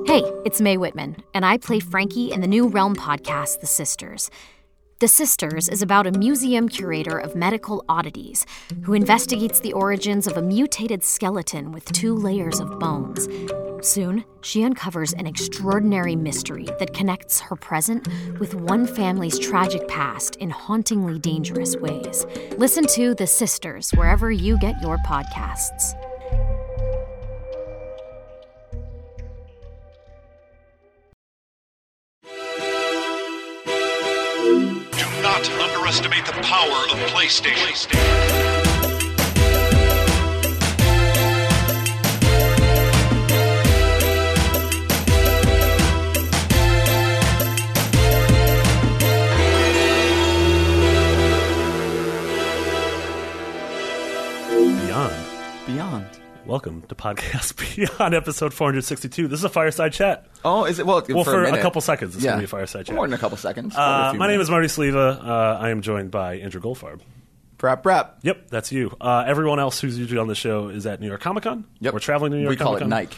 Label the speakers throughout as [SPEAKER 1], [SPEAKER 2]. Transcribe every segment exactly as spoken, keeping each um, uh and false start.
[SPEAKER 1] Hey, it's Mae Whitman, and I play Frankie in the new Realm podcast, The Sisters. The Sisters is about a museum curator of medical oddities who investigates the origins of a mutated skeleton with two layers of bones. Soon, she uncovers an extraordinary mystery that connects her present with one family's tragic past in hauntingly dangerous ways. Listen to The Sisters wherever you get your podcasts.
[SPEAKER 2] Do not underestimate the power of PlayStation.
[SPEAKER 3] Beyond.
[SPEAKER 4] Beyond.
[SPEAKER 3] Welcome to Podcast Beyond, episode four hundred sixty-two. This is a fireside chat.
[SPEAKER 4] Oh, is it? Well,
[SPEAKER 3] well
[SPEAKER 4] for,
[SPEAKER 3] for
[SPEAKER 4] a,
[SPEAKER 3] a couple seconds, it's
[SPEAKER 4] yeah.
[SPEAKER 3] going to be a fireside chat.
[SPEAKER 4] More than a couple seconds.
[SPEAKER 3] Uh, my name is Marty Sleva. Uh, I am joined by Andrew Goldfarb.
[SPEAKER 4] Brap, brap.
[SPEAKER 3] Yep, that's you. Uh, everyone else who's usually on the show is at New York Comic Con.
[SPEAKER 4] Yep.
[SPEAKER 3] We're traveling to New York
[SPEAKER 4] we call
[SPEAKER 3] Comic Con.
[SPEAKER 4] it Nike.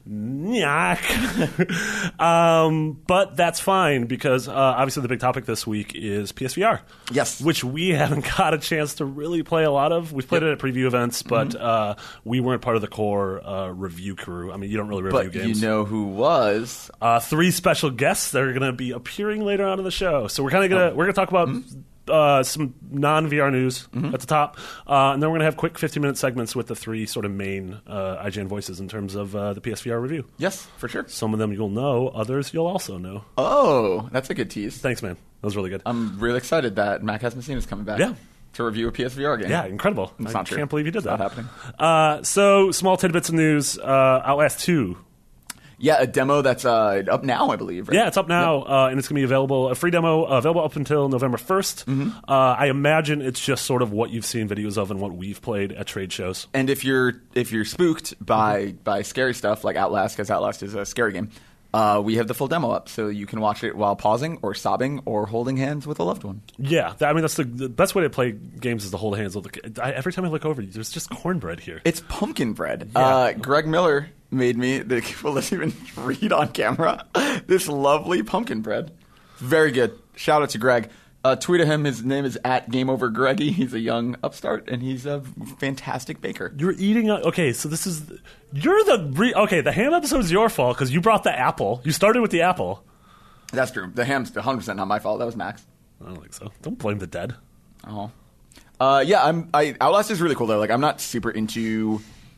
[SPEAKER 3] Nyak. um, but that's fine because uh, obviously the big topic this week is P S V R.
[SPEAKER 4] Yes.
[SPEAKER 3] Which we haven't got a chance to really play a lot of. We've played
[SPEAKER 4] Yep.
[SPEAKER 3] it at preview events, but
[SPEAKER 4] Mm-hmm.
[SPEAKER 3] uh, we weren't part of the core uh, review crew. I mean, you don't really review
[SPEAKER 4] But
[SPEAKER 3] games.
[SPEAKER 4] you know who was?
[SPEAKER 3] Uh, three special guests that are going to be appearing later on in the show. So we're kind of gonna we're gonna talk about uh, some non-V R news at the top, uh, and then we're gonna have quick fifteen minute segments with the three sort of main uh, I G N voices in terms of uh, the P S V R review.
[SPEAKER 4] Yes, for sure.
[SPEAKER 3] Some of them you'll know, others you'll also know.
[SPEAKER 4] Oh, that's a good tease.
[SPEAKER 3] Thanks, man. That was really good.
[SPEAKER 4] I'm really excited that Mac Hasmasian is coming back.
[SPEAKER 3] Yeah.
[SPEAKER 4] To review a P S V R game.
[SPEAKER 3] Yeah, incredible.
[SPEAKER 4] It's
[SPEAKER 3] I
[SPEAKER 4] not true.
[SPEAKER 3] can't believe you did
[SPEAKER 4] It's
[SPEAKER 3] that.
[SPEAKER 4] not happening.
[SPEAKER 3] Uh, so, small tidbits of news. Uh, Outlast two.
[SPEAKER 4] Yeah, a demo that's uh, up now, I believe. Right?
[SPEAKER 3] Yeah, it's up now, uh, and it's going to be available, a free demo, uh, available up until November first.
[SPEAKER 4] Mm-hmm.
[SPEAKER 3] Uh, I imagine it's just sort of what you've seen videos of and what we've played at trade shows.
[SPEAKER 4] And if you're if you're spooked by by scary stuff like Outlast, because Outlast is a scary game, uh, we have the full demo up, so you can watch it while pausing or sobbing or holding hands with a loved one.
[SPEAKER 3] Yeah, that, I mean, that's the, the best way to play games is to hold hands with the I, every time I look over, there's just cornbread here.
[SPEAKER 4] It's pumpkin bread.
[SPEAKER 3] Yeah.
[SPEAKER 4] Uh, Greg Miller made me, the, well, let's even read on camera, this lovely pumpkin bread. Very good. Shout out to Greg. Uh, tweet at him. His name is at GameOverGreggy. He's a young upstart, and he's a fantastic baker.
[SPEAKER 3] You're eating a, okay, so this is, you're the, re, okay, the ham episode is your fault because you brought the apple. You started with the apple.
[SPEAKER 4] That's true. The ham's one hundred percent not my fault. That was Max.
[SPEAKER 3] I don't think so. Don't blame the dead.
[SPEAKER 4] Oh. Uh, yeah, I'm, I, Outlast is really cool, though. Like, I'm not super into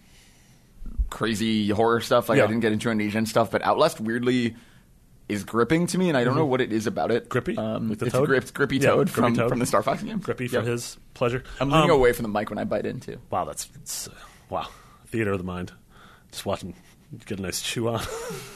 [SPEAKER 4] crazy horror stuff. Like,
[SPEAKER 3] Yeah.
[SPEAKER 4] I didn't get into Indonesian stuff, but Outlast weirdly is gripping to me, and I don't know what it is about it.
[SPEAKER 3] Grippy?
[SPEAKER 4] Um,
[SPEAKER 3] Like the
[SPEAKER 4] it's,
[SPEAKER 3] toad?
[SPEAKER 4] Grip, it's Grippy
[SPEAKER 3] Yeah,
[SPEAKER 4] Toad,
[SPEAKER 3] Grippy
[SPEAKER 4] from,
[SPEAKER 3] Toad.
[SPEAKER 4] from the Star Fox game.
[SPEAKER 3] Grippy for
[SPEAKER 4] Yep.
[SPEAKER 3] his pleasure.
[SPEAKER 4] I'm leaning
[SPEAKER 3] Um,
[SPEAKER 4] away from the mic when I bite in, too.
[SPEAKER 3] Wow, that's, it's, uh, wow. Theater of the mind. Just watching, get a nice chew on.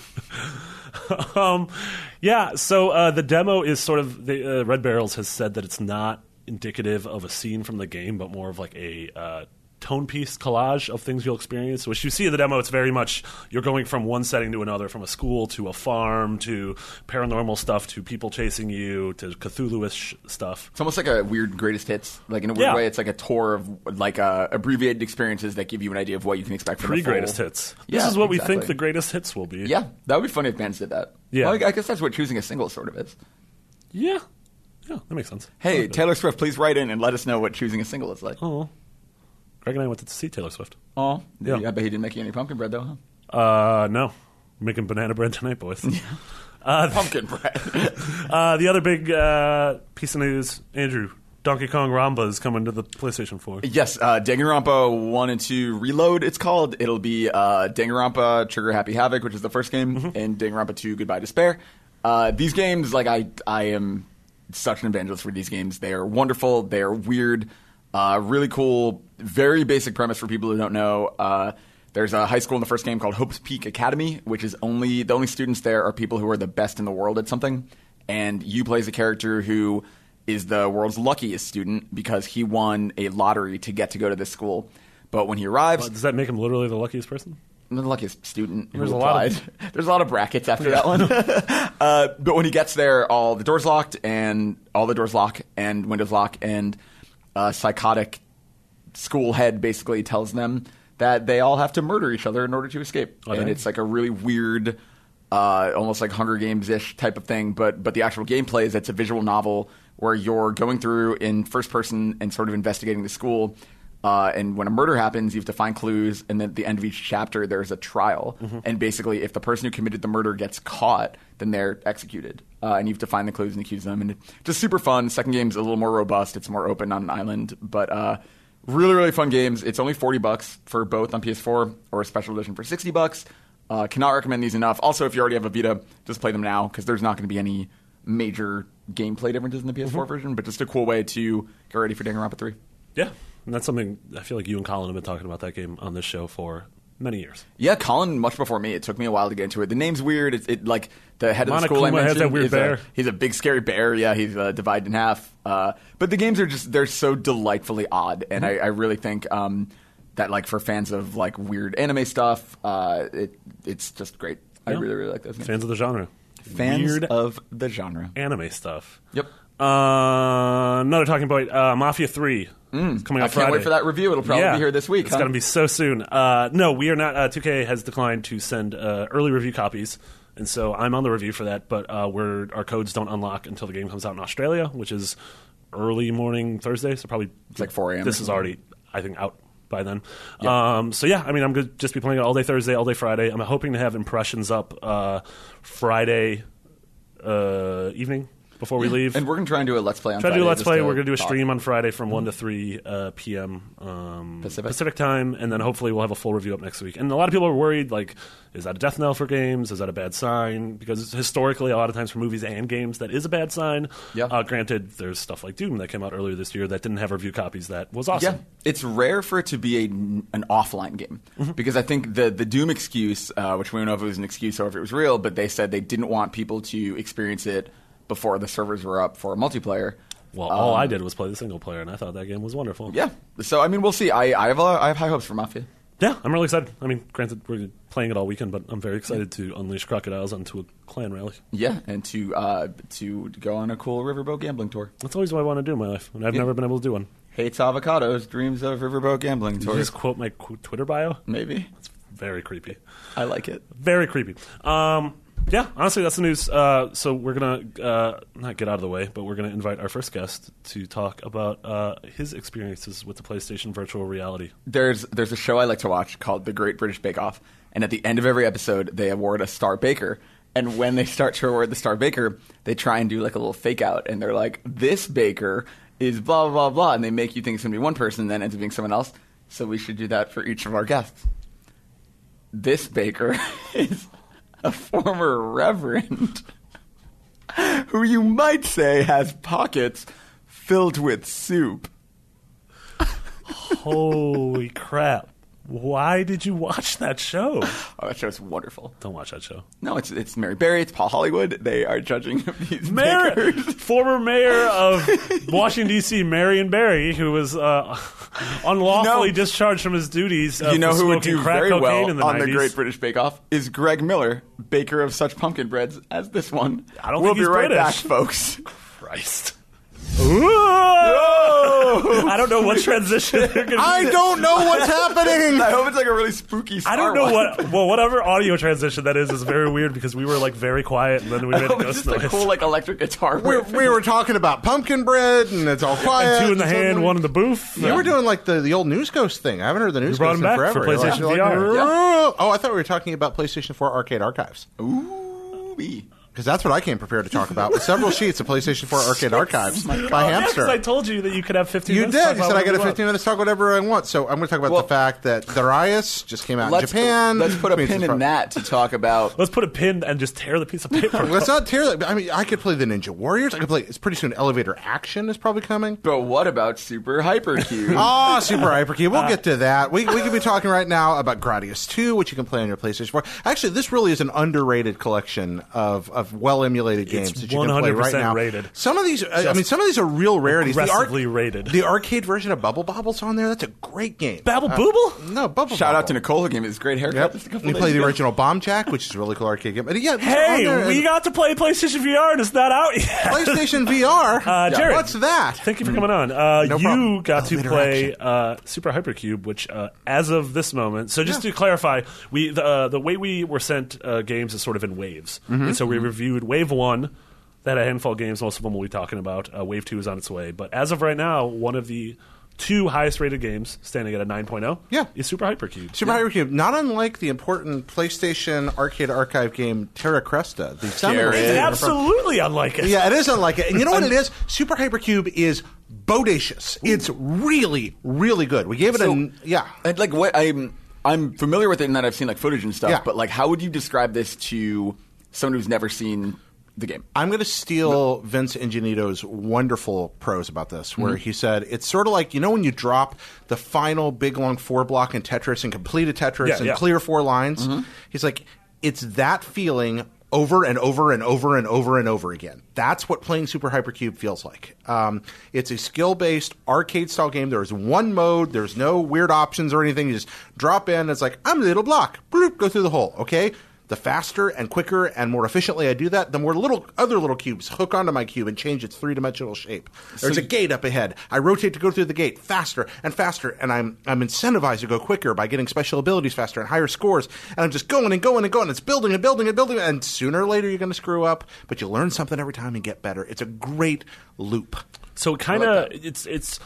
[SPEAKER 3] um, yeah, so uh, the demo is sort of, the, uh, Red Barrels has said that it's not indicative of a scene from the game, but more of like a uh, tone piece collage of things you'll experience. Which you see in the demo, it's very much, you're going from one setting to another, from a school to a farm to paranormal stuff to people chasing you to Cthulhu-ish stuff.
[SPEAKER 4] It's almost like a weird greatest hits. Like, in a weird
[SPEAKER 3] Yeah.
[SPEAKER 4] way, it's like a tour of, like, uh, abbreviated experiences that give you an idea of what you can expect from the full-
[SPEAKER 3] Pre-greatest hits. This
[SPEAKER 4] Yeah,
[SPEAKER 3] is what we
[SPEAKER 4] exactly.
[SPEAKER 3] think the greatest hits will be.
[SPEAKER 4] Yeah, that would be funny if bands did that.
[SPEAKER 3] Yeah.
[SPEAKER 4] Well, I I guess that's what choosing a single sort of is.
[SPEAKER 3] Yeah. Yeah, that makes sense.
[SPEAKER 4] Hey,
[SPEAKER 3] Okay.
[SPEAKER 4] Taylor Swift, please write in and let us know what choosing a single is like.
[SPEAKER 3] Oh. Greg and I went to see Taylor Swift.
[SPEAKER 4] Oh,
[SPEAKER 3] Yeah.
[SPEAKER 4] I bet he didn't make you any pumpkin bread, though, huh?
[SPEAKER 3] Uh, no. Making banana bread tonight, boys. uh,
[SPEAKER 4] Pumpkin bread.
[SPEAKER 3] uh, the other big uh, piece of news, Andrew, Donkey Kong Ramba is coming to the PlayStation four.
[SPEAKER 4] Yes, uh, Danganronpa one and two Reload, it's called. It'll be uh, Danganronpa Trigger Happy Havoc, which is the first game,
[SPEAKER 3] Mm-hmm.
[SPEAKER 4] and Danganronpa two Goodbye Despair. Uh, these games, like, I, I am such an evangelist for these games. They are wonderful. They are weird. Uh, really cool. Very basic premise for people who don't know. Uh, there's a high school in the first game called Hope's Peak Academy, which is only the only students there are people who are the best in the world at something. And you play as a character who is the world's luckiest student because he won a lottery to get to go to this school. But when he arrives,
[SPEAKER 3] Uh, does that make him literally the luckiest person?
[SPEAKER 4] the luckiest student who
[SPEAKER 3] There's a
[SPEAKER 4] applied.
[SPEAKER 3] lot of-
[SPEAKER 4] There's a lot of brackets after that one. uh, but when he gets there, all the doors locked, and all the doors lock, and windows lock, and a psychotic school head basically tells them that they all have to murder each other in order to escape.
[SPEAKER 3] Oh,
[SPEAKER 4] and
[SPEAKER 3] dang.
[SPEAKER 4] it's like a really weird uh, almost like Hunger Games-ish type of thing. But but the actual gameplay is it's a visual novel where you're going through in first person and sort of investigating the school. Uh, and when a murder happens, you have to find clues, and then at the end of each chapter, there's a trial. Mm-hmm. And basically, if the person who committed the murder gets caught, then they're executed. Uh, and you have to find the clues and accuse them. And it's just super fun. Second game's a little more robust. It's more open on an island. But uh, really, really fun games. It's only forty bucks for both on P S four or a special edition for sixty bucks. Uh, cannot recommend these enough. Also, if you already have a Vita, just play them now, because there's not going to be any major gameplay differences in the P S four mm-hmm. version. But just a cool way to get ready for Danganronpa three.
[SPEAKER 3] Yeah. And that's something I feel like you and Colin have been talking about that game on this show for many years.
[SPEAKER 4] Yeah, Colin much before me. It took me a while to get into it. The name's weird. It's it like the head of
[SPEAKER 3] Monokuma
[SPEAKER 4] the school I mentioned.
[SPEAKER 3] Has that weird
[SPEAKER 4] is
[SPEAKER 3] bear.
[SPEAKER 4] A, he's a big scary bear. Yeah, he's uh, divided in half. Uh, but the games are just they're so delightfully odd, and mm-hmm. I, I really think um, that like for fans of like weird anime stuff, uh, it it's just great. Yeah. I really really like those games.
[SPEAKER 3] Fans of the genre.
[SPEAKER 4] Fans
[SPEAKER 3] weird
[SPEAKER 4] of the genre.
[SPEAKER 3] Anime stuff.
[SPEAKER 4] Yep.
[SPEAKER 3] Uh, another talking point, uh, Mafia three.
[SPEAKER 4] Mm,
[SPEAKER 3] coming out
[SPEAKER 4] I can't
[SPEAKER 3] Friday.
[SPEAKER 4] wait for that review. It'll probably
[SPEAKER 3] yeah,
[SPEAKER 4] be here this week.
[SPEAKER 3] It's
[SPEAKER 4] huh?
[SPEAKER 3] going to be so soon. Uh, no, we are not. Uh, two K has declined to send uh, early review copies, and so I'm on the review for that. But uh, we're, our codes don't unlock until the game comes out in Australia, which is early morning Thursday. So probably
[SPEAKER 4] it's like four a.m.
[SPEAKER 3] This is already, I think, out by then.
[SPEAKER 4] Yep.
[SPEAKER 3] Um, so yeah, I mean, I'm going to just be playing it all day Thursday, all day Friday. I'm hoping to have impressions up uh, Friday uh, evening. Before we leave.
[SPEAKER 4] And we're going to try and do a Let's Play on
[SPEAKER 3] try
[SPEAKER 4] Friday.
[SPEAKER 3] Try to do a Let's Play.
[SPEAKER 4] To
[SPEAKER 3] we're going to do a
[SPEAKER 4] talk.
[SPEAKER 3] stream on Friday from one to three uh, p.m. Um,
[SPEAKER 4] Pacific.
[SPEAKER 3] Pacific time, and then hopefully we'll have a full review up next week. And a lot of people are worried, like, is that a death knell for games? Is that a bad sign? Because historically, a lot of times for movies and games, that is a bad sign.
[SPEAKER 4] Yeah.
[SPEAKER 3] Uh, granted, there's stuff like Doom that came out earlier this year that didn't have review copies. That was awesome.
[SPEAKER 4] Yeah, it's rare for it to be a, an offline game. Mm-hmm. Because I think the, the Doom excuse, uh, which we don't know if it was an excuse or if it was real, but they said they didn't want people to experience it before the servers were up for multiplayer.
[SPEAKER 3] Well, all um, I did was play the single player, and I thought that game was wonderful.
[SPEAKER 4] Yeah. So, I mean, we'll see. I, I have uh, I have high hopes for Mafia.
[SPEAKER 3] Yeah, I'm really excited. I mean, granted, we're playing it all weekend, but I'm very excited to unleash crocodiles onto a clan rally.
[SPEAKER 4] Yeah, and to uh, to go on a cool riverboat gambling tour.
[SPEAKER 3] That's always what I want to do in my life, and I've yeah. never been able to do one.
[SPEAKER 4] Hates avocados, dreams of riverboat gambling tours.
[SPEAKER 3] Did you just quote my Twitter bio?
[SPEAKER 4] Maybe.
[SPEAKER 3] That's very creepy.
[SPEAKER 4] I like it.
[SPEAKER 3] Very creepy. Um... Yeah, honestly, that's the news. Uh, so we're going to uh, not get out of the way, but we're going to invite our first guest to talk about uh, his experiences with the PlayStation Virtual Reality.
[SPEAKER 4] There's there's a show I like to watch called The Great British Bake Off, and at the end of every episode, they award a star baker. And when they start to award the star baker, they try and do like a little fake out, and they're like, this baker is blah, blah, blah, blah, and they make you think it's going to be one person, and then ends up being someone else. So we should do that for each of our guests. This baker is a former reverend who you might say has pockets filled with soup.
[SPEAKER 3] Holy crap. Why did you watch that show?
[SPEAKER 4] Oh, that show's wonderful.
[SPEAKER 3] Don't watch that show.
[SPEAKER 4] No, it's it's Mary Berry, it's Paul Hollywood. They are judging these
[SPEAKER 3] mayor,
[SPEAKER 4] bakers.
[SPEAKER 3] Former mayor of Washington, D C, Marion Barry, who was uh, unlawfully you know, discharged from his duties uh,
[SPEAKER 4] you know
[SPEAKER 3] for
[SPEAKER 4] who would
[SPEAKER 3] smoking
[SPEAKER 4] do
[SPEAKER 3] crack
[SPEAKER 4] very
[SPEAKER 3] cocaine
[SPEAKER 4] well
[SPEAKER 3] in the
[SPEAKER 4] on
[SPEAKER 3] nineties.
[SPEAKER 4] The Great British Bake Off is Greg Miller, baker of such pumpkin breads as this one.
[SPEAKER 3] I don't
[SPEAKER 4] we'll
[SPEAKER 3] think he's
[SPEAKER 4] be right
[SPEAKER 3] British.
[SPEAKER 4] back, folks.
[SPEAKER 3] Christ. I don't know what transition you're gonna
[SPEAKER 5] I
[SPEAKER 3] do.
[SPEAKER 5] don't know what's happening.
[SPEAKER 4] I hope it's like a really spooky Star
[SPEAKER 3] I don't know
[SPEAKER 4] one.
[SPEAKER 3] what. Well, whatever audio transition that is is very weird because we were like very quiet and then we made a
[SPEAKER 4] I hope it's
[SPEAKER 3] ghost
[SPEAKER 4] just
[SPEAKER 3] noise.
[SPEAKER 4] a cool like electric guitar.
[SPEAKER 5] we, we were talking about pumpkin bread, and it's all quiet.
[SPEAKER 3] And two in the
[SPEAKER 5] and
[SPEAKER 3] hand,
[SPEAKER 5] suddenly-
[SPEAKER 3] one in the booth.
[SPEAKER 5] You were doing like the, the old News Ghost thing. I haven't heard the News
[SPEAKER 3] brought
[SPEAKER 5] Ghost
[SPEAKER 3] him
[SPEAKER 5] in
[SPEAKER 3] back
[SPEAKER 5] forever.
[SPEAKER 3] for
[SPEAKER 5] You're like-
[SPEAKER 3] PlayStation
[SPEAKER 5] you're like,
[SPEAKER 3] V R.
[SPEAKER 5] "Oh, oh, I thought we were talking about PlayStation four Arcade Archives.
[SPEAKER 4] Ooh-wee.
[SPEAKER 5] Because that's what I came prepared to talk about, with several sheets of PlayStation four Arcade Archives by
[SPEAKER 3] Yeah,
[SPEAKER 5] Hamster.
[SPEAKER 3] because I told you that you could have fifteen
[SPEAKER 5] You
[SPEAKER 3] minutes. to
[SPEAKER 5] did.
[SPEAKER 3] talk
[SPEAKER 5] You
[SPEAKER 3] about
[SPEAKER 5] said I
[SPEAKER 3] whatever
[SPEAKER 5] got a
[SPEAKER 3] you want.
[SPEAKER 5] fifteen minutes to talk whatever I want. So I'm going to talk about
[SPEAKER 4] Well-
[SPEAKER 5] the fact that Darius just came out
[SPEAKER 4] Let's
[SPEAKER 5] in Japan.
[SPEAKER 4] let's put a
[SPEAKER 5] Means
[SPEAKER 4] pin
[SPEAKER 5] it's
[SPEAKER 4] in
[SPEAKER 5] pro-
[SPEAKER 4] that to talk about.
[SPEAKER 3] Let's put a pin and just tear the piece of paper.
[SPEAKER 5] Let's not tear that. I mean, I could play the Ninja Warriors. I could play. It's pretty soon. Elevator Action is probably coming.
[SPEAKER 4] But what about Super Hypercube?
[SPEAKER 5] Oh, Super Hypercube. We'll get to that. We, we could be talking right now about Gradius two, which you can play on your PlayStation four. Actually, this really is an underrated collection of, of of well emulated games
[SPEAKER 3] It's
[SPEAKER 5] that you can play right
[SPEAKER 3] one hundred percent
[SPEAKER 5] now.
[SPEAKER 3] rated.
[SPEAKER 5] Some of these, I mean, some of these are real rarities. The,
[SPEAKER 3] Aggressively rated.
[SPEAKER 5] the arcade version of Bubble Bobble's on there. That's a great game.
[SPEAKER 3] Babble
[SPEAKER 5] Uh,
[SPEAKER 3] Booble?
[SPEAKER 5] No, Bubble
[SPEAKER 4] Shout
[SPEAKER 5] Bobble.
[SPEAKER 4] out to Nicole who gave me this great haircut.
[SPEAKER 5] Yep.
[SPEAKER 4] just a couple
[SPEAKER 5] You
[SPEAKER 4] days
[SPEAKER 5] play the
[SPEAKER 4] ago.
[SPEAKER 5] original Bomb Jack, which is a really cool arcade game. And yeah, these are on there,
[SPEAKER 3] Hey, we
[SPEAKER 5] and
[SPEAKER 3] got to play PlayStation V R and it's not out yet.
[SPEAKER 5] PlayStation V R.
[SPEAKER 3] Uh, Jared,
[SPEAKER 5] What's that?
[SPEAKER 3] Thank you for coming on. Uh,
[SPEAKER 5] No
[SPEAKER 3] you
[SPEAKER 5] problem.
[SPEAKER 3] got to
[SPEAKER 5] Elevator
[SPEAKER 3] play
[SPEAKER 5] action.
[SPEAKER 3] uh, Super Hypercube, which uh, as of this moment. So just to clarify, we the, uh, the way we were sent uh, games is sort of in waves,
[SPEAKER 5] Mm-hmm.
[SPEAKER 3] and so we reviewed Wave One. That had a handful of games. Most of them we'll be talking about. Uh, Wave Two is on its way, but as of right now, one of the two highest rated games, standing at a nine point oh,
[SPEAKER 5] Yeah.
[SPEAKER 3] is Super Hypercube.
[SPEAKER 5] Super Hypercube, not unlike the important PlayStation Arcade Archive game Terra Cresta. The seminal
[SPEAKER 4] Jared.
[SPEAKER 3] It's
[SPEAKER 5] game from-
[SPEAKER 3] absolutely unlike it.
[SPEAKER 5] Yeah, it is unlike it. And you know what it is? Super Hypercube is bodacious. It's really, really good. We gave it
[SPEAKER 4] So-
[SPEAKER 5] a yeah.
[SPEAKER 4] And like what I'm I'm familiar with it in that I've seen like footage and stuff,
[SPEAKER 5] Yeah.
[SPEAKER 4] but like how would you describe this to someone who's never seen the game?
[SPEAKER 5] I'm going to steal Vince Ingenito's wonderful prose about this, where
[SPEAKER 4] Mm-hmm.
[SPEAKER 5] he said it's sort of like, you know, when you drop the final big long four block in Tetris and complete a Tetris
[SPEAKER 3] Yeah,
[SPEAKER 5] and
[SPEAKER 3] yeah.
[SPEAKER 5] clear four lines.
[SPEAKER 4] Mm-hmm.
[SPEAKER 5] He's like, it's that feeling over and over and over and over and over again. That's what playing Super Hypercube feels like. Um, it's a skill-based arcade-style game. There's one mode. There's no weird options or anything. You just drop in. It's like, I'm a little block. Bloop, go through the hole. Okay? The faster and quicker and more efficiently I do that, the more little other little cubes hook onto my cube and change its three-dimensional shape. There's a gate up ahead. I rotate to go through the gate faster and faster, and I'm I'm incentivized to go quicker by getting special abilities faster and higher scores. And I'm just going and going and going. It's building and building and building, and sooner or later you're going to screw up, but you learn something every time and get better. It's a great loop.
[SPEAKER 3] So it kind of it's it's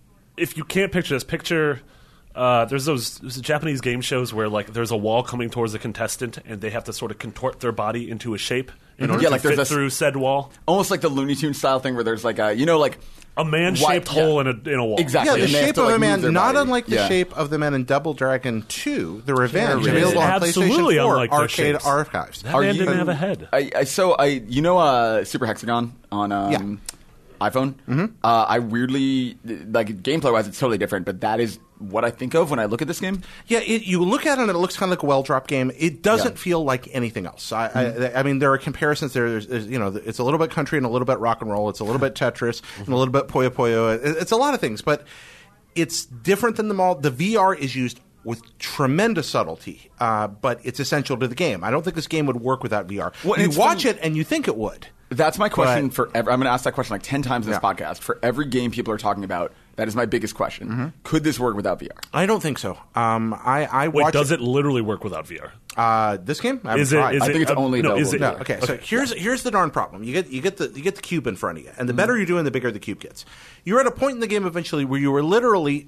[SPEAKER 3] if you can't picture this, picture uh, there's those there's Japanese game shows where like there's a wall coming towards the contestant and they have to sort of contort their body into a shape in order
[SPEAKER 4] Yeah,
[SPEAKER 3] to
[SPEAKER 4] like there's
[SPEAKER 3] fit
[SPEAKER 4] this-
[SPEAKER 3] through said wall.
[SPEAKER 4] Almost like the Looney Tunes style thing where there's like a you know like
[SPEAKER 3] A man-shaped
[SPEAKER 4] White-
[SPEAKER 3] hole
[SPEAKER 4] yeah.
[SPEAKER 3] in a in a wall.
[SPEAKER 4] Exactly.
[SPEAKER 5] Yeah, the
[SPEAKER 4] And they have
[SPEAKER 5] shape
[SPEAKER 4] to,
[SPEAKER 5] of
[SPEAKER 4] like,
[SPEAKER 5] a
[SPEAKER 4] move
[SPEAKER 5] man,
[SPEAKER 4] their
[SPEAKER 5] not
[SPEAKER 4] body.
[SPEAKER 5] unlike the
[SPEAKER 4] Yeah.
[SPEAKER 5] shape of the man in Double Dragon two, The Revenge,
[SPEAKER 4] It is
[SPEAKER 5] available on
[SPEAKER 3] absolutely
[SPEAKER 5] PlayStation four
[SPEAKER 3] unlike their
[SPEAKER 5] Arcade
[SPEAKER 3] shapes.
[SPEAKER 5] Archives.
[SPEAKER 3] That
[SPEAKER 4] Are
[SPEAKER 3] man
[SPEAKER 4] you-
[SPEAKER 3] didn't have a head.
[SPEAKER 4] I, I so I you know uh, Super Hexagon on um,
[SPEAKER 5] Yeah.
[SPEAKER 4] iPhone. Mm-hmm. Uh, I weirdly like gameplay wise, it's totally different, but that is what I think of when I look at this game.
[SPEAKER 5] Yeah, it, you look at it and it looks kind of like a well-dropped game. It doesn't
[SPEAKER 4] Yeah.
[SPEAKER 5] feel like anything else. I, I, I mean, there are comparisons. There, there's, there's, you know, it's a little bit country and a little bit rock and roll. It's a little bit Tetris and a little bit Puyo Puyo. It, it's a lot of things, but it's different than them all. The V R is used with tremendous subtlety, uh, but it's essential to the game. I don't think this game would work without V R.
[SPEAKER 4] Well,
[SPEAKER 5] you
[SPEAKER 4] it's
[SPEAKER 5] watch
[SPEAKER 4] fun-
[SPEAKER 5] it and you think it would.
[SPEAKER 4] That's my question
[SPEAKER 5] But-
[SPEAKER 4] for every, I'm going to ask that question like ten times in this
[SPEAKER 5] Yeah.
[SPEAKER 4] podcast. For every game people are talking about, that is my biggest question.
[SPEAKER 5] Mm-hmm.
[SPEAKER 4] Could this work without V R?
[SPEAKER 5] I don't think so. Um, I, I
[SPEAKER 3] Wait,
[SPEAKER 5] watch
[SPEAKER 3] does it literally work without V R?
[SPEAKER 5] Uh, this game? I haven't
[SPEAKER 3] Is it?
[SPEAKER 5] tried.
[SPEAKER 3] Is
[SPEAKER 4] I
[SPEAKER 3] it
[SPEAKER 4] think it's
[SPEAKER 3] uh,
[SPEAKER 4] only
[SPEAKER 3] no,
[SPEAKER 4] available
[SPEAKER 3] is it,
[SPEAKER 4] in
[SPEAKER 5] No, okay. So here's here's the darn problem. You get you get the you get the cube in front of you, and the better you're doing, the bigger the cube gets. You're at a point in the game eventually where you are literally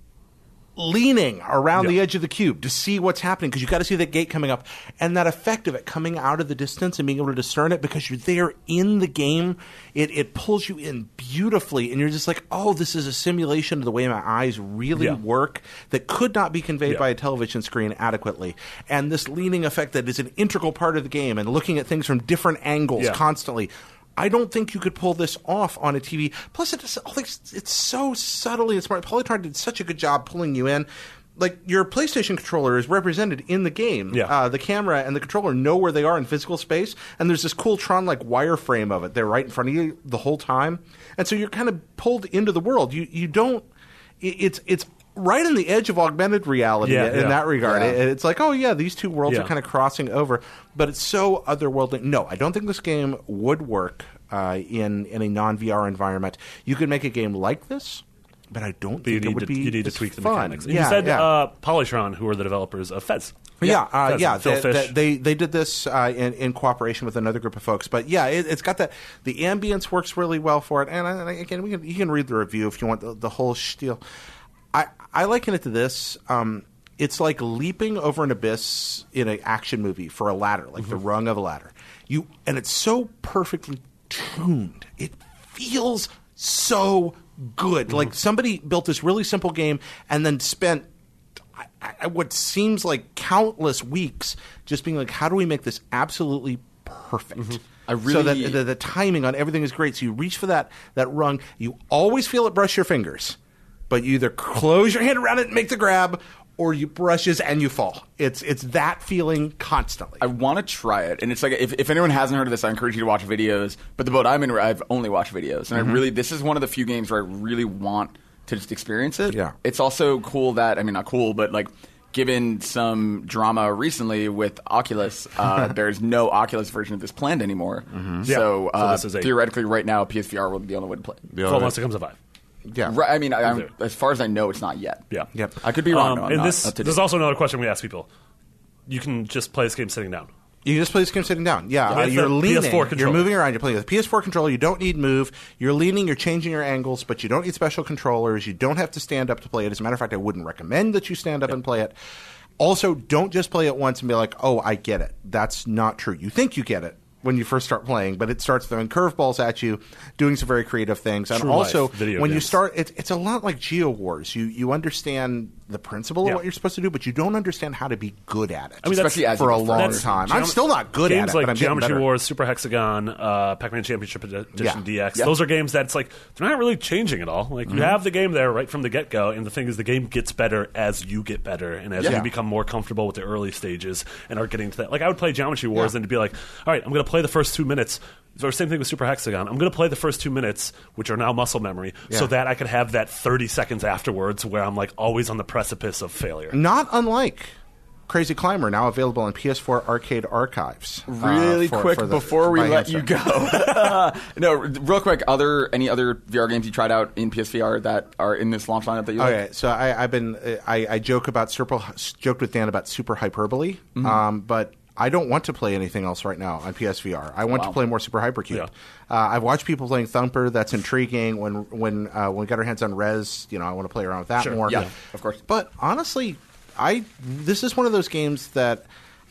[SPEAKER 5] leaning around
[SPEAKER 3] Yeah.
[SPEAKER 5] the edge of the cube to see what's happening because you got to see that gate coming up, and that effect of it coming out of the distance and being able to discern it because you're there in the game. It it pulls you in beautifully, and you're just like, oh, this is a simulation of the way my eyes really
[SPEAKER 3] Yeah.
[SPEAKER 5] work that could not be conveyed
[SPEAKER 3] Yeah.
[SPEAKER 5] by a television screen adequately. And this leaning effect that is an integral part of the game and looking at things from different angles
[SPEAKER 3] Yeah.
[SPEAKER 5] constantly. I don't think you could pull this off on a T V. Plus, it just, it's, it's so subtly and smart. Polytron did such a good job pulling you in. Like, your PlayStation controller is represented in the game.
[SPEAKER 3] Yeah.
[SPEAKER 5] Uh, the camera and the controller know where they are in physical space, and there's this cool Tron-like wireframe of it. They're right in front of you the whole time. And so you're kind of pulled into the world. You you don't it- – it's it's right on the edge of augmented reality
[SPEAKER 3] Yeah,
[SPEAKER 5] in
[SPEAKER 3] yeah.
[SPEAKER 5] that regard.
[SPEAKER 4] Yeah.
[SPEAKER 5] It, it's like, oh, yeah, these two worlds
[SPEAKER 3] Yeah.
[SPEAKER 5] are kind of crossing over. But it's so otherworldly. No, I don't think this game would work uh, in, in a non-V R environment. You could make a game like this, but I don't
[SPEAKER 3] But you
[SPEAKER 5] think it
[SPEAKER 3] need
[SPEAKER 5] would
[SPEAKER 3] to
[SPEAKER 5] be
[SPEAKER 3] you need to
[SPEAKER 5] as
[SPEAKER 3] tweak the
[SPEAKER 5] fun.
[SPEAKER 3] mechanics. And
[SPEAKER 5] Yeah,
[SPEAKER 3] you said
[SPEAKER 5] yeah.
[SPEAKER 3] uh, Polytron, who are the developers of Fez.
[SPEAKER 5] Yeah, uh,
[SPEAKER 3] Fez,
[SPEAKER 5] yeah.
[SPEAKER 3] Phil
[SPEAKER 5] They,
[SPEAKER 3] Fish.
[SPEAKER 5] they, they they did this uh, in, in cooperation with another group of folks, but yeah, it, it's got that. The ambience works really well for it, and I, again, we can, you can read the review if you want the, the whole spiel. I I liken it to this. Um, it's like leaping over an abyss in an action movie for a ladder, like the rung of a ladder. You and it's so perfectly tuned. It feels so good. Like somebody built this really simple game and then spent I, I, what seems like countless weeks just being like, how do we make this absolutely perfect?
[SPEAKER 4] I
[SPEAKER 5] so that
[SPEAKER 4] really-
[SPEAKER 5] the, the timing on everything is great. So you reach for that that rung. You always feel it brush your fingers, but you either close your hand around it and make the grab, or you brushes and you fall. It's it's that feeling constantly.
[SPEAKER 4] I want to try it, and it's like if, if anyone hasn't heard of this, I encourage you to watch videos. But the boat I'm in, I've only watched videos, and mm-hmm. I really this is one of the few games where I really want to just experience it.
[SPEAKER 5] Yeah,
[SPEAKER 4] it's also cool that I mean not cool, but like given some drama recently with Oculus, uh, there's no Oculus version of this planned anymore. Mm-hmm. So, uh, so this is a, theoretically, right now, P S V R will be the only way to play.
[SPEAKER 3] Well, once it comes to Vive.
[SPEAKER 5] Yeah,
[SPEAKER 4] right, I mean, I, I'm, as far as I know, it's not yet.
[SPEAKER 3] Yeah,
[SPEAKER 5] yep.
[SPEAKER 4] I could be wrong.
[SPEAKER 3] Um,
[SPEAKER 4] no,
[SPEAKER 3] and
[SPEAKER 4] not,
[SPEAKER 3] this, there's also another question we ask people: you can just play this game sitting down.
[SPEAKER 5] You just play this game sitting down. Yeah,
[SPEAKER 3] yeah
[SPEAKER 5] uh, you're leaning.
[SPEAKER 3] P S four
[SPEAKER 5] you're moving around. You're playing with a P S four controller. You don't need move. You're leaning. You're changing your angles, but you don't need special controllers. You don't have to stand up to play it. As a matter of fact, I wouldn't recommend that you stand up yep. and play it. Also, don't just play it once and be like, oh, I get it. That's not true. You think you get it when you first start playing, but it starts throwing curveballs at you, doing some very creative things. And
[SPEAKER 3] True
[SPEAKER 5] also,
[SPEAKER 3] life, video
[SPEAKER 5] when
[SPEAKER 3] games.
[SPEAKER 5] you start, it, it's a lot like Geo Wars. You you understand the principle
[SPEAKER 3] yeah.
[SPEAKER 5] of what you're supposed to do, but you don't understand how to be good at it.
[SPEAKER 3] I mean,
[SPEAKER 4] especially as
[SPEAKER 5] for a
[SPEAKER 4] you
[SPEAKER 5] long
[SPEAKER 3] that's,
[SPEAKER 5] time.
[SPEAKER 3] Geom-
[SPEAKER 5] I'm still not good
[SPEAKER 3] games
[SPEAKER 5] at it,
[SPEAKER 3] like
[SPEAKER 5] but I'm
[SPEAKER 3] Geometry
[SPEAKER 5] getting
[SPEAKER 3] Wars, Super Hexagon, uh, Pac-Man Championship Edition
[SPEAKER 5] Yeah.
[SPEAKER 3] D X.
[SPEAKER 4] Yep.
[SPEAKER 3] Those are games that's like they're not really changing at all. Like mm-hmm. you have the game there right from the get-go, and the thing is, the game gets better as you get better, and as
[SPEAKER 5] Yeah.
[SPEAKER 3] you become more comfortable with the early stages and are getting to that. Like I would play Geometry Wars
[SPEAKER 5] Yeah.
[SPEAKER 3] and to be like, all right, I'm going to play the first two minutes. Or same thing with Super Hexagon. I'm going to play the first two minutes, which are now muscle memory,
[SPEAKER 5] Yeah.
[SPEAKER 3] so that I could have that thirty seconds afterwards where I'm like always on the precipice of failure.
[SPEAKER 5] Not unlike Crazy Climber, now available on P S four Arcade Archives.
[SPEAKER 4] Really
[SPEAKER 5] uh, for,
[SPEAKER 4] quick
[SPEAKER 5] for the,
[SPEAKER 4] before we
[SPEAKER 5] by
[SPEAKER 4] let
[SPEAKER 5] Hamster.
[SPEAKER 4] you go. No, real quick. Other any other V R games you tried out in P S V R that are in this launch lineup that you like?
[SPEAKER 5] Okay, so I, I've been I, I joke about super joked with Dan about Super Hyperbole, mm-hmm. um, but I don't want to play anything else right now on P S V R. I want
[SPEAKER 4] wow.
[SPEAKER 5] to play more Super Hypercube.
[SPEAKER 3] Yeah.
[SPEAKER 5] Uh, I've watched people playing Thumper. That's intriguing. When when uh, when we got our hands on Rez, you know, I want to play around with that
[SPEAKER 3] Sure.
[SPEAKER 5] more.
[SPEAKER 4] Yeah, of course.
[SPEAKER 5] But honestly, I this is one of those games that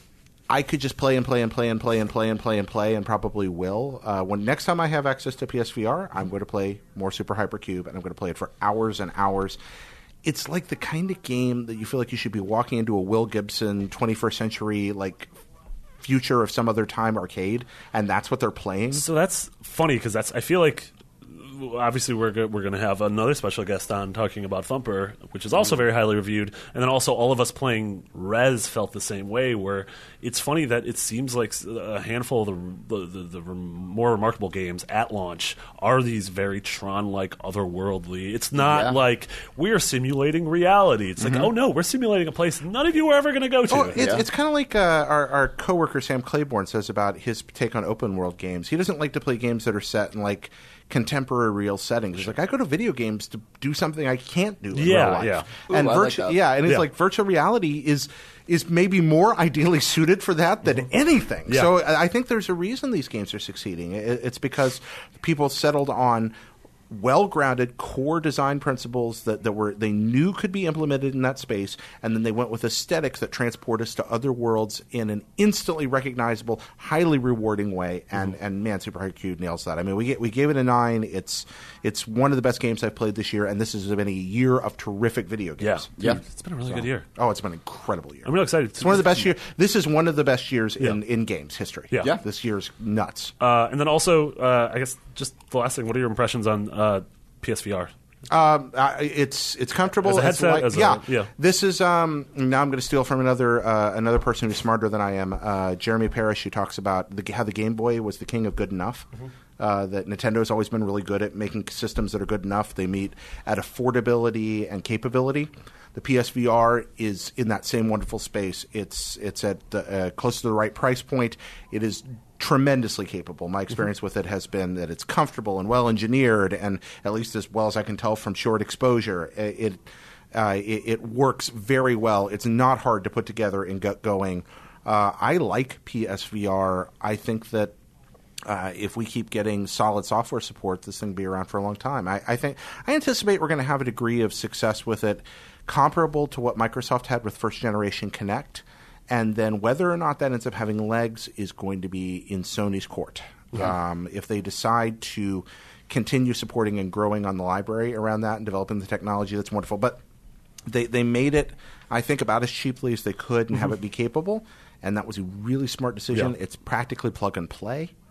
[SPEAKER 5] I could just play and play and play and play and play and play and play and probably will. Uh, when next time I have access to P S V R, I'm going to play more Super Hypercube, and I'm going to play it for hours and hours. It's like the kind of game that you feel like you should be walking into a Will Gibson twenty-first century like future of some other time arcade, and that's what they're playing.
[SPEAKER 3] So that's funny because that's I feel like obviously we're go- we're going to have another special guest on talking about Thumper, which is also very highly reviewed, and then also all of us playing Rez felt the same way. Where it's funny that it seems like a handful of the the, the, the more remarkable games at launch are these very Tron-like, otherworldly. It's not
[SPEAKER 4] Yeah.
[SPEAKER 3] like we're simulating reality. It's like, oh no, we're simulating a place none of you are ever going to go to.
[SPEAKER 5] Oh, it's,
[SPEAKER 4] Yeah.
[SPEAKER 5] it's kind of like uh, our, our coworker Sam Claiborne says about his take on open world games. He doesn't like to play games that are set in like contemporary real settings. He's like, I go to video games to do something I can't do in
[SPEAKER 3] Yeah,
[SPEAKER 5] real life.
[SPEAKER 3] yeah.
[SPEAKER 5] And
[SPEAKER 4] Ooh, I like
[SPEAKER 5] virtu-
[SPEAKER 4] that.
[SPEAKER 5] yeah, and it's
[SPEAKER 3] Yeah.
[SPEAKER 5] like virtual reality is is maybe more ideally suited for that than anything.
[SPEAKER 3] Yeah.
[SPEAKER 5] So I I think there's a reason these games are succeeding. It- It's because people settled on well-grounded core design principles that, that were they knew could be implemented in that space, and then they went with aesthetics that transport us to other worlds in an instantly recognizable, highly rewarding way. And
[SPEAKER 3] Mm-hmm.
[SPEAKER 5] and man, Super Hypercube nails that. I mean, we get, we gave it a nine. It's it's one of the best games I've played this year, and this has been a year of terrific video
[SPEAKER 3] yeah,
[SPEAKER 5] games.
[SPEAKER 4] Yeah.
[SPEAKER 3] It's been a really good year.
[SPEAKER 5] Oh, it's been an incredible year.
[SPEAKER 3] I'm real excited.
[SPEAKER 5] It's one of the best years. This is one of the best years in,
[SPEAKER 3] Yeah.
[SPEAKER 5] in games history.
[SPEAKER 3] Yeah.
[SPEAKER 4] Yeah.
[SPEAKER 5] This year's nuts.
[SPEAKER 3] Uh, and then also, uh, I guess just the last thing. What are your impressions on uh, P S V R?
[SPEAKER 5] Um, uh, it's it's comfortable.
[SPEAKER 3] As a
[SPEAKER 5] It's
[SPEAKER 3] headset,
[SPEAKER 5] light-
[SPEAKER 3] as a-
[SPEAKER 5] yeah.
[SPEAKER 3] yeah.
[SPEAKER 5] This is um, now I'm going to steal from another uh, another person who's smarter than I am. Uh, Jeremy Parrish, who talks about the, how the Game Boy was the king of good enough.
[SPEAKER 3] Mm-hmm.
[SPEAKER 5] Uh, that Nintendo's always been really good at making systems that are good enough. They meet at affordability and capability. The P S V R is in that same wonderful space. It's it's at the, uh, close to the right price point. It is tremendously capable. My experience with it has been that it's comfortable and well engineered, and at least as well as I can tell from short exposure, it uh, it, it works very well. It's not hard to put together and get going. Uh, I like P S V R. I think that uh, if we keep getting solid software support, this thing will be around for a long time. I, I think I anticipate we're going to have a degree of success with it comparable to what Microsoft had with first generation Kinect. And then whether or not that ends up having legs is going to be in Sony's court. Yeah. Um, if they decide to continue supporting and growing on the library around that and developing the technology, that's wonderful. But they, they made it, I think, about as cheaply as they could and mm-hmm. have it be capable. And that was a really smart decision.
[SPEAKER 3] Yeah.
[SPEAKER 5] It's practically plug and play.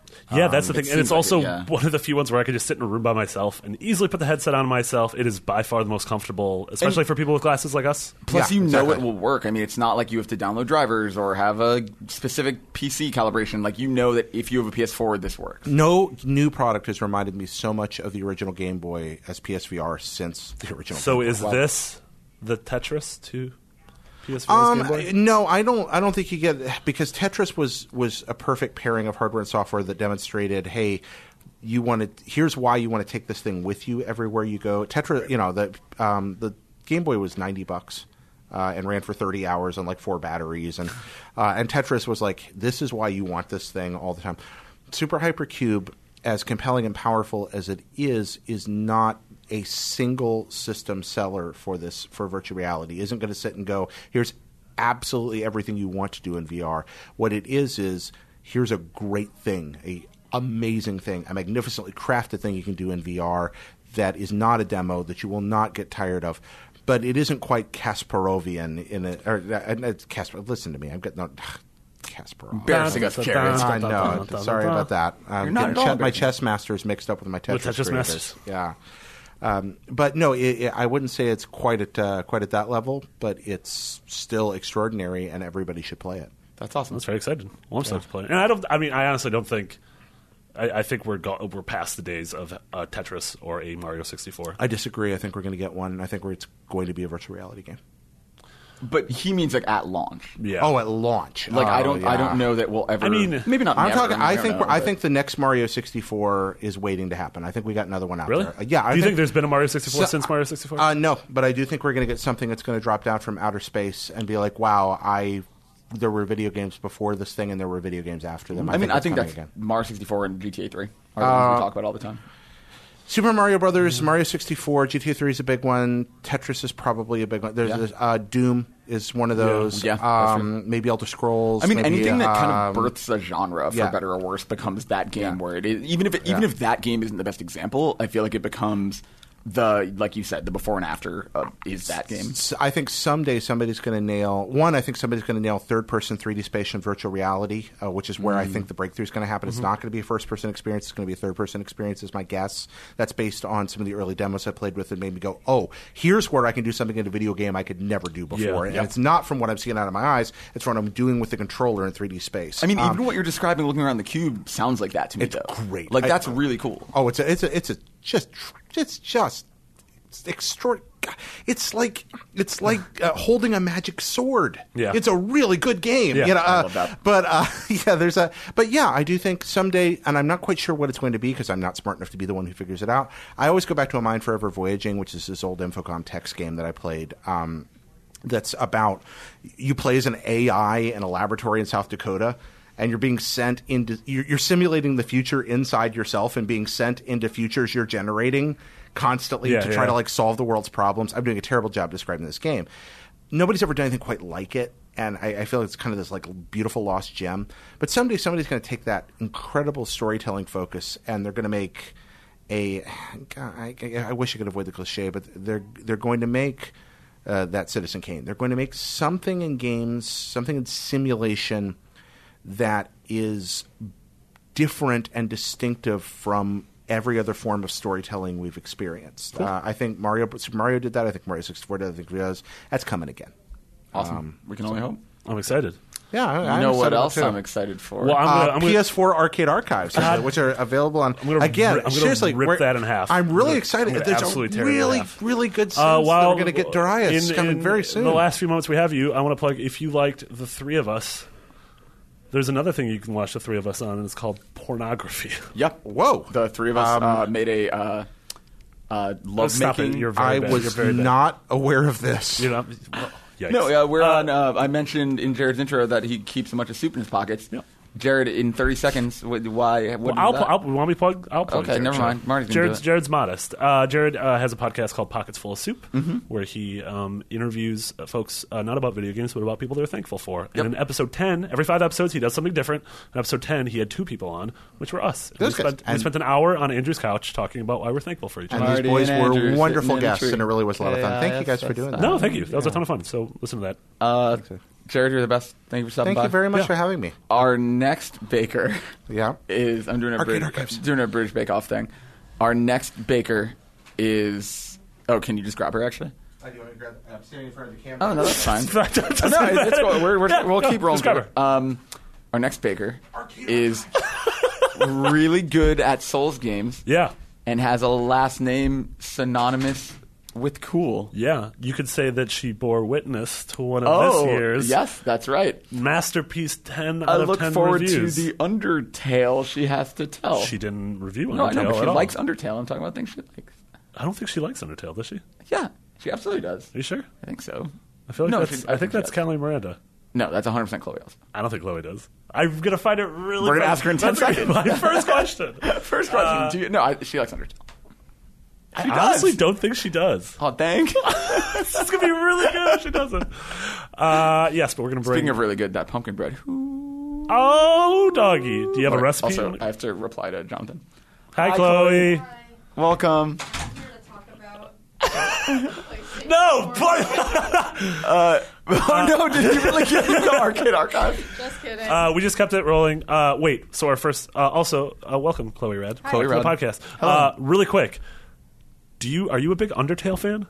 [SPEAKER 3] Yeah, that's
[SPEAKER 4] Um,
[SPEAKER 3] the
[SPEAKER 4] it
[SPEAKER 3] thing. And it's
[SPEAKER 4] seems like
[SPEAKER 3] also
[SPEAKER 4] it, yeah.
[SPEAKER 3] one of the few ones where I could just sit in a room by myself and easily put the headset on myself. It is by far the most comfortable, especially
[SPEAKER 4] And-
[SPEAKER 3] for people with glasses like us.
[SPEAKER 4] Plus,
[SPEAKER 5] Yeah,
[SPEAKER 4] you know
[SPEAKER 5] exactly.
[SPEAKER 4] it will work. I mean, it's not like you have to download drivers or have a specific P C calibration. Like, you know that if you have a P S four, this works.
[SPEAKER 5] No new product has reminded me so much of the original Game Boy as P S V R since the original.
[SPEAKER 3] So
[SPEAKER 5] Game Boy.
[SPEAKER 3] is
[SPEAKER 5] Wow.
[SPEAKER 3] this the Tetris to P S four's
[SPEAKER 5] Um,
[SPEAKER 3] Game Boy?
[SPEAKER 5] no, I don't. I don't think you get because Tetris was was a perfect pairing of hardware and software that demonstrated, hey, you want to. Here's why you want to take this thing with you everywhere you go. Tetris, you know, the um, the Game Boy was ninety bucks. Uh, and ran for thirty hours on like four batteries, and uh, and Tetris was like, this is why you want this thing all the time. Super Hypercube, as compelling and powerful as it is, is not a single system seller for this for virtual reality. Isn't going to sit and go, here's absolutely everything you want to do in V R. What it is is here's a great thing, a amazing thing, a magnificently crafted thing you can do in V R that is not a demo that you will not get tired of. But it isn't quite Kasparovian in it. Or uh, it's Kasper. Listen to me. I'm getting no Kasparov.
[SPEAKER 4] Embarrassing us, Jared.
[SPEAKER 5] I know. Sorry about that. I'm
[SPEAKER 4] You're not
[SPEAKER 5] getting
[SPEAKER 4] at all
[SPEAKER 5] che- my
[SPEAKER 4] embarrassing.
[SPEAKER 5] chess master is mixed up with my Tetris,
[SPEAKER 3] With Tetris
[SPEAKER 5] creators.
[SPEAKER 3] Masters.
[SPEAKER 5] Yeah. Um, but no, it, it, I wouldn't say it's quite at uh, quite at that level, but it's still extraordinary, and everybody should play it.
[SPEAKER 4] That's awesome.
[SPEAKER 3] That's very excited. Well, I'm stoked to play it. And I don't. I mean, I honestly don't think. I, I think we're go- we're past the days of uh, Tetris or a Mario sixty-four.
[SPEAKER 5] I disagree. I think we're going to get one. I think we're, it's going to be a virtual reality game.
[SPEAKER 4] But he means like at launch.
[SPEAKER 3] Yeah.
[SPEAKER 5] Oh, at launch.
[SPEAKER 4] Like,
[SPEAKER 5] Oh,
[SPEAKER 4] I don't, I
[SPEAKER 5] yeah.
[SPEAKER 4] don't know that we'll ever.
[SPEAKER 3] I mean,
[SPEAKER 4] maybe not.
[SPEAKER 5] I'm
[SPEAKER 4] never,
[SPEAKER 5] talking.
[SPEAKER 4] I
[SPEAKER 5] I
[SPEAKER 4] don't
[SPEAKER 5] think.
[SPEAKER 4] know,
[SPEAKER 5] we're, I
[SPEAKER 4] but-
[SPEAKER 5] think the next Mario sixty-four is waiting to happen. I think we got another one out
[SPEAKER 3] Really?
[SPEAKER 5] there. Uh, yeah. I
[SPEAKER 3] Do you think, there's been a Mario sixty-four
[SPEAKER 5] So-
[SPEAKER 3] since Mario sixty-four?
[SPEAKER 5] Uh, no, but I do think we're going to get something that's going to drop down from outer space and be like, wow, I. There were video games before this thing, and there were video games after them.
[SPEAKER 4] I mean, I think
[SPEAKER 5] coming
[SPEAKER 4] that's
[SPEAKER 5] again.
[SPEAKER 4] Mario sixty-four and G T A three are the ones we talk about all the time.
[SPEAKER 5] Super Mario Brothers,
[SPEAKER 3] Mm-hmm.
[SPEAKER 5] Mario sixty-four, G T A three is a big one. Tetris is probably a big one. There's
[SPEAKER 4] Yeah.
[SPEAKER 5] this, uh, Doom is one of those.
[SPEAKER 4] Yeah, that's
[SPEAKER 5] um, maybe Elder Scrolls.
[SPEAKER 4] I mean,
[SPEAKER 5] maybe,
[SPEAKER 4] anything that kind
[SPEAKER 5] um,
[SPEAKER 4] of births a genre, for
[SPEAKER 5] yeah.
[SPEAKER 4] better or worse, becomes that game
[SPEAKER 5] Yeah.
[SPEAKER 4] where it is. Even if it, even
[SPEAKER 5] Yeah.
[SPEAKER 4] if that game isn't the best example, I feel like it becomes the, like you said, the before and after uh, is that game.
[SPEAKER 5] S- I think someday somebody's going to nail one. I think somebody's going to nail third-person three D space and virtual reality, uh, which is where I think the breakthrough is going to happen. It's not going to be a first-person experience; it's going to be a third-person experience. Is my guess. That's based on some of the early demos I played with, and made me go, "Oh, here's where I can do something in a video game I could never do before."
[SPEAKER 3] Yeah.
[SPEAKER 5] And
[SPEAKER 3] Yep.
[SPEAKER 5] it's not from what I'm seeing out of my eyes; it's from what I'm doing with the controller in three D space.
[SPEAKER 4] I mean,
[SPEAKER 5] Um,
[SPEAKER 4] even what you're describing, looking around the cube, sounds like that to me.
[SPEAKER 5] It's
[SPEAKER 4] though.
[SPEAKER 5] great.
[SPEAKER 4] Like
[SPEAKER 5] I-
[SPEAKER 4] that's really cool.
[SPEAKER 5] Oh, it's a, it's a, it's a just, it's just, it's extraordinary. It's like, it's like uh, holding a magic sword.
[SPEAKER 3] Yeah.
[SPEAKER 5] It's a really good game.
[SPEAKER 3] Yeah,
[SPEAKER 5] you know,
[SPEAKER 4] I
[SPEAKER 5] uh,
[SPEAKER 4] love that.
[SPEAKER 5] But uh, yeah, there's a, but yeah, I do think someday, and I'm not quite sure what it's going to be because I'm not smart enough to be the one who figures it out. I always go back to A Mind Forever Voyaging, which is this old Infocom text game that I played. Um, that's about you play as an A I in a laboratory in South Dakota. And you're being sent into you're, you're simulating the future inside yourself and being sent into futures you're generating constantly
[SPEAKER 3] Yeah,
[SPEAKER 5] to
[SPEAKER 3] yeah.
[SPEAKER 5] try to like solve the world's problems. I'm doing a terrible job describing this game. Nobody's ever done anything quite like it, and I, I feel it's kind of this like beautiful lost gem. But someday somebody's going to take that incredible storytelling focus and they're going to make a. God, I, I wish I could avoid the cliche, but they're they're going to make uh, that Citizen Kane. They're going to make something in games, something in simulation that is different and distinctive from every other form of storytelling we've experienced. Uh, I think Mario Super Mario did that. I think Mario sixty-four did. I think it does. That's coming again.
[SPEAKER 4] Awesome.
[SPEAKER 5] Um,
[SPEAKER 4] we can only hope.
[SPEAKER 3] I'm excited.
[SPEAKER 5] Yeah, I,
[SPEAKER 4] You
[SPEAKER 5] I'm
[SPEAKER 4] know what
[SPEAKER 5] excited
[SPEAKER 4] else
[SPEAKER 5] too.
[SPEAKER 4] I'm excited for?
[SPEAKER 3] Well, I'm
[SPEAKER 5] Uh,
[SPEAKER 3] gonna, I'm gonna,
[SPEAKER 5] P S four Arcade Archives, uh, which are available on.
[SPEAKER 3] gonna
[SPEAKER 5] again,
[SPEAKER 3] ri- I'm gonna
[SPEAKER 5] seriously,
[SPEAKER 3] rip
[SPEAKER 5] we're-
[SPEAKER 3] that in half.
[SPEAKER 5] I'm
[SPEAKER 3] I'm
[SPEAKER 5] really
[SPEAKER 3] gonna-
[SPEAKER 5] excited.
[SPEAKER 3] I'm gonna
[SPEAKER 5] There's a
[SPEAKER 3] absolutely tear it in
[SPEAKER 5] really,
[SPEAKER 3] half.
[SPEAKER 5] really good sense
[SPEAKER 3] Uh,
[SPEAKER 5] that
[SPEAKER 3] while
[SPEAKER 5] we're going to get Darius
[SPEAKER 3] in,
[SPEAKER 5] coming
[SPEAKER 3] in
[SPEAKER 5] very soon.
[SPEAKER 3] The last few moments we have you, I want to plug. If you liked the three of us, there's another thing you can watch the three of us on, and it's called pornography.
[SPEAKER 4] Yep.
[SPEAKER 5] Whoa.
[SPEAKER 4] The three of us
[SPEAKER 5] Um,
[SPEAKER 4] uh, made a uh, uh, love
[SPEAKER 3] stop it.
[SPEAKER 4] making.
[SPEAKER 3] You're very
[SPEAKER 5] I
[SPEAKER 3] bad. You're
[SPEAKER 5] was
[SPEAKER 3] very bad.
[SPEAKER 5] not aware of this.
[SPEAKER 3] You know, well, yikes.
[SPEAKER 4] No, uh, we're
[SPEAKER 3] Uh,
[SPEAKER 4] on. Uh, I mentioned in Jared's intro that he keeps a bunch of soup in his pockets.
[SPEAKER 3] Yeah.
[SPEAKER 4] Jared, in thirty seconds, wh- why? What
[SPEAKER 3] Well,
[SPEAKER 4] is
[SPEAKER 3] I'll,
[SPEAKER 4] that?
[SPEAKER 3] pl- I'll, want me to plug? I'll plug.
[SPEAKER 4] Okay,
[SPEAKER 3] Jared,
[SPEAKER 4] never
[SPEAKER 3] sure.
[SPEAKER 4] mind. Marty's gonna
[SPEAKER 3] Jared's
[SPEAKER 4] do it.
[SPEAKER 3] Jared's modest. Uh, Jared uh, has a podcast called Pockets Full of Soup,
[SPEAKER 4] Mm-hmm.
[SPEAKER 3] where he um, interviews uh, folks uh, not about video games, but about people they're thankful for.
[SPEAKER 4] Yep.
[SPEAKER 3] And in episode ten, every five episodes, he does something different. In episode ten, he had two people on, which were us. And we,
[SPEAKER 5] Those guys.
[SPEAKER 3] spent, we
[SPEAKER 5] And-
[SPEAKER 3] spent an hour on Andrew's couch talking about why we're thankful for each
[SPEAKER 5] And
[SPEAKER 3] other.
[SPEAKER 5] these
[SPEAKER 4] Marty
[SPEAKER 5] boys
[SPEAKER 4] and
[SPEAKER 5] were
[SPEAKER 4] Andrew
[SPEAKER 5] wonderful
[SPEAKER 4] sitting in a
[SPEAKER 5] guests,
[SPEAKER 4] tree.
[SPEAKER 5] and it really was a lot of fun. Thank you guys for doing that.
[SPEAKER 3] No, thank you. That was a ton of fun. So listen to that.
[SPEAKER 4] Uh, Jared, you're the best. Thank you for stopping
[SPEAKER 5] Thank
[SPEAKER 4] by.
[SPEAKER 5] you very much
[SPEAKER 3] Yeah.
[SPEAKER 5] for having me.
[SPEAKER 4] Our next baker
[SPEAKER 5] Yeah.
[SPEAKER 4] is I'm doing a
[SPEAKER 5] Arcade
[SPEAKER 4] British,
[SPEAKER 5] Archives.
[SPEAKER 4] doing a British Bake Off thing. Our next baker is oh, can you just grab her actually?
[SPEAKER 5] I do want to grab. I'm standing in front of the camera.
[SPEAKER 4] Oh no, that's fine.
[SPEAKER 3] Doesn't
[SPEAKER 4] no, it- it's cool. We're, we're,
[SPEAKER 3] Yeah,
[SPEAKER 4] we'll
[SPEAKER 3] go,
[SPEAKER 4] keep rolling.
[SPEAKER 3] just grab
[SPEAKER 4] through it. Um, our next baker is really good at Souls games
[SPEAKER 3] Yeah.
[SPEAKER 4] and has a last name synonymous with cool.
[SPEAKER 3] Yeah. You could say that she bore witness to one of
[SPEAKER 4] Oh,
[SPEAKER 3] this year's
[SPEAKER 4] yes, that's right.
[SPEAKER 3] masterpiece ten out
[SPEAKER 4] I
[SPEAKER 3] of
[SPEAKER 4] look
[SPEAKER 3] ten
[SPEAKER 4] forward
[SPEAKER 3] reviews.
[SPEAKER 4] to the Undertale she has to tell.
[SPEAKER 3] She didn't review
[SPEAKER 4] no, I
[SPEAKER 3] Undertale
[SPEAKER 4] know, but she
[SPEAKER 3] at all.
[SPEAKER 4] likes Undertale. I'm talking about things she likes.
[SPEAKER 3] I don't think she likes Undertale, does she? Are
[SPEAKER 4] Yeah, she absolutely does.
[SPEAKER 3] you sure?
[SPEAKER 4] I think so.
[SPEAKER 3] I feel like
[SPEAKER 4] No,
[SPEAKER 3] that's,
[SPEAKER 4] she-
[SPEAKER 3] I, think
[SPEAKER 4] she
[SPEAKER 3] that's
[SPEAKER 4] does.
[SPEAKER 3] Kelly Miranda.
[SPEAKER 4] No, that's one hundred percent Chloe Elson.
[SPEAKER 3] I don't think Chloe does. I'm gonna find it really.
[SPEAKER 4] We're gonna
[SPEAKER 3] fast.
[SPEAKER 4] ask her in ten
[SPEAKER 3] That's
[SPEAKER 4] seconds.
[SPEAKER 3] My first question.
[SPEAKER 4] First question. do you, no, I, she likes Undertale. She
[SPEAKER 3] I
[SPEAKER 4] does.
[SPEAKER 3] honestly don't think she does.
[SPEAKER 4] Oh, thank.
[SPEAKER 3] This is gonna be really good if she doesn't. Uh, yes, but we're gonna bring.
[SPEAKER 4] Speaking of really good, that pumpkin bread. Ooh.
[SPEAKER 3] Oh, doggy! Do you have a
[SPEAKER 4] Okay,
[SPEAKER 3] recipe?
[SPEAKER 4] Also, I have to reply to Jonathan.
[SPEAKER 3] Hi,
[SPEAKER 4] Hi,
[SPEAKER 3] Chloe.
[SPEAKER 4] Welcome.
[SPEAKER 3] No, boy.
[SPEAKER 4] Oh no! Did you really get into Arcade Archive?
[SPEAKER 6] Just kidding.
[SPEAKER 3] Uh, we just kept it rolling. Uh, wait, so our first. Uh, also, uh, welcome, Chloe Red.
[SPEAKER 4] Chloe
[SPEAKER 3] to the
[SPEAKER 4] Red.
[SPEAKER 3] podcast. Uh, really quick. Do you are you a big Undertale fan?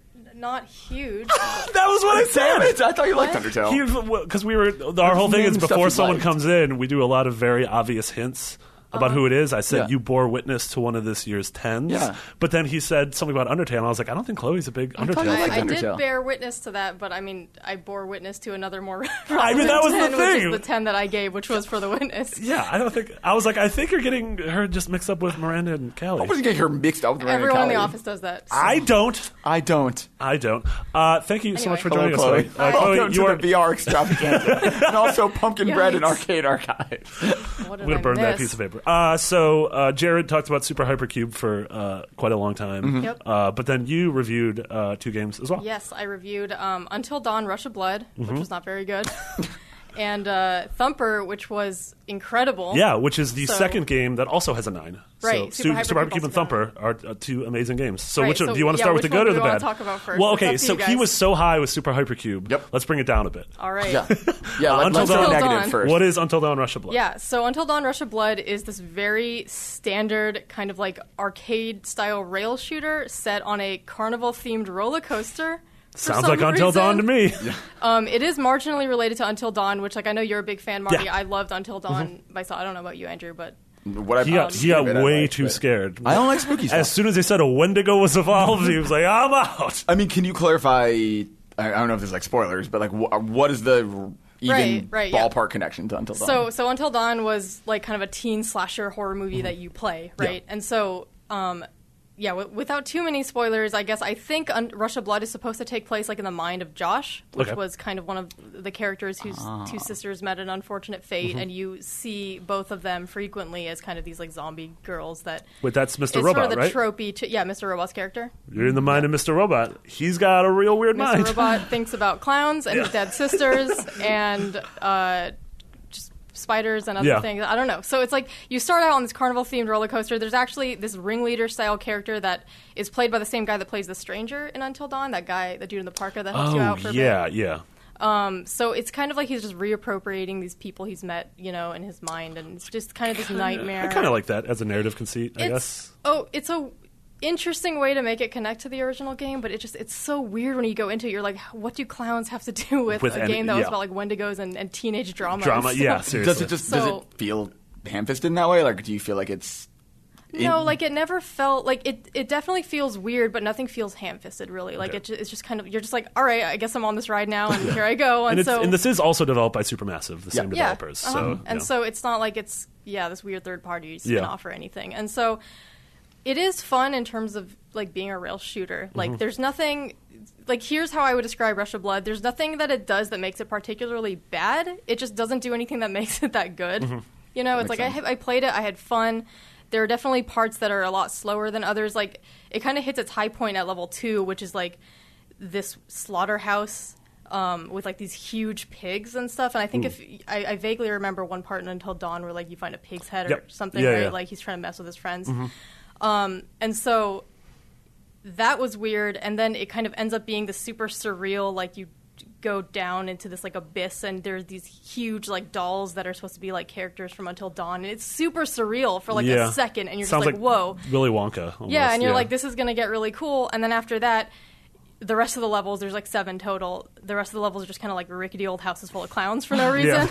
[SPEAKER 6] Not huge.
[SPEAKER 3] That was what I
[SPEAKER 4] Damn
[SPEAKER 3] said.
[SPEAKER 4] it! I thought you liked Undertale.
[SPEAKER 3] Because we were our whole thing
[SPEAKER 4] name
[SPEAKER 3] is
[SPEAKER 4] stuff
[SPEAKER 3] before
[SPEAKER 4] you
[SPEAKER 3] someone
[SPEAKER 4] liked.
[SPEAKER 3] comes in, we do a lot of very obvious hints about who it is. I said
[SPEAKER 4] Yeah.
[SPEAKER 3] you bore witness to one of this year's tens.
[SPEAKER 4] Yeah.
[SPEAKER 3] But then he said something about Undertale, and I was like, I don't think Chloe's a big
[SPEAKER 4] thought
[SPEAKER 3] Undertale
[SPEAKER 4] you
[SPEAKER 3] fan.
[SPEAKER 4] liked
[SPEAKER 6] I, I
[SPEAKER 4] Undertale.
[SPEAKER 6] did bear witness to that, but I mean, I bore witness to another more
[SPEAKER 3] I mean, that was the
[SPEAKER 6] ten, which
[SPEAKER 3] thing.
[SPEAKER 6] is the ten that I gave, which was for the witness.
[SPEAKER 3] Yeah, I don't think I was like, I think you're getting her just mixed up with Miranda and Callie.
[SPEAKER 4] I wasn't getting her mixed up with Miranda
[SPEAKER 6] Everyone in the
[SPEAKER 4] Kelly.
[SPEAKER 6] office does that. so-
[SPEAKER 3] I don't.
[SPEAKER 4] I don't.
[SPEAKER 3] I don't. Uh, thank you so
[SPEAKER 6] Anyway.
[SPEAKER 3] much for
[SPEAKER 4] Hello,
[SPEAKER 3] joining
[SPEAKER 4] Chloe.
[SPEAKER 3] us, Chloe. Uh, Chloe,
[SPEAKER 4] Welcome
[SPEAKER 3] you
[SPEAKER 4] to
[SPEAKER 3] are.
[SPEAKER 4] the V R extravaganza, and also pumpkin bread and
[SPEAKER 6] Yikes.
[SPEAKER 4] Arcade Archive.
[SPEAKER 6] What did
[SPEAKER 3] I'm gonna
[SPEAKER 6] I
[SPEAKER 3] burn that
[SPEAKER 6] miss?
[SPEAKER 3] piece of paper. Uh, so uh, Jared talked about Super Hypercube for uh, quite a long time.
[SPEAKER 4] Mm-hmm.
[SPEAKER 6] Yep.
[SPEAKER 3] Uh, but then you reviewed uh, two games as well.
[SPEAKER 6] Yes, I reviewed um, Until Dawn: Rush of Blood,
[SPEAKER 3] Mm-hmm.
[SPEAKER 6] which was not very good, and uh, Thumper, which was incredible.
[SPEAKER 3] Yeah, which is the
[SPEAKER 6] So-
[SPEAKER 3] second game that also has a nine.
[SPEAKER 6] Right,
[SPEAKER 3] So
[SPEAKER 6] Super
[SPEAKER 3] Super, Super
[SPEAKER 6] Hypercube
[SPEAKER 3] Hypercube and
[SPEAKER 6] also
[SPEAKER 3] Thumper are uh, two amazing games. So
[SPEAKER 6] Right,
[SPEAKER 3] which one,
[SPEAKER 6] so,
[SPEAKER 3] do you want to
[SPEAKER 6] yeah,
[SPEAKER 3] start with
[SPEAKER 6] which
[SPEAKER 3] the
[SPEAKER 6] one
[SPEAKER 3] good or
[SPEAKER 6] do
[SPEAKER 3] the
[SPEAKER 6] we wanna
[SPEAKER 3] bad?
[SPEAKER 6] talk about first?
[SPEAKER 3] Well,
[SPEAKER 6] It's
[SPEAKER 3] okay,
[SPEAKER 6] up to
[SPEAKER 3] so
[SPEAKER 6] you
[SPEAKER 3] he
[SPEAKER 6] guys.
[SPEAKER 3] was so high with Super Hypercube.
[SPEAKER 4] Yep.
[SPEAKER 3] Let's bring it down a bit.
[SPEAKER 6] All right.
[SPEAKER 4] Yeah, yeah. Let,
[SPEAKER 3] Until
[SPEAKER 4] let's go
[SPEAKER 3] Dawn.
[SPEAKER 4] negative
[SPEAKER 6] Dawn.
[SPEAKER 4] first.
[SPEAKER 3] What is Until Dawn Rush of Blood?
[SPEAKER 6] Yeah, so Until Dawn Rush of Blood is this very standard kind of like arcade style rail shooter set on a carnival themed roller coaster. for
[SPEAKER 3] Sounds
[SPEAKER 6] some
[SPEAKER 3] like Until Dawn to
[SPEAKER 6] reason.
[SPEAKER 3] me.
[SPEAKER 6] Um, it is marginally related to Until Dawn, which like I know you're a big fan, Marty.
[SPEAKER 3] Yeah.
[SPEAKER 6] I loved Until Dawn myself. I don't know about you, Andrew, but
[SPEAKER 4] What I
[SPEAKER 3] He got, he got way too scared.
[SPEAKER 4] I don't like spooky stuff.
[SPEAKER 3] As soon as they said a Wendigo was evolved, he was like, I'm out.
[SPEAKER 4] I mean, can you clarify? I, I don't know if this is like spoilers, but like, wh- what is the even
[SPEAKER 6] Right, right, yeah.
[SPEAKER 4] ballpark connection to Until Dawn?
[SPEAKER 6] So, so Until Dawn was like kind of a teen slasher horror movie
[SPEAKER 3] Mm-hmm.
[SPEAKER 6] that you play, right? And so, um, yeah, w- without too many spoilers, I guess I think Un- Rush of Blood is supposed to take place like in the mind of Josh, which
[SPEAKER 3] Okay.
[SPEAKER 6] was kind of one of the characters whose
[SPEAKER 4] Ah.
[SPEAKER 6] two sisters met an unfortunate fate,
[SPEAKER 3] Mm-hmm.
[SPEAKER 6] and you see both of them frequently as kind of these like zombie girls that.
[SPEAKER 3] Wait, that's Mister
[SPEAKER 6] It's
[SPEAKER 3] Robot,
[SPEAKER 6] sort of the
[SPEAKER 3] right?
[SPEAKER 6] tropey, to, yeah, Mister Robot's character.
[SPEAKER 3] You're in the mind of Mister Robot. He's got a real weird
[SPEAKER 6] Mister
[SPEAKER 3] mind.
[SPEAKER 6] Robot thinks about clowns and his dead sisters and uh, just spiders and other
[SPEAKER 3] Yeah.
[SPEAKER 6] things. I don't know. So it's like you start out on this carnival themed roller coaster. There's actually this ringleader style character that is played by the same guy that plays the Stranger in Until Dawn. That guy, the dude in the parka that helps you
[SPEAKER 3] Oh,
[SPEAKER 6] out for a bit.
[SPEAKER 3] yeah, yeah.
[SPEAKER 6] Um, so it's kind of like he's just reappropriating these people he's met, you know, in his mind, and it's just kind of this nightmare.
[SPEAKER 3] I kind of like that as a narrative conceit, I
[SPEAKER 6] It's
[SPEAKER 3] guess.
[SPEAKER 6] oh, it's a interesting way to make it connect to the original game, but it just it's so weird when you go into it. You're like, what do clowns have to do with,
[SPEAKER 3] With
[SPEAKER 6] a
[SPEAKER 3] any-
[SPEAKER 6] game that was
[SPEAKER 3] yeah.
[SPEAKER 6] about like Wendigos and, and teenage drama?
[SPEAKER 3] Drama,
[SPEAKER 6] and
[SPEAKER 3] yeah,
[SPEAKER 6] stuff?
[SPEAKER 3] seriously.
[SPEAKER 4] does it just
[SPEAKER 6] So-
[SPEAKER 4] does it feel ham-fisted in that way? Like, do you feel like it's
[SPEAKER 6] No,
[SPEAKER 4] in-
[SPEAKER 6] like it never felt like it. It definitely feels weird, but nothing feels ham-fisted really. Like
[SPEAKER 3] Okay.
[SPEAKER 6] it, ju- it's just kind of you're just like, all right, I guess I'm on this ride now, and here I go. And,
[SPEAKER 3] and, it's,
[SPEAKER 6] so
[SPEAKER 3] and this is also developed by Supermassive, the same
[SPEAKER 6] yeah,
[SPEAKER 3] developers.
[SPEAKER 6] uh-huh.
[SPEAKER 3] So,
[SPEAKER 6] and
[SPEAKER 3] you know.
[SPEAKER 6] so it's not like it's yeah this weird third party spin
[SPEAKER 3] Yeah.
[SPEAKER 6] off or anything. And so it is fun in terms of like being a rail shooter.
[SPEAKER 3] Mm-hmm.
[SPEAKER 6] Like there's nothing like here's how I would describe Rush of Blood. There's nothing that it does that makes it particularly bad. It just doesn't do anything that makes it that good.
[SPEAKER 3] Mm-hmm.
[SPEAKER 6] You know, it's
[SPEAKER 4] Makes
[SPEAKER 6] like I,
[SPEAKER 4] sense.
[SPEAKER 6] I played it, I had fun. There are definitely parts that are a lot slower than others. Like it kind of hits its high point at level two, which is like this slaughterhouse um, with like these huge pigs and stuff. And I think if I, I vaguely remember one part in Until Dawn where like you find a pig's head or
[SPEAKER 3] Yep.
[SPEAKER 6] something,
[SPEAKER 3] Yeah,
[SPEAKER 6] right?
[SPEAKER 3] yeah.
[SPEAKER 6] Like he's trying to mess with his friends. Um, and so that was weird. And then it kind of ends up being the super surreal, like you go down into this like abyss, and there's these huge like dolls that are supposed to be like characters from Until Dawn, and it's super surreal for like
[SPEAKER 3] Yeah.
[SPEAKER 6] a second, and you're
[SPEAKER 3] Sounds
[SPEAKER 6] just like, whoa.
[SPEAKER 3] Willy Wonka. Almost.
[SPEAKER 6] Yeah, and you're like, this is going to get really cool. And then after that, the rest of the levels, there's like seven total. The rest of the levels are just kind of like rickety old houses full of clowns for no reason.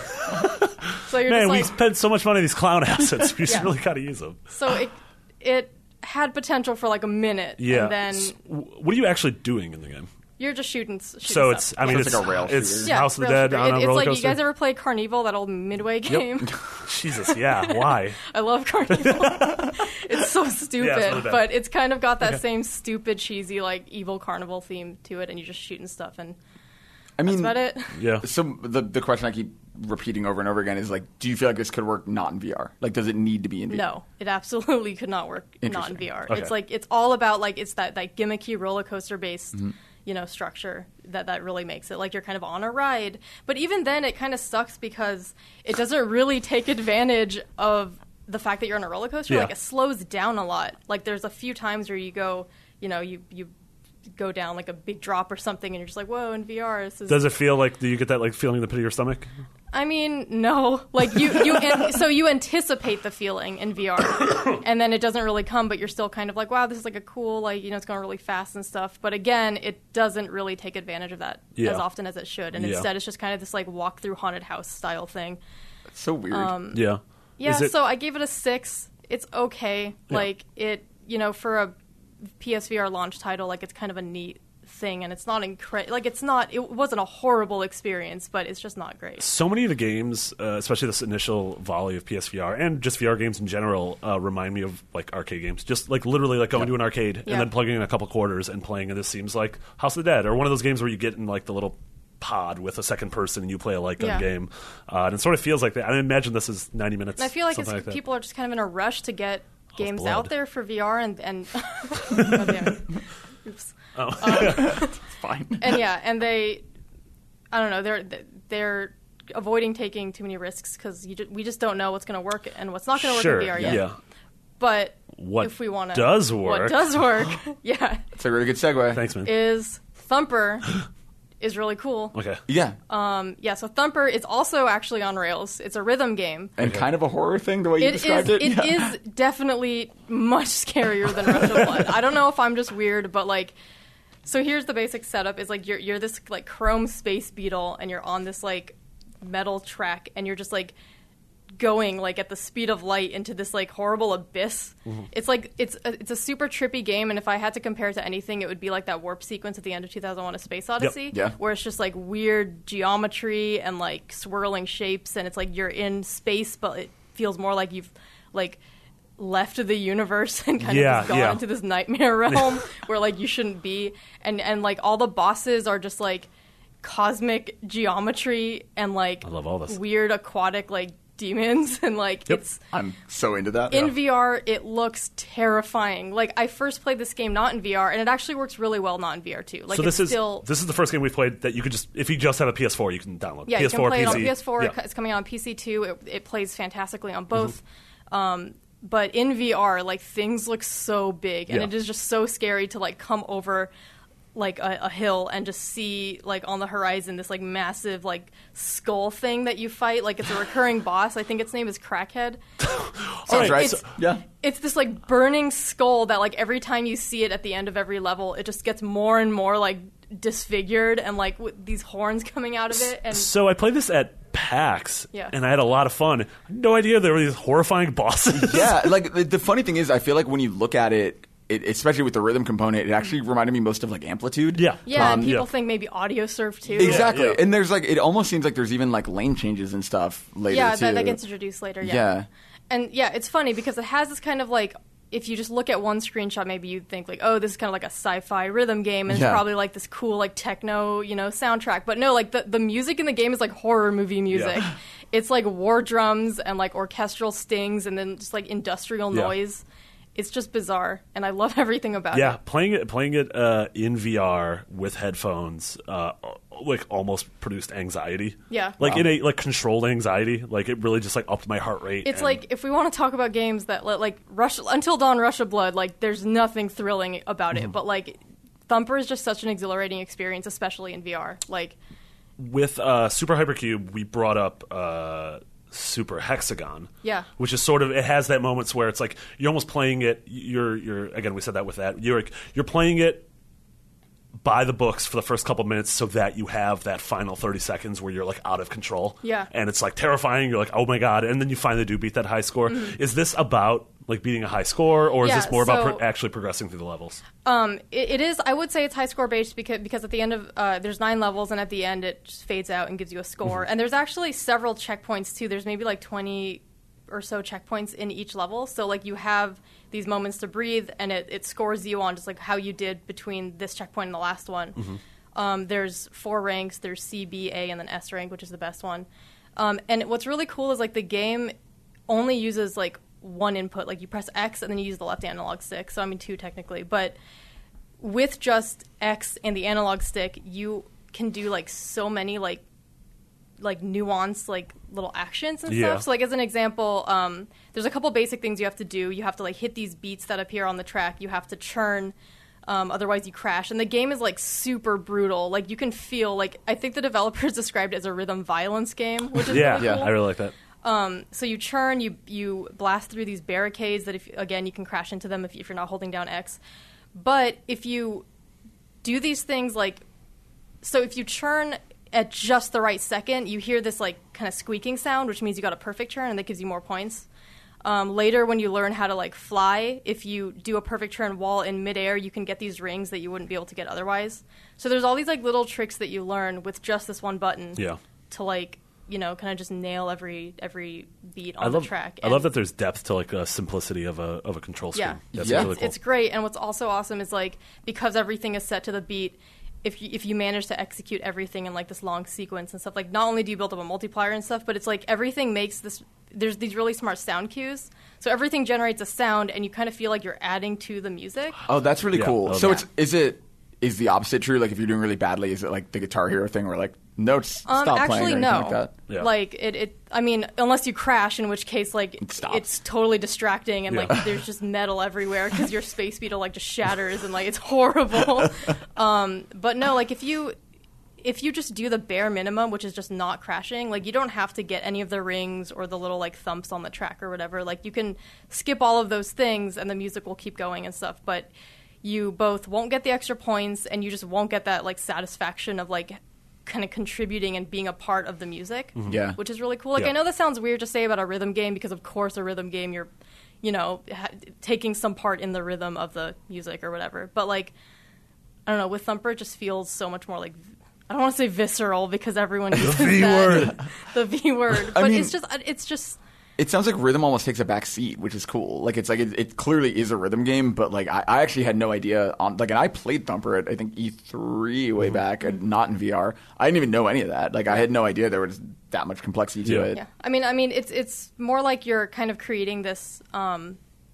[SPEAKER 6] So you're
[SPEAKER 3] Man,
[SPEAKER 6] just
[SPEAKER 3] we
[SPEAKER 6] like,
[SPEAKER 3] spent so much money on these clown assets. We just
[SPEAKER 6] Yeah.
[SPEAKER 3] really got to use them.
[SPEAKER 6] so it it had potential for like a minute,
[SPEAKER 3] Yeah.
[SPEAKER 6] and then
[SPEAKER 3] S- w- what are you actually doing in the game?
[SPEAKER 6] you're just shooting. shooting
[SPEAKER 3] So
[SPEAKER 6] stuff.
[SPEAKER 3] it's, I mean,
[SPEAKER 4] So
[SPEAKER 3] it's,
[SPEAKER 4] it's like a rail
[SPEAKER 3] it's
[SPEAKER 4] shooter.
[SPEAKER 6] yeah,
[SPEAKER 3] House of the
[SPEAKER 6] real
[SPEAKER 3] Dead
[SPEAKER 6] shooter.
[SPEAKER 3] on
[SPEAKER 6] It-
[SPEAKER 3] a
[SPEAKER 6] it's
[SPEAKER 3] roller
[SPEAKER 6] like
[SPEAKER 3] coaster.
[SPEAKER 6] you guys ever play Carnival, that old Midway game?
[SPEAKER 3] Jesus, yeah. Why?
[SPEAKER 6] I love Carnival. It's so stupid,
[SPEAKER 3] Yeah, it's really bad.
[SPEAKER 6] but it's kind of got that same stupid, cheesy, like evil carnival theme to it, and you're just shooting stuff, and
[SPEAKER 4] I mean,
[SPEAKER 6] that's about it.
[SPEAKER 3] Yeah.
[SPEAKER 4] So the the question I keep repeating over and over again is like, do you feel like this could work not in V R? Like, does it need to be in V R?
[SPEAKER 6] No, it absolutely could not work not in
[SPEAKER 4] Interesting.
[SPEAKER 6] V R.
[SPEAKER 3] Okay.
[SPEAKER 6] It's like it's all about like it's that that gimmicky roller coaster based,
[SPEAKER 3] Mm-hmm.
[SPEAKER 6] you know, structure that that really makes it like you're kind of on a ride. But even then, it kind of sucks because it doesn't really take advantage of the fact that you're on a roller coaster.
[SPEAKER 3] Yeah.
[SPEAKER 6] Like it slows down a lot. Like there's a few times where you go, you know, you you go down like a big drop or something, and you're just like, whoa, in V R, this is.
[SPEAKER 3] Does it feel like, do you get that like feeling in the pit of your stomach?
[SPEAKER 6] I mean, no. Like you, you, an- so you anticipate the feeling in V R, and then it doesn't really come, but you're still kind of like, wow, this is like a cool, like you know, it's going really fast and stuff. But again, it doesn't really take advantage of that
[SPEAKER 3] Yeah.
[SPEAKER 6] as often as it should, and
[SPEAKER 3] Yeah.
[SPEAKER 6] instead it's just kind of this like walk through haunted house style thing.
[SPEAKER 4] It's so weird.
[SPEAKER 6] Um,
[SPEAKER 3] Yeah.
[SPEAKER 6] Yeah,
[SPEAKER 3] Is it,
[SPEAKER 6] so I gave it a six. It's okay.
[SPEAKER 3] Yeah.
[SPEAKER 6] Like it, you know, for a P S V R launch title, like it's kind of a neat thing, and it's not incredible. Like it's not. It wasn't a horrible experience, but it's just not great.
[SPEAKER 3] so many of the games, uh, especially this initial volley of P S V R and just V R games in general, uh, remind me of like arcade games. Just like literally like going to an arcade
[SPEAKER 6] Yeah.
[SPEAKER 3] and then plugging in a couple quarters and playing. And this seems like House of the Dead or one of those games where you get in like the little pod with a second person and you play a light gun
[SPEAKER 6] Yeah.
[SPEAKER 3] game. Uh, and it sort of feels like that. I imagine this is ninety minutes.
[SPEAKER 6] And I feel like, it's,
[SPEAKER 3] something like that.
[SPEAKER 6] people are just kind of in a rush to get games
[SPEAKER 3] blood.
[SPEAKER 6] out there for V R, and and God damn it. Oops.
[SPEAKER 4] Fine.
[SPEAKER 6] And yeah, and they, I don't know, they're they're avoiding taking too many risks because ju- we just don't know what's going to work and what's not going to work
[SPEAKER 3] Sure.
[SPEAKER 6] in V R
[SPEAKER 3] Yeah.
[SPEAKER 6] yet. But
[SPEAKER 3] What
[SPEAKER 6] if we want to,
[SPEAKER 3] does
[SPEAKER 6] what
[SPEAKER 3] work?
[SPEAKER 6] does work, yeah,
[SPEAKER 4] It's a really good segue.
[SPEAKER 3] Thanks, man.
[SPEAKER 6] is Thumper is really cool.
[SPEAKER 3] okay.
[SPEAKER 4] Yeah.
[SPEAKER 6] Um, yeah, so Thumper is also actually on rails. It's a rhythm game.
[SPEAKER 4] and kind of a horror thing, the way you
[SPEAKER 6] It is.
[SPEAKER 4] described it.
[SPEAKER 6] It
[SPEAKER 4] Yeah.
[SPEAKER 6] is definitely much scarier than Rush of Blood. I don't know if I'm just weird, but like, so here's the basic setup: is like you're you're this like chrome space beetle, and you're on this like metal track, and you're just like going like at the speed of light into this like horrible abyss.
[SPEAKER 3] Mm-hmm.
[SPEAKER 6] It's like it's a, it's a super trippy game, and if I had to compare it to anything, it would be like that warp sequence at the end of two thousand one: A Space Odyssey,
[SPEAKER 4] Yeah.
[SPEAKER 6] where it's just like weird geometry and like swirling shapes, and it's like you're in space, but it feels more like you've like left the universe and kind
[SPEAKER 3] Yeah,
[SPEAKER 6] of just gone
[SPEAKER 3] yeah.
[SPEAKER 6] into this nightmare realm where like you shouldn't be, and and like all the bosses are just like cosmic geometry and like
[SPEAKER 3] I love all this.
[SPEAKER 6] weird aquatic like demons, and like
[SPEAKER 3] Yep.
[SPEAKER 6] it's
[SPEAKER 4] I'm so into that.
[SPEAKER 6] in V R, it looks terrifying. Like I first played this game not in V R, and it actually works really well not in V R too. Like
[SPEAKER 3] so this
[SPEAKER 6] it's
[SPEAKER 3] is
[SPEAKER 6] still
[SPEAKER 3] this is the first game we've played that you could just if you just have a P S four you can download.
[SPEAKER 6] yeah,
[SPEAKER 3] P S four,
[SPEAKER 6] you can play
[SPEAKER 3] P C.
[SPEAKER 6] it on P S four.
[SPEAKER 3] Yeah.
[SPEAKER 6] It's coming out on P C too. It, it plays fantastically on both.
[SPEAKER 3] Mm-hmm.
[SPEAKER 6] Um, but in V R, like things look so big, and
[SPEAKER 3] Yeah.
[SPEAKER 6] it is just so scary to like come over like a, a hill and just see like on the horizon this like massive like skull thing that you fight. Like it's a recurring boss. I think its name is Crackhead.
[SPEAKER 4] Sounds right.
[SPEAKER 6] it's-
[SPEAKER 4] yeah.
[SPEAKER 6] It's this like burning skull that like every time you see it at the end of every level, it just gets more and more like disfigured and like with these horns coming out of it. And
[SPEAKER 3] So I played this at PAX,
[SPEAKER 6] Yeah.
[SPEAKER 3] and I had a lot of fun. No idea there were these horrifying bosses.
[SPEAKER 4] Yeah, like the, the funny thing is, I feel like when you look at it, it, especially with the rhythm component, it actually reminded me most of like Amplitude.
[SPEAKER 3] Yeah.
[SPEAKER 6] yeah, and
[SPEAKER 3] Um,
[SPEAKER 6] people
[SPEAKER 3] yeah.
[SPEAKER 6] think maybe audio surf too.
[SPEAKER 4] exactly.
[SPEAKER 3] yeah.
[SPEAKER 4] And there's like, it almost seems like there's even like lane changes and stuff later
[SPEAKER 6] Yeah,
[SPEAKER 4] too.
[SPEAKER 6] that, that gets introduced later. Yeah.
[SPEAKER 4] Yeah.
[SPEAKER 6] And yeah, it's funny because it has this kind of like, if you just look at one screenshot, maybe you'd think like, oh, this is kind of like a sci-fi rhythm game, and
[SPEAKER 4] Yeah.
[SPEAKER 6] it's probably like this cool like techno, you know, soundtrack. But no, like the the music in the game is like horror movie music.
[SPEAKER 3] Yeah.
[SPEAKER 6] It's like war drums and like orchestral stings, and then just like industrial
[SPEAKER 3] Yeah.
[SPEAKER 6] noise. It's just bizarre, and I love everything about
[SPEAKER 3] Yeah,
[SPEAKER 6] it.
[SPEAKER 3] playing it playing it uh, in V R with headphones, uh, like almost produced anxiety.
[SPEAKER 6] Yeah.
[SPEAKER 3] like
[SPEAKER 4] Wow.
[SPEAKER 3] in a like controlled anxiety. Like it really just like upped my heart rate.
[SPEAKER 6] It's
[SPEAKER 3] and-
[SPEAKER 6] like if we want to talk about games that let, like Rush Until Dawn, Rush of Blood, like there's nothing thrilling about
[SPEAKER 3] Mm-hmm.
[SPEAKER 6] it, but like Thumper is just such an exhilarating experience, especially in V R. Like
[SPEAKER 3] with uh, Super Hypercube, we brought up uh, Super Hexagon.
[SPEAKER 6] Yeah.
[SPEAKER 3] Which is sort of, it has that moments where it's like you're almost playing it. You're you're again we said that with that you're you're playing it by the books for the first couple minutes so that you have that final thirty seconds where you're like out of control.
[SPEAKER 6] Yeah.
[SPEAKER 3] And it's like terrifying. You're like, oh my God. And then you finally do beat that high score. Mm-hmm. Is this about like beating a high score, or is
[SPEAKER 6] yeah,
[SPEAKER 3] this more
[SPEAKER 6] so,
[SPEAKER 3] about pro- actually progressing through the levels?
[SPEAKER 6] Um, it, it is, I would say it's high score based because, because at the end of, uh, there's nine levels and at the end it just fades out and gives you a score. Mm-hmm. And there's actually several checkpoints too. There's maybe like twenty or so checkpoints in each level. So like you have these moments to breathe, and it, it scores you on just like how you did between this checkpoint and the last one. Mm-hmm. Um, there's four ranks. There's C, B, A, and then S rank, which is the best one. Um, and what's really cool is like the game only uses like one input. Like you press X and then you use the left analog stick. So I mean two technically, but with just X and the analog stick, you can do like so many like like nuanced like little actions and
[SPEAKER 3] yeah.
[SPEAKER 6] stuff. So like as an example, um, there's a couple basic things you have to do. You have to like hit these beats that appear on the track. You have to churn, um, otherwise you crash. And the game is like super brutal. Like you can feel like, I think the developers described it as a rhythm violence game, which is
[SPEAKER 3] yeah,
[SPEAKER 6] really
[SPEAKER 3] yeah,
[SPEAKER 6] cool.
[SPEAKER 3] I really like that.
[SPEAKER 6] Um, so you churn, you you blast through these barricades that if again you can crash into them if, if you're not holding down X. But if you do these things like, so if you churn at just the right second, you hear this like kind of squeaking sound, which means you got a perfect turn, and that gives you more points. Um, later, when you learn how to like fly, if you do a perfect turn while in midair, you can get these rings that you wouldn't be able to get otherwise. So there's all these like little tricks that you learn with just this one button.
[SPEAKER 3] Yeah.
[SPEAKER 6] To like, you know, kind of just nail every every beat on
[SPEAKER 3] I love,
[SPEAKER 6] the track.
[SPEAKER 3] I
[SPEAKER 6] And
[SPEAKER 3] love that there's depth to like a simplicity of a of a control scheme.
[SPEAKER 6] Yeah,
[SPEAKER 3] That's
[SPEAKER 4] Yeah.
[SPEAKER 3] really
[SPEAKER 6] it's,
[SPEAKER 3] cool.
[SPEAKER 6] it's great. And what's also awesome is like because everything is set to the beat. If you, if you manage to execute everything in like this long sequence and stuff, like not only do you build up a multiplier and stuff, but it's like everything makes this. There's these really smart sound cues, so everything generates a sound, and you kind of feel like you're adding to the music.
[SPEAKER 4] Oh, that's really
[SPEAKER 3] Yeah,
[SPEAKER 4] cool.
[SPEAKER 3] I love
[SPEAKER 4] So
[SPEAKER 3] that.
[SPEAKER 4] it's is it is the opposite true? Like if you're doing really badly, is it like the Guitar Hero thing where like notes
[SPEAKER 6] Um,
[SPEAKER 4] stop
[SPEAKER 6] actually,
[SPEAKER 4] playing or
[SPEAKER 6] no.
[SPEAKER 4] anything like that?
[SPEAKER 3] Yeah.
[SPEAKER 6] Like it, it. I mean, unless you crash, in which case, like
[SPEAKER 4] It stops.
[SPEAKER 6] it's totally distracting, and
[SPEAKER 3] Yeah.
[SPEAKER 6] like there's just metal everywhere because your space beetle like just shatters, and like it's horrible. um, but no, like if you if you just do the bare minimum, which is just not crashing, like you don't have to get any of the rings or the little like thumps on the track or whatever. Like you can skip all of those things, and the music will keep going and stuff. But you both won't get the extra points, and you just won't get that like satisfaction of like kind of contributing and being a part of the music.
[SPEAKER 4] Yeah.
[SPEAKER 6] Which is really cool. Like
[SPEAKER 3] Yeah.
[SPEAKER 6] I know that sounds weird to say about a rhythm game because of course a rhythm game you're, you know, ha- taking some part in the rhythm of the music or whatever. But like, I don't know, with Thumper it just feels so much more like, I don't want to say visceral because everyone uses
[SPEAKER 3] V
[SPEAKER 6] that.
[SPEAKER 3] word.
[SPEAKER 6] The V word. But
[SPEAKER 4] mean-
[SPEAKER 6] it's just, it's just,
[SPEAKER 4] It sounds like rhythm almost takes a back seat, which is cool. Like it's like it, it clearly is a rhythm game, but like I, I actually had no idea on like and I played Thumper at I think E three way back, and not in V R. I didn't even know any of that. Like I had no idea there was that much complexity to
[SPEAKER 3] Yeah.
[SPEAKER 4] it.
[SPEAKER 6] yeah. I mean, I mean, it's it's more like you're kind of creating this um,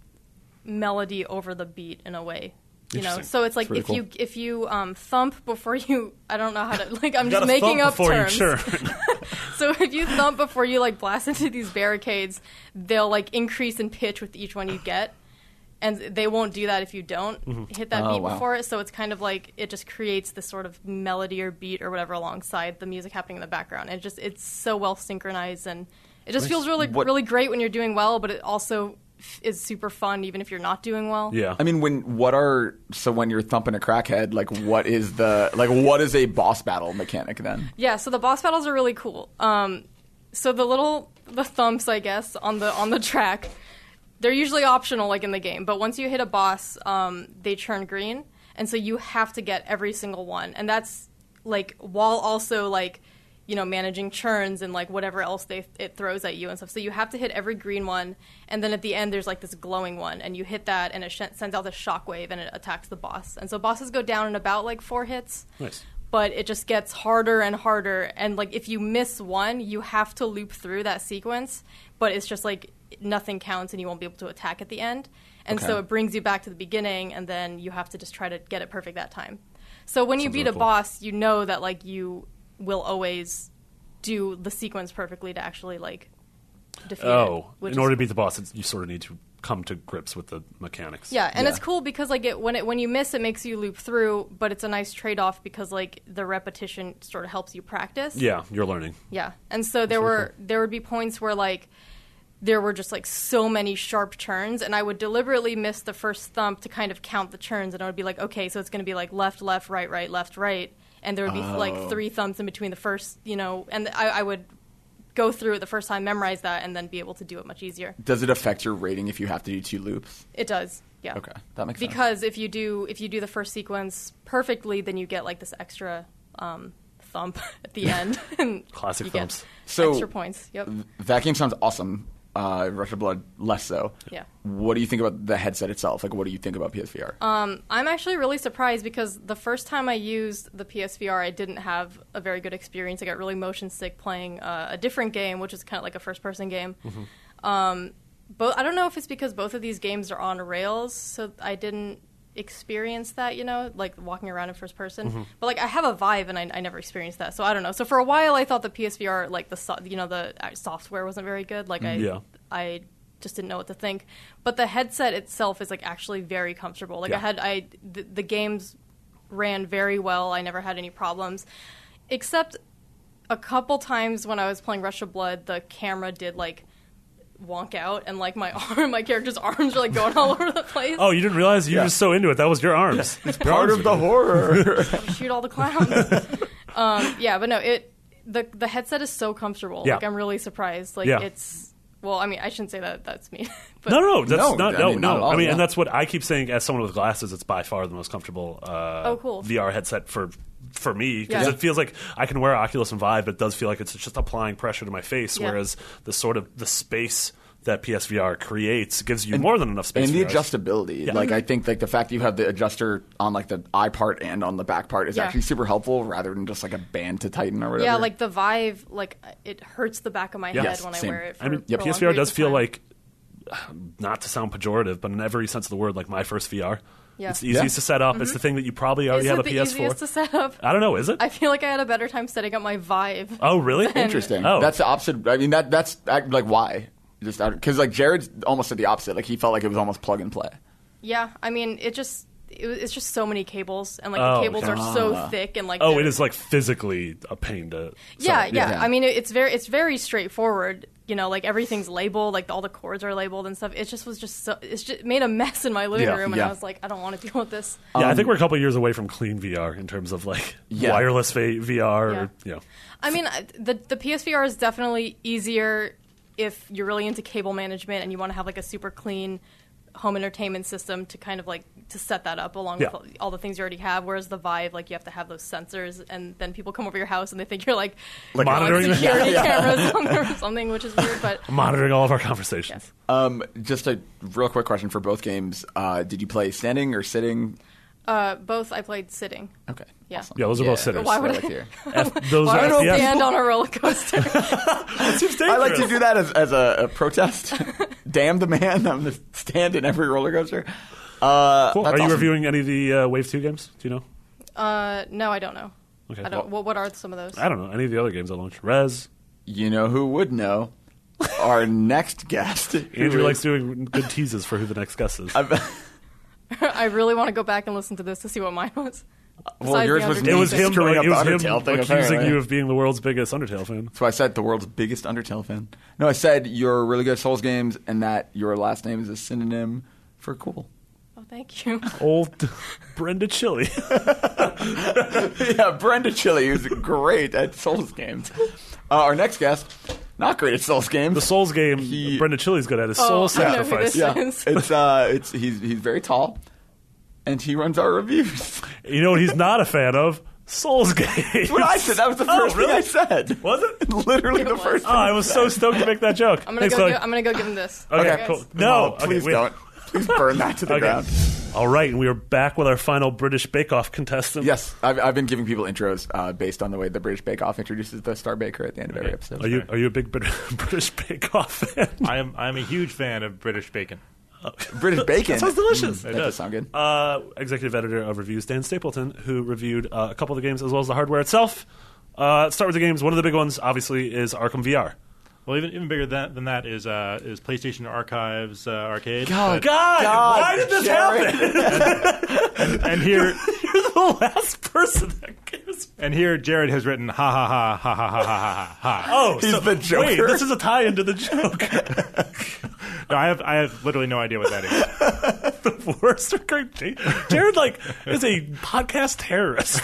[SPEAKER 6] melody over the beat in a way. You know,
[SPEAKER 3] Interesting.
[SPEAKER 6] so it's like
[SPEAKER 4] really
[SPEAKER 6] if
[SPEAKER 4] cool.
[SPEAKER 6] you if you um, thump before you, I don't know how to like. I'm
[SPEAKER 3] You
[SPEAKER 6] just
[SPEAKER 3] gotta
[SPEAKER 6] making
[SPEAKER 3] thump
[SPEAKER 6] up
[SPEAKER 3] before
[SPEAKER 6] terms.
[SPEAKER 3] you churn.
[SPEAKER 6] So if you thump before you like blast into these barricades, they'll like increase in pitch with each one you get, and they won't do that if you don't hit that
[SPEAKER 4] Oh,
[SPEAKER 6] beat
[SPEAKER 4] wow.
[SPEAKER 6] before it. So it's kind of like it just creates this sort of melody or beat or whatever alongside the music happening in the background. And it just it's so well synchronized, and it just feels really
[SPEAKER 4] What-
[SPEAKER 6] really great when you're doing well, but it also f- is super fun even if you're not doing well.
[SPEAKER 3] Yeah.
[SPEAKER 4] I mean, when what are so when you're thumping a crackhead, like what is the like what is a boss battle mechanic then?
[SPEAKER 6] Yeah, so the boss battles are really cool. Um, so the little the thumps, I guess, on the on the track, they're usually optional, like in the game. But once you hit a boss, um, they turn green, and so you have to get every single one. And that's like while also like you know managing churns and like whatever else they it throws at you and stuff. So you have to hit every green one, and then at the end there's like this glowing one, and you hit that, and it sh- sends out this shockwave, and it attacks the boss. And so bosses go down in about like four hits.
[SPEAKER 3] Nice.
[SPEAKER 6] But it just gets harder and harder, and like if you miss one, you have to loop through that sequence, but it's just like nothing counts and you won't be able to attack at the end, and so
[SPEAKER 4] Okay.
[SPEAKER 6] it brings you back to the beginning, and then you have to just try to get it perfect that time. So when you
[SPEAKER 3] Sounds
[SPEAKER 6] beat
[SPEAKER 3] really
[SPEAKER 6] a
[SPEAKER 3] cool.
[SPEAKER 6] boss, you know that like you will always do the sequence perfectly to actually like defeat
[SPEAKER 3] Oh,
[SPEAKER 6] it. which
[SPEAKER 3] in
[SPEAKER 6] is-
[SPEAKER 3] order to beat the boss, it's, you sort of need to come to grips with the mechanics.
[SPEAKER 6] Yeah, and
[SPEAKER 4] Yeah.
[SPEAKER 6] it's cool because like it when it when you miss, it makes you loop through, but it's a nice trade off because like the repetition sort of helps you practice.
[SPEAKER 3] Yeah, you're learning.
[SPEAKER 6] Yeah, and so there were there would be points where like there were just like so many sharp turns, and I would deliberately miss the first thump to kind of count the turns, and I would be like, okay, so it's going to be like left, left, right, right, left, right, and there would be like three thumps in between the first, you know, and I, I would go through it the first time, memorize that, and then be able to do it much easier.
[SPEAKER 4] Does it affect your rating if you have to do two loops?
[SPEAKER 6] It does, yeah.
[SPEAKER 4] Okay, that makes sense.
[SPEAKER 6] Because if you do if you do the first sequence perfectly, then you get like this extra um, thump at the end. and
[SPEAKER 3] Classic
[SPEAKER 6] you
[SPEAKER 3] thumps.
[SPEAKER 6] Get
[SPEAKER 4] So-
[SPEAKER 6] extra points. Yep.
[SPEAKER 4] That game sounds awesome. Uh, Rush of Blood, less so.
[SPEAKER 6] Yeah.
[SPEAKER 4] What do you think about the headset itself? Like, what do you think about P S V R?
[SPEAKER 6] Um, I'm actually really surprised because the first time I used the P S V R, I didn't have a very good experience. I got really motion sick playing uh, a different game, which is kind of like a first-person game.
[SPEAKER 3] Mm-hmm.
[SPEAKER 6] Um, but I don't know if it's because both of these games are on rails, so I didn't experience that, you know, like walking around in first person.
[SPEAKER 3] Mm-hmm.
[SPEAKER 6] But like I have a Vive, and I, I never experienced that, so I don't know. So for a while, I thought the P S V R, like the so- you know the uh, software wasn't very good. Like I,
[SPEAKER 3] Yeah.
[SPEAKER 6] I just didn't know what to think. But the headset itself is like actually very comfortable. Like
[SPEAKER 3] Yeah.
[SPEAKER 6] I had I the, the games ran very well. I never had any problems, except a couple times when I was playing Rush of Blood, the camera did like wonk out, and like my arm, my character's arms are like going all over the place.
[SPEAKER 3] Oh, you didn't realize you were
[SPEAKER 4] Yeah.
[SPEAKER 3] just so into it. That was your arms. It's
[SPEAKER 4] Part of the horror.
[SPEAKER 6] Shoot all the clowns. um, yeah, but no, it the the headset is so comfortable.
[SPEAKER 3] Yeah.
[SPEAKER 6] Like I'm really surprised. Like
[SPEAKER 3] Yeah.
[SPEAKER 6] it's well, I mean, I shouldn't say that. That's me. but
[SPEAKER 3] No, no, that's
[SPEAKER 4] No,
[SPEAKER 3] not.
[SPEAKER 4] I
[SPEAKER 3] No,
[SPEAKER 4] mean, not
[SPEAKER 3] no.
[SPEAKER 4] at all,
[SPEAKER 3] I mean,
[SPEAKER 4] yeah.
[SPEAKER 3] and that's what I keep saying. As someone with glasses, it's by far the most comfortable uh,
[SPEAKER 6] Oh, cool.
[SPEAKER 3] V R headset for for me because
[SPEAKER 6] Yeah.
[SPEAKER 3] it feels like I can wear Oculus and Vive, but it does feel like it's just applying pressure to my face.
[SPEAKER 6] Yeah.
[SPEAKER 3] Whereas the sort of the space that P S V R creates gives you more than enough space.
[SPEAKER 4] And the
[SPEAKER 3] for yours.
[SPEAKER 4] adjustability, like I think, like the fact you have the adjuster on like the eye part and on the back part is
[SPEAKER 6] Yeah.
[SPEAKER 4] actually super helpful, rather than just like a band to tighten or whatever.
[SPEAKER 6] yeah, like the Vive, like it hurts the back of my
[SPEAKER 3] Yeah.
[SPEAKER 6] head
[SPEAKER 3] Yes,
[SPEAKER 6] when
[SPEAKER 4] same.
[SPEAKER 6] I wear it. For
[SPEAKER 3] I mean,
[SPEAKER 4] Yep.
[SPEAKER 3] P S V R does feel like, not to sound pejorative, but in every sense of the word, like my first V R.
[SPEAKER 6] Yeah.
[SPEAKER 3] It's the easiest
[SPEAKER 4] Yeah.
[SPEAKER 3] to set up. It's the thing that you probably already
[SPEAKER 6] Is
[SPEAKER 3] have
[SPEAKER 6] it
[SPEAKER 3] a
[SPEAKER 6] the
[SPEAKER 3] P S four.
[SPEAKER 6] easiest to set up?
[SPEAKER 3] I don't know. Is it?
[SPEAKER 6] I feel like I had a better time setting up my Vive.
[SPEAKER 3] oh, really?
[SPEAKER 4] Interesting.
[SPEAKER 3] Oh.
[SPEAKER 4] That's the opposite. I mean, that that's act- like why. Just because like Jared almost said the opposite. Like he felt like it was almost plug and play.
[SPEAKER 6] Yeah, I mean, it just it, was- it's just so many cables, and like
[SPEAKER 3] Oh,
[SPEAKER 6] the cables
[SPEAKER 3] okay.
[SPEAKER 6] are so thick, and like
[SPEAKER 3] Oh,
[SPEAKER 6] they're-
[SPEAKER 3] it is like physically a pain to.
[SPEAKER 6] Yeah,
[SPEAKER 3] set up.
[SPEAKER 6] yeah,
[SPEAKER 4] Yeah.
[SPEAKER 6] I mean, it- it's very it's very straightforward. You know, like everything's labeled, like all the cords are labeled and stuff. It just was just so it's just made a mess in my living
[SPEAKER 3] Yeah,
[SPEAKER 6] room, and
[SPEAKER 4] yeah.
[SPEAKER 6] I was like, I don't want to deal with this.
[SPEAKER 3] Yeah, I think we're a couple years away from clean V R in terms of like
[SPEAKER 4] Yeah.
[SPEAKER 3] wireless v- VR.
[SPEAKER 6] Yeah.
[SPEAKER 3] Or, you know.
[SPEAKER 6] I mean, I- the the P S V R is definitely easier if you're really into cable management and you want to have like a super clean home entertainment system to kind of like to set that up along
[SPEAKER 3] Yeah.
[SPEAKER 6] with all the things you already have. Whereas the Vive, like you have to have those sensors, and then people come over your house and they think you're like,
[SPEAKER 3] Monitoring the-
[SPEAKER 6] security
[SPEAKER 4] Yeah, yeah.
[SPEAKER 6] cameras on there or something, which is weird. But
[SPEAKER 3] monitoring all of our conversations.
[SPEAKER 6] yes.
[SPEAKER 4] Um, just a real quick question for both games. Uh, did you play standing or sitting?
[SPEAKER 6] Uh, both I played sitting.
[SPEAKER 4] Okay.
[SPEAKER 6] Yeah.
[SPEAKER 4] Awesome.
[SPEAKER 3] Yeah, those are both sitters.
[SPEAKER 6] Why
[SPEAKER 4] That's
[SPEAKER 6] would
[SPEAKER 4] what I
[SPEAKER 6] I-
[SPEAKER 4] like to hear.
[SPEAKER 3] F- those
[SPEAKER 6] Why
[SPEAKER 3] are
[SPEAKER 6] would I
[SPEAKER 3] F P S.
[SPEAKER 6] stand on a roller coaster?
[SPEAKER 3] It seems
[SPEAKER 4] I like to
[SPEAKER 3] dangerous.
[SPEAKER 4] do that as, as a, a protest. Damn the man! I'm going to stand in every roller coaster. Uh,
[SPEAKER 3] Cool.
[SPEAKER 4] that's
[SPEAKER 3] Are you
[SPEAKER 4] awesome.
[SPEAKER 3] reviewing any of the uh, Wave two games? Do you know?
[SPEAKER 6] uh, no, I don't know.
[SPEAKER 3] Okay.
[SPEAKER 6] I don't.
[SPEAKER 3] Well,
[SPEAKER 6] what, what are some of those?
[SPEAKER 3] I don't know. Any of the other games I launched. Rez.
[SPEAKER 4] You know who would know? Our next guest. who
[SPEAKER 3] Andrew
[SPEAKER 4] is-
[SPEAKER 3] likes doing good teases for who the next guest is.
[SPEAKER 6] I really want to go back and listen to this to see what mine was.
[SPEAKER 4] Well,
[SPEAKER 6] Besides
[SPEAKER 4] yours
[SPEAKER 6] the
[SPEAKER 4] was
[SPEAKER 6] Undertale
[SPEAKER 4] me
[SPEAKER 3] It was him.
[SPEAKER 4] screwing
[SPEAKER 3] It
[SPEAKER 4] up
[SPEAKER 3] was
[SPEAKER 4] the
[SPEAKER 3] him
[SPEAKER 4] Undertale thing,
[SPEAKER 3] accusing
[SPEAKER 4] apparently.
[SPEAKER 3] you of being the world's biggest Undertale fan.
[SPEAKER 4] So I said the world's biggest Undertale fan. No, I said you're really good at Souls games, and that your last name is a synonym for cool.
[SPEAKER 6] Oh, thank you.
[SPEAKER 3] Old Brenda Chili.
[SPEAKER 4] Yeah, Brenda Chili is great at Souls games. Uh, our next guest, not great at Souls games.
[SPEAKER 3] The Souls game
[SPEAKER 4] He-
[SPEAKER 3] Brenda Chili's good at is
[SPEAKER 6] Oh,
[SPEAKER 3] Soul
[SPEAKER 6] I know who
[SPEAKER 3] Sacrifice.
[SPEAKER 6] this
[SPEAKER 4] yeah,
[SPEAKER 6] is.
[SPEAKER 4] it's uh, it's he's he's very tall, and he runs our reviews.
[SPEAKER 3] You know what he's not a fan of? Souls games.
[SPEAKER 4] That's what I said. That was the
[SPEAKER 3] Oh,
[SPEAKER 4] first
[SPEAKER 3] really?
[SPEAKER 4] thing I said.
[SPEAKER 3] Was it?
[SPEAKER 4] Literally
[SPEAKER 6] It
[SPEAKER 4] the
[SPEAKER 6] was.
[SPEAKER 4] first.
[SPEAKER 3] Oh, I was so stoked to make that joke.
[SPEAKER 6] I'm gonna
[SPEAKER 3] Thanks,
[SPEAKER 6] go.
[SPEAKER 3] Chloe.
[SPEAKER 6] Gi- I'm gonna go give him this.
[SPEAKER 3] Okay,
[SPEAKER 6] Okay,
[SPEAKER 3] cool.
[SPEAKER 6] guys.
[SPEAKER 3] No,
[SPEAKER 4] Oh, please
[SPEAKER 3] okay, wait.
[SPEAKER 4] don't. Please burn that to the
[SPEAKER 3] Okay.
[SPEAKER 4] ground.
[SPEAKER 3] All right, and we are back with our final British Bake Off contestant.
[SPEAKER 4] Yes, I've, I've been giving people intros uh, based on the way the British Bake Off introduces the Star Baker at the end of every episode.
[SPEAKER 3] Are you are you a big Brit- British Bake Off fan?
[SPEAKER 7] I am I'm a huge fan of British bacon.
[SPEAKER 4] British bacon?
[SPEAKER 3] That sounds delicious.
[SPEAKER 4] Mm, that does sound good.
[SPEAKER 3] Uh, executive editor of reviews, Dan Stapleton, who reviewed uh, a couple of the games as well as the hardware itself. Uh, let's start with the games. One of the big ones, obviously, is Arkham V R.
[SPEAKER 7] Well, even even bigger than, than that is uh, is PlayStation Archives uh, Arcade.
[SPEAKER 4] God,
[SPEAKER 3] God,
[SPEAKER 4] God,
[SPEAKER 3] why did this
[SPEAKER 4] Jared.
[SPEAKER 3] happen?
[SPEAKER 7] And, and here
[SPEAKER 3] You're the last person that gives.
[SPEAKER 7] and here Jared has written ha ha ha ha ha ha ha ha ha.
[SPEAKER 3] Oh,
[SPEAKER 4] He's
[SPEAKER 3] so,
[SPEAKER 4] the Joker.
[SPEAKER 3] Wait, this is a tie-in to the joke.
[SPEAKER 7] No, I have I have literally no idea what that is.
[SPEAKER 3] The worst recurring. Jared, like, is a podcast terrorist.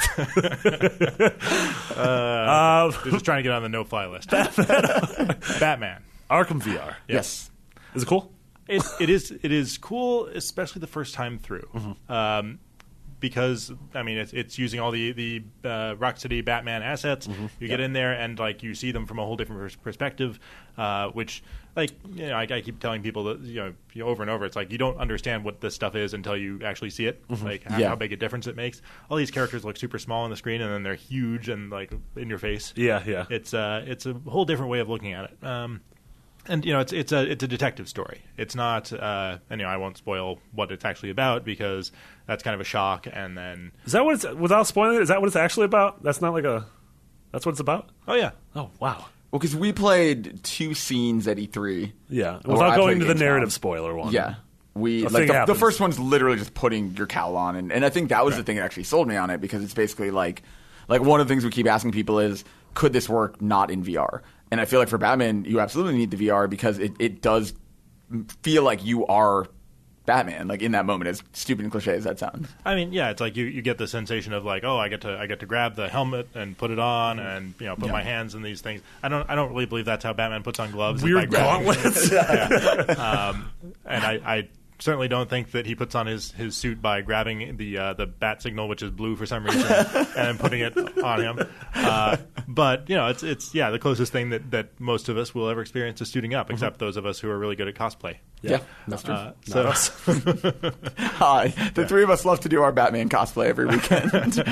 [SPEAKER 7] Uh, They're just trying to get on the no-fly list. Batman.
[SPEAKER 3] Arkham V R.
[SPEAKER 4] Yes.
[SPEAKER 3] Is it cool?
[SPEAKER 7] It it is it is cool, especially the first time through,
[SPEAKER 3] Mm-hmm.
[SPEAKER 7] um, because I mean it's it's using all the the uh, Rocksteady Batman assets.
[SPEAKER 3] Mm-hmm.
[SPEAKER 7] You get in there and like you see them from a whole different pers- perspective, uh, which like you know I, I keep telling people that you know you know, over and over it's like you don't understand what this stuff is until you actually see it,
[SPEAKER 3] Mm-hmm.
[SPEAKER 7] like how,
[SPEAKER 4] Yeah.
[SPEAKER 7] how big a difference it makes. All these characters look super small on the screen and then they're huge and like in your face.
[SPEAKER 3] Yeah, yeah.
[SPEAKER 7] It's uh it's a whole different way of looking at it. Um, And you know, it's it's a it's a detective story. It's not. Uh, and, you know, I won't spoil what it's actually about because that's kind of a shock. And then,
[SPEAKER 3] Is that what it's, without spoiling it, is that what it's actually about? That's not like a, that's what it's about?
[SPEAKER 7] oh yeah,
[SPEAKER 3] Oh, wow.
[SPEAKER 4] Well, because we played two scenes at E three.
[SPEAKER 3] Yeah.
[SPEAKER 4] Or
[SPEAKER 3] Without
[SPEAKER 4] I
[SPEAKER 3] going
[SPEAKER 4] played
[SPEAKER 3] to the
[SPEAKER 4] Gamescom.
[SPEAKER 3] narrative spoiler one.
[SPEAKER 4] Yeah. We
[SPEAKER 3] A
[SPEAKER 4] like
[SPEAKER 3] thing
[SPEAKER 4] the, the
[SPEAKER 3] happens.
[SPEAKER 4] first one's literally just putting your cowl on, and, and I think that was the thing that actually sold me on it because it's basically like like one of the things we keep asking people is could this work not in V R? And I feel like for Batman, you absolutely need the V R because it, it does feel like you are Batman, like in that moment, as stupid and cliche as that sounds.
[SPEAKER 7] I mean, yeah, it's like you, you get the sensation of like, oh, I get to I get to grab the helmet and put it on, and you know, put
[SPEAKER 4] Yeah.
[SPEAKER 7] my hands in these things. I don't I don't really believe that's how Batman puts on gloves. is
[SPEAKER 3] Weird
[SPEAKER 7] by grabbing-
[SPEAKER 3] gauntlets.
[SPEAKER 7] um, and I, I certainly don't think that he puts on his, his suit by grabbing the uh, the bat signal, which is blue for some reason, and then putting it on him. Uh, but you know, it's it's yeah, the closest thing that, that most of us will ever experience is suiting up, except those of us who are really good at cosplay.
[SPEAKER 4] Yeah, that's true.
[SPEAKER 7] Uh, so
[SPEAKER 4] Hi, the three of us love to do our Batman cosplay every weekend.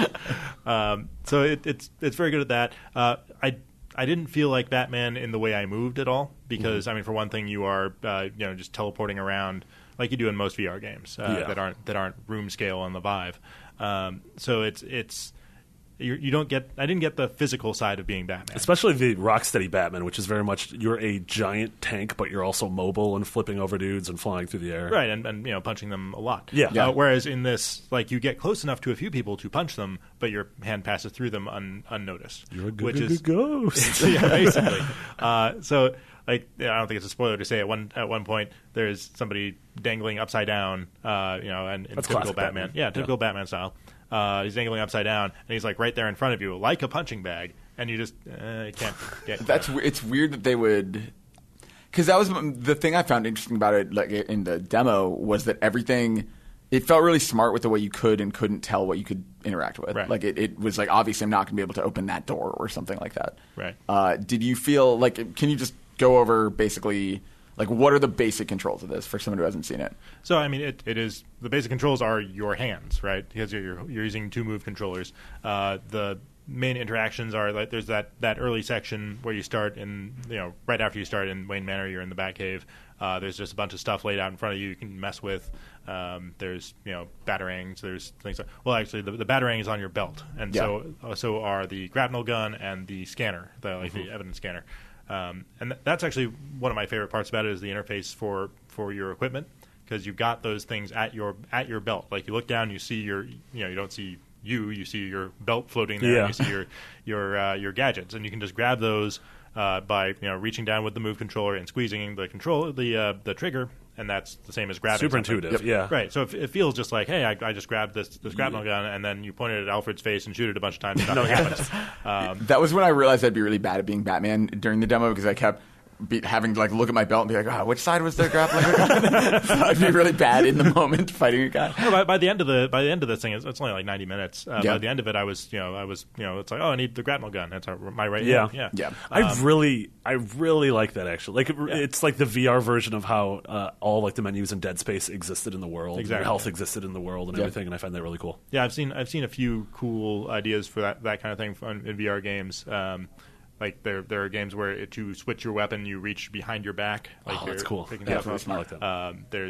[SPEAKER 7] um, so it, it's it's very good at that. Uh, I. I didn't feel like Batman in the way I moved at all because, I mean, for one thing, you are uh, you know just teleporting around like you do in most V R games uh,
[SPEAKER 3] Yeah.
[SPEAKER 7] that aren't that aren't room scale on the Vive. Um, so it's it's you, you don't get I didn't get the physical side of being Batman.
[SPEAKER 3] Especially the Rocksteady Batman, which is very much you're a giant tank, but you're also mobile and flipping over dudes and flying through the air.
[SPEAKER 7] Right, and, and you know, punching them a lot.
[SPEAKER 3] Yeah.
[SPEAKER 4] Yeah.
[SPEAKER 7] Uh, whereas in this, like, you get close enough to a few people to punch them, but your hand passes through them un- unnoticed.
[SPEAKER 3] You're a good,
[SPEAKER 7] which
[SPEAKER 3] good,
[SPEAKER 7] is
[SPEAKER 3] good ghost.
[SPEAKER 7] yeah, basically. Uh, so, like, yeah, I don't think it's a spoiler to say at one at one point there's somebody dangling upside down, uh, you know, and in
[SPEAKER 3] That's
[SPEAKER 7] typical
[SPEAKER 3] classic
[SPEAKER 7] Batman,
[SPEAKER 3] Batman.
[SPEAKER 7] yeah, typical
[SPEAKER 3] Yeah.
[SPEAKER 7] Batman style. Uh, he's dangling upside down, and he's like right there in front of you, like a punching bag, and you just uh, you can't get.
[SPEAKER 4] That's we- it's weird that they would, because that was the thing I found interesting about it. Like in the demo, was that everything it felt really smart with the way you could and couldn't tell what you could interact with.
[SPEAKER 7] Right.
[SPEAKER 4] Like it, it was like obviously I'm not going to be able to open that door or something like that.
[SPEAKER 7] Right.
[SPEAKER 4] Uh, did you feel like? Can you just go over basically? Like, what are the basic controls of this for someone who hasn't seen it?
[SPEAKER 7] So, I mean, it, it is the basic controls are your hands, right? Because you're you're, you're using two move controllers. Uh, the main interactions are like there's that, that early section where you start in you know right after you start in Wayne Manor, you're in the Batcave. Uh, there's just a bunch of stuff laid out in front of you you can mess with. Um, there's you know batarangs. There's things like well, actually, the, the batarang is on your belt, and
[SPEAKER 4] Yeah.
[SPEAKER 7] so uh, so are the grapnel gun and the scanner, the like
[SPEAKER 3] Mm-hmm.
[SPEAKER 7] the evidence scanner. Um, and th- that's actually one of my favorite parts about it is the interface for, for your equipment because you've got those things at your at your belt. Like you look down, you see your you know you don't see you, you see your belt floating there.
[SPEAKER 3] Yeah.
[SPEAKER 7] And you see your your uh, your gadgets, and you can just grab those uh, by you know reaching down with the move controller and squeezing the control the uh, the trigger, and that's the same as grabbing.
[SPEAKER 3] Super
[SPEAKER 7] something.
[SPEAKER 3] intuitive, yeah.
[SPEAKER 7] Right. So it, it feels just like hey, I, I just grabbed this this grapnel gun, and then you point it at Alfred's face and shoot it a bunch of times, and nothing happens. Um,
[SPEAKER 4] That was when I realized I'd be really bad at being Batman during the demo because I kept be, having to like look at my belt and be like, "Ah, which side was their grappling?" So I'd be really bad in the moment fighting a guy.
[SPEAKER 7] No, by, by the end of the by the end of this thing, it's, it's only like ninety minutes. Uh,
[SPEAKER 4] Yeah.
[SPEAKER 7] By the end of it, I was you know I was you know it's like oh I need the grapnel gun. That's our, my right
[SPEAKER 3] Yeah.
[SPEAKER 7] hand. Yeah,
[SPEAKER 4] Yeah.
[SPEAKER 3] I really, I really like that actually. Like, it, it's like the V R version of how uh, all like the menus in Dead Space existed in the world, and
[SPEAKER 7] Exactly.
[SPEAKER 3] your health existed in the world, and
[SPEAKER 4] Yeah.
[SPEAKER 3] everything. And I find that really cool.
[SPEAKER 7] Yeah, I've seen I've seen a few cool ideas for that, that kind of thing in, in V R games. Um, like there there are games where it, to switch your weapon, you reach behind your back. Like
[SPEAKER 3] Oh,
[SPEAKER 7] you're
[SPEAKER 3] that's cool.
[SPEAKER 7] picking
[SPEAKER 3] Yeah,
[SPEAKER 7] stuff
[SPEAKER 3] that's
[SPEAKER 7] up.
[SPEAKER 3] smart. I like that.
[SPEAKER 7] Um, there's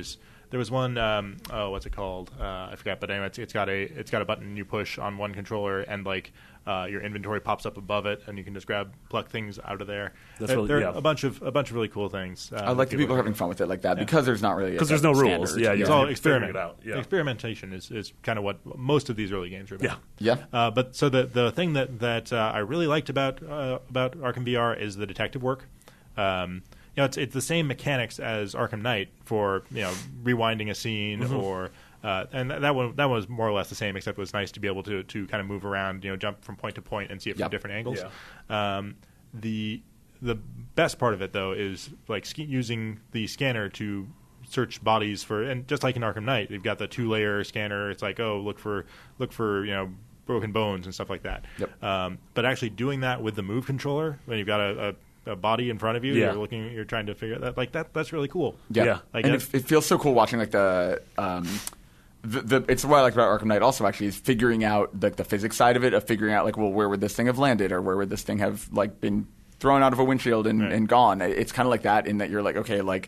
[SPEAKER 7] there was one. Um, oh, what's it called? Uh, I forgot. But anyway, it's, it's got a it's got a button you push on one controller, and like uh, your inventory pops up above it, and you can just grab pluck things out of there.
[SPEAKER 3] That's
[SPEAKER 7] there,
[SPEAKER 3] really-
[SPEAKER 7] there
[SPEAKER 3] yeah.
[SPEAKER 7] are a bunch of a bunch of really cool things. Uh,
[SPEAKER 4] I like the people
[SPEAKER 7] are
[SPEAKER 4] having fun with it like that because there's not really
[SPEAKER 3] Because there's no rules.
[SPEAKER 4] standard.
[SPEAKER 3] Yeah,
[SPEAKER 7] It's
[SPEAKER 3] you're
[SPEAKER 7] all
[SPEAKER 3] figuring
[SPEAKER 7] experiment.
[SPEAKER 3] it out. Yeah.
[SPEAKER 7] Experimentation is, is kind of what most of these early games are about.
[SPEAKER 3] Yeah.
[SPEAKER 4] Yeah.
[SPEAKER 7] Uh, but so the the thing that that uh, I really liked about uh, about Arkham V R is the detective work. Um, you know, it's it's the same mechanics as Arkham Knight for you know rewinding a scene
[SPEAKER 3] Mm-hmm.
[SPEAKER 7] or. Uh, and that one that one was more or less the same, except it was nice to be able to to kind of move around, you know, jump from point to point and see it from
[SPEAKER 4] Yep.
[SPEAKER 7] different angles. Um, the the best part of it though is like sk- using the scanner to search bodies for, and just like in Arkham Knight, they've got the two layer scanner. It's like, oh, look for look for you know broken bones and stuff like that.
[SPEAKER 4] Yep.
[SPEAKER 7] Um, but actually doing that with the Move controller when you've got a, a, a body in front of you,
[SPEAKER 3] Yeah.
[SPEAKER 7] you're looking, you're trying to figure that like that. That's really cool.
[SPEAKER 4] Yeah,
[SPEAKER 3] Yeah.
[SPEAKER 7] Like
[SPEAKER 4] and
[SPEAKER 7] it-
[SPEAKER 4] it, it feels so cool watching like the. Um, the, the, it's what I like about Arkham Knight also actually is figuring out like the physics side of it of figuring out like well where would this thing have landed or where would this thing have like been thrown out of a windshield and,
[SPEAKER 7] Right.
[SPEAKER 4] and gone. It's kind of like that in that you're like okay like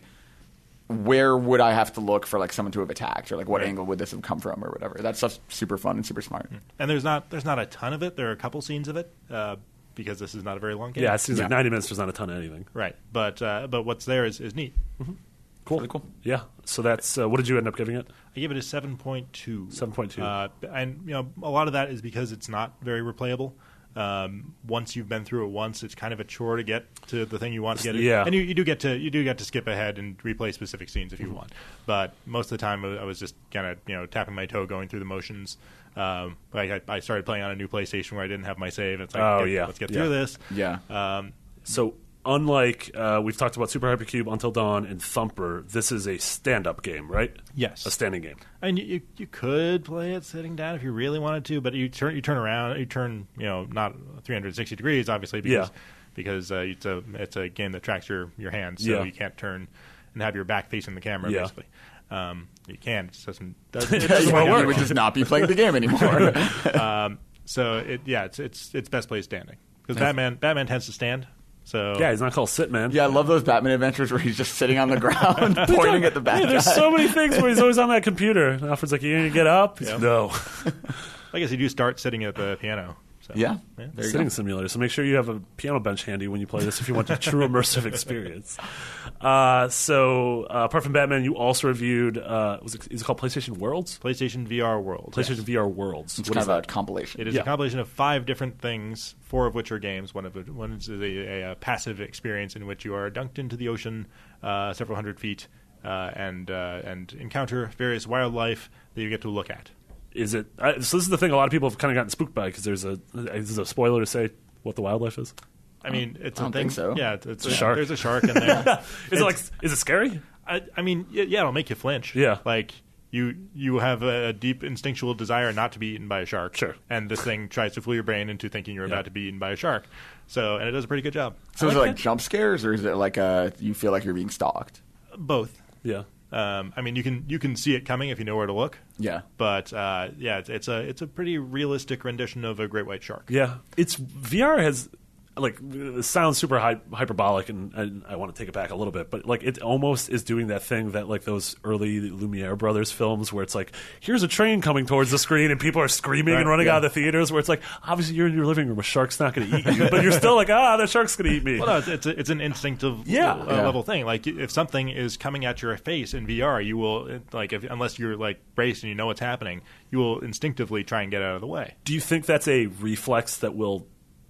[SPEAKER 4] where would I have to look for like someone to have attacked or like what
[SPEAKER 7] Right.
[SPEAKER 4] angle would this have come from or whatever. That stuff's super fun and super smart.
[SPEAKER 7] And there's not there's not a ton of it. There are a couple scenes of it uh, because this is not a very long game.
[SPEAKER 3] Yeah, it seems like
[SPEAKER 4] Yeah.
[SPEAKER 3] ninety minutes. There's not a ton of anything.
[SPEAKER 7] Right. But uh, but what's there is, is neat.
[SPEAKER 3] Cool.
[SPEAKER 4] Really cool.
[SPEAKER 3] Yeah. So that's uh, what did you end up giving it?
[SPEAKER 7] I give it a seven point two.
[SPEAKER 3] seven point two.
[SPEAKER 7] Uh, and you know, a lot of that is because it's not very replayable. Um, once you've been through it once, it's kind of a chore to get to the thing you want to get.
[SPEAKER 3] Yeah.
[SPEAKER 7] And you, you do get to you do get to skip ahead and replay specific scenes if you want. But most of the time, I was just kind of you know tapping my toe, going through the motions. Um, like I, I started playing on a new PlayStation where I didn't have my save. It's like,
[SPEAKER 3] Oh,
[SPEAKER 7] get-
[SPEAKER 3] yeah.
[SPEAKER 7] let's get
[SPEAKER 3] Yeah.
[SPEAKER 7] through this.
[SPEAKER 4] Yeah.
[SPEAKER 7] Um,
[SPEAKER 3] So unlike uh, we've talked about Super Hypercube, Until Dawn, and Thumper, this is a stand-up game, right?
[SPEAKER 7] Yes.
[SPEAKER 3] A standing game.
[SPEAKER 7] And you, you you could play it sitting down if you really wanted to, but you turn you turn around, you turn you know not three hundred sixty degrees, obviously, because
[SPEAKER 3] Yeah.
[SPEAKER 7] because uh, it's a it's a game that tracks your, your hands, so
[SPEAKER 3] Yeah.
[SPEAKER 7] you can't turn and have your back facing the camera.
[SPEAKER 3] Yeah.
[SPEAKER 7] Basically, um, you can. It just doesn't. doesn't, it
[SPEAKER 4] Yeah,
[SPEAKER 7] doesn't
[SPEAKER 4] you,
[SPEAKER 7] work.
[SPEAKER 4] you would just not be playing the game anymore.
[SPEAKER 7] um, so it yeah, it's it's it's best played standing because Batman Batman tends to stand. So
[SPEAKER 3] Yeah, he's not called Sit Man.
[SPEAKER 4] Yeah, I love those Batman adventures where he's just sitting on the ground pointing at the bad
[SPEAKER 3] Yeah, there's
[SPEAKER 4] guy.
[SPEAKER 3] so many things where he's always on that computer. And Alfred's like, "You gonna get up?" He's
[SPEAKER 7] Yeah.
[SPEAKER 3] like, no.
[SPEAKER 7] I guess you do start sitting at the piano. So.
[SPEAKER 4] Yeah.
[SPEAKER 7] Yeah.
[SPEAKER 4] There you
[SPEAKER 3] Sitting
[SPEAKER 4] go.
[SPEAKER 3] simulator. So make sure you have a piano bench handy when you play this if you want a true immersive experience. Uh, so uh, apart from Batman, you also reviewed. Uh, was it, is it called PlayStation Worlds?
[SPEAKER 7] PlayStation V R World.
[SPEAKER 3] PlayStation
[SPEAKER 7] yes.
[SPEAKER 3] V R Worlds.
[SPEAKER 4] It's
[SPEAKER 3] What
[SPEAKER 4] kind
[SPEAKER 3] is
[SPEAKER 4] of a
[SPEAKER 3] that?
[SPEAKER 4] compilation.
[SPEAKER 7] It is
[SPEAKER 3] Yeah.
[SPEAKER 7] a compilation of five different things, four of which are games. One of it, one is a, a, a passive experience in which you are dunked into the ocean uh, several hundred feet uh, and uh, and encounter various wildlife that you get to look at.
[SPEAKER 3] Is it? I, so this is the thing. A lot of people have kind of gotten spooked by because there's a. Is a spoiler to say what the wildlife is?
[SPEAKER 7] I mean, it's
[SPEAKER 4] I
[SPEAKER 7] a
[SPEAKER 4] don't
[SPEAKER 7] thing.
[SPEAKER 4] think so.
[SPEAKER 7] Yeah, it's, it's
[SPEAKER 3] a shark.
[SPEAKER 7] There's a shark in there.
[SPEAKER 3] Is it like? Is it scary?
[SPEAKER 7] I, I mean, yeah, yeah, it'll make you flinch.
[SPEAKER 3] Yeah.
[SPEAKER 7] like you you have a, a deep instinctual desire not to be eaten by a shark.
[SPEAKER 3] Sure.
[SPEAKER 7] And this thing tries to fool your brain into thinking you're
[SPEAKER 3] Yeah.
[SPEAKER 7] about to be eaten by a shark. So, and it does a pretty good job.
[SPEAKER 4] So
[SPEAKER 7] I
[SPEAKER 4] is it like
[SPEAKER 7] that.
[SPEAKER 4] jump scares, or is it like uh you feel like you're being stalked?
[SPEAKER 7] Both?
[SPEAKER 3] Yeah.
[SPEAKER 7] Um, I mean, you can you can see it coming if you know where to look.
[SPEAKER 4] Yeah.
[SPEAKER 7] But uh, yeah, it's, it's a it's a pretty realistic rendition of a great white shark.
[SPEAKER 3] Yeah. It's V R has like it sounds super hy- hyperbolic, and, and I want to take it back a little bit, but like it almost is doing that thing that like those early Lumiere brothers films where it's like here's a train coming towards the screen and people are screaming
[SPEAKER 7] Right,
[SPEAKER 3] and running
[SPEAKER 7] yeah.
[SPEAKER 3] out of the theaters. Where it's like obviously you're in your living room, a shark's not going to eat you, but you're still like ah, the shark's going to eat me.
[SPEAKER 7] Well, no, it's it's, a, it's an instinctive
[SPEAKER 3] Yeah.
[SPEAKER 7] uh,
[SPEAKER 4] Yeah.
[SPEAKER 7] level thing. Like if something is coming at your face in V R, you will it- like if, unless you're like braced and you know what's happening, you will instinctively try and get out of the way.
[SPEAKER 3] Do you think that's a reflex that will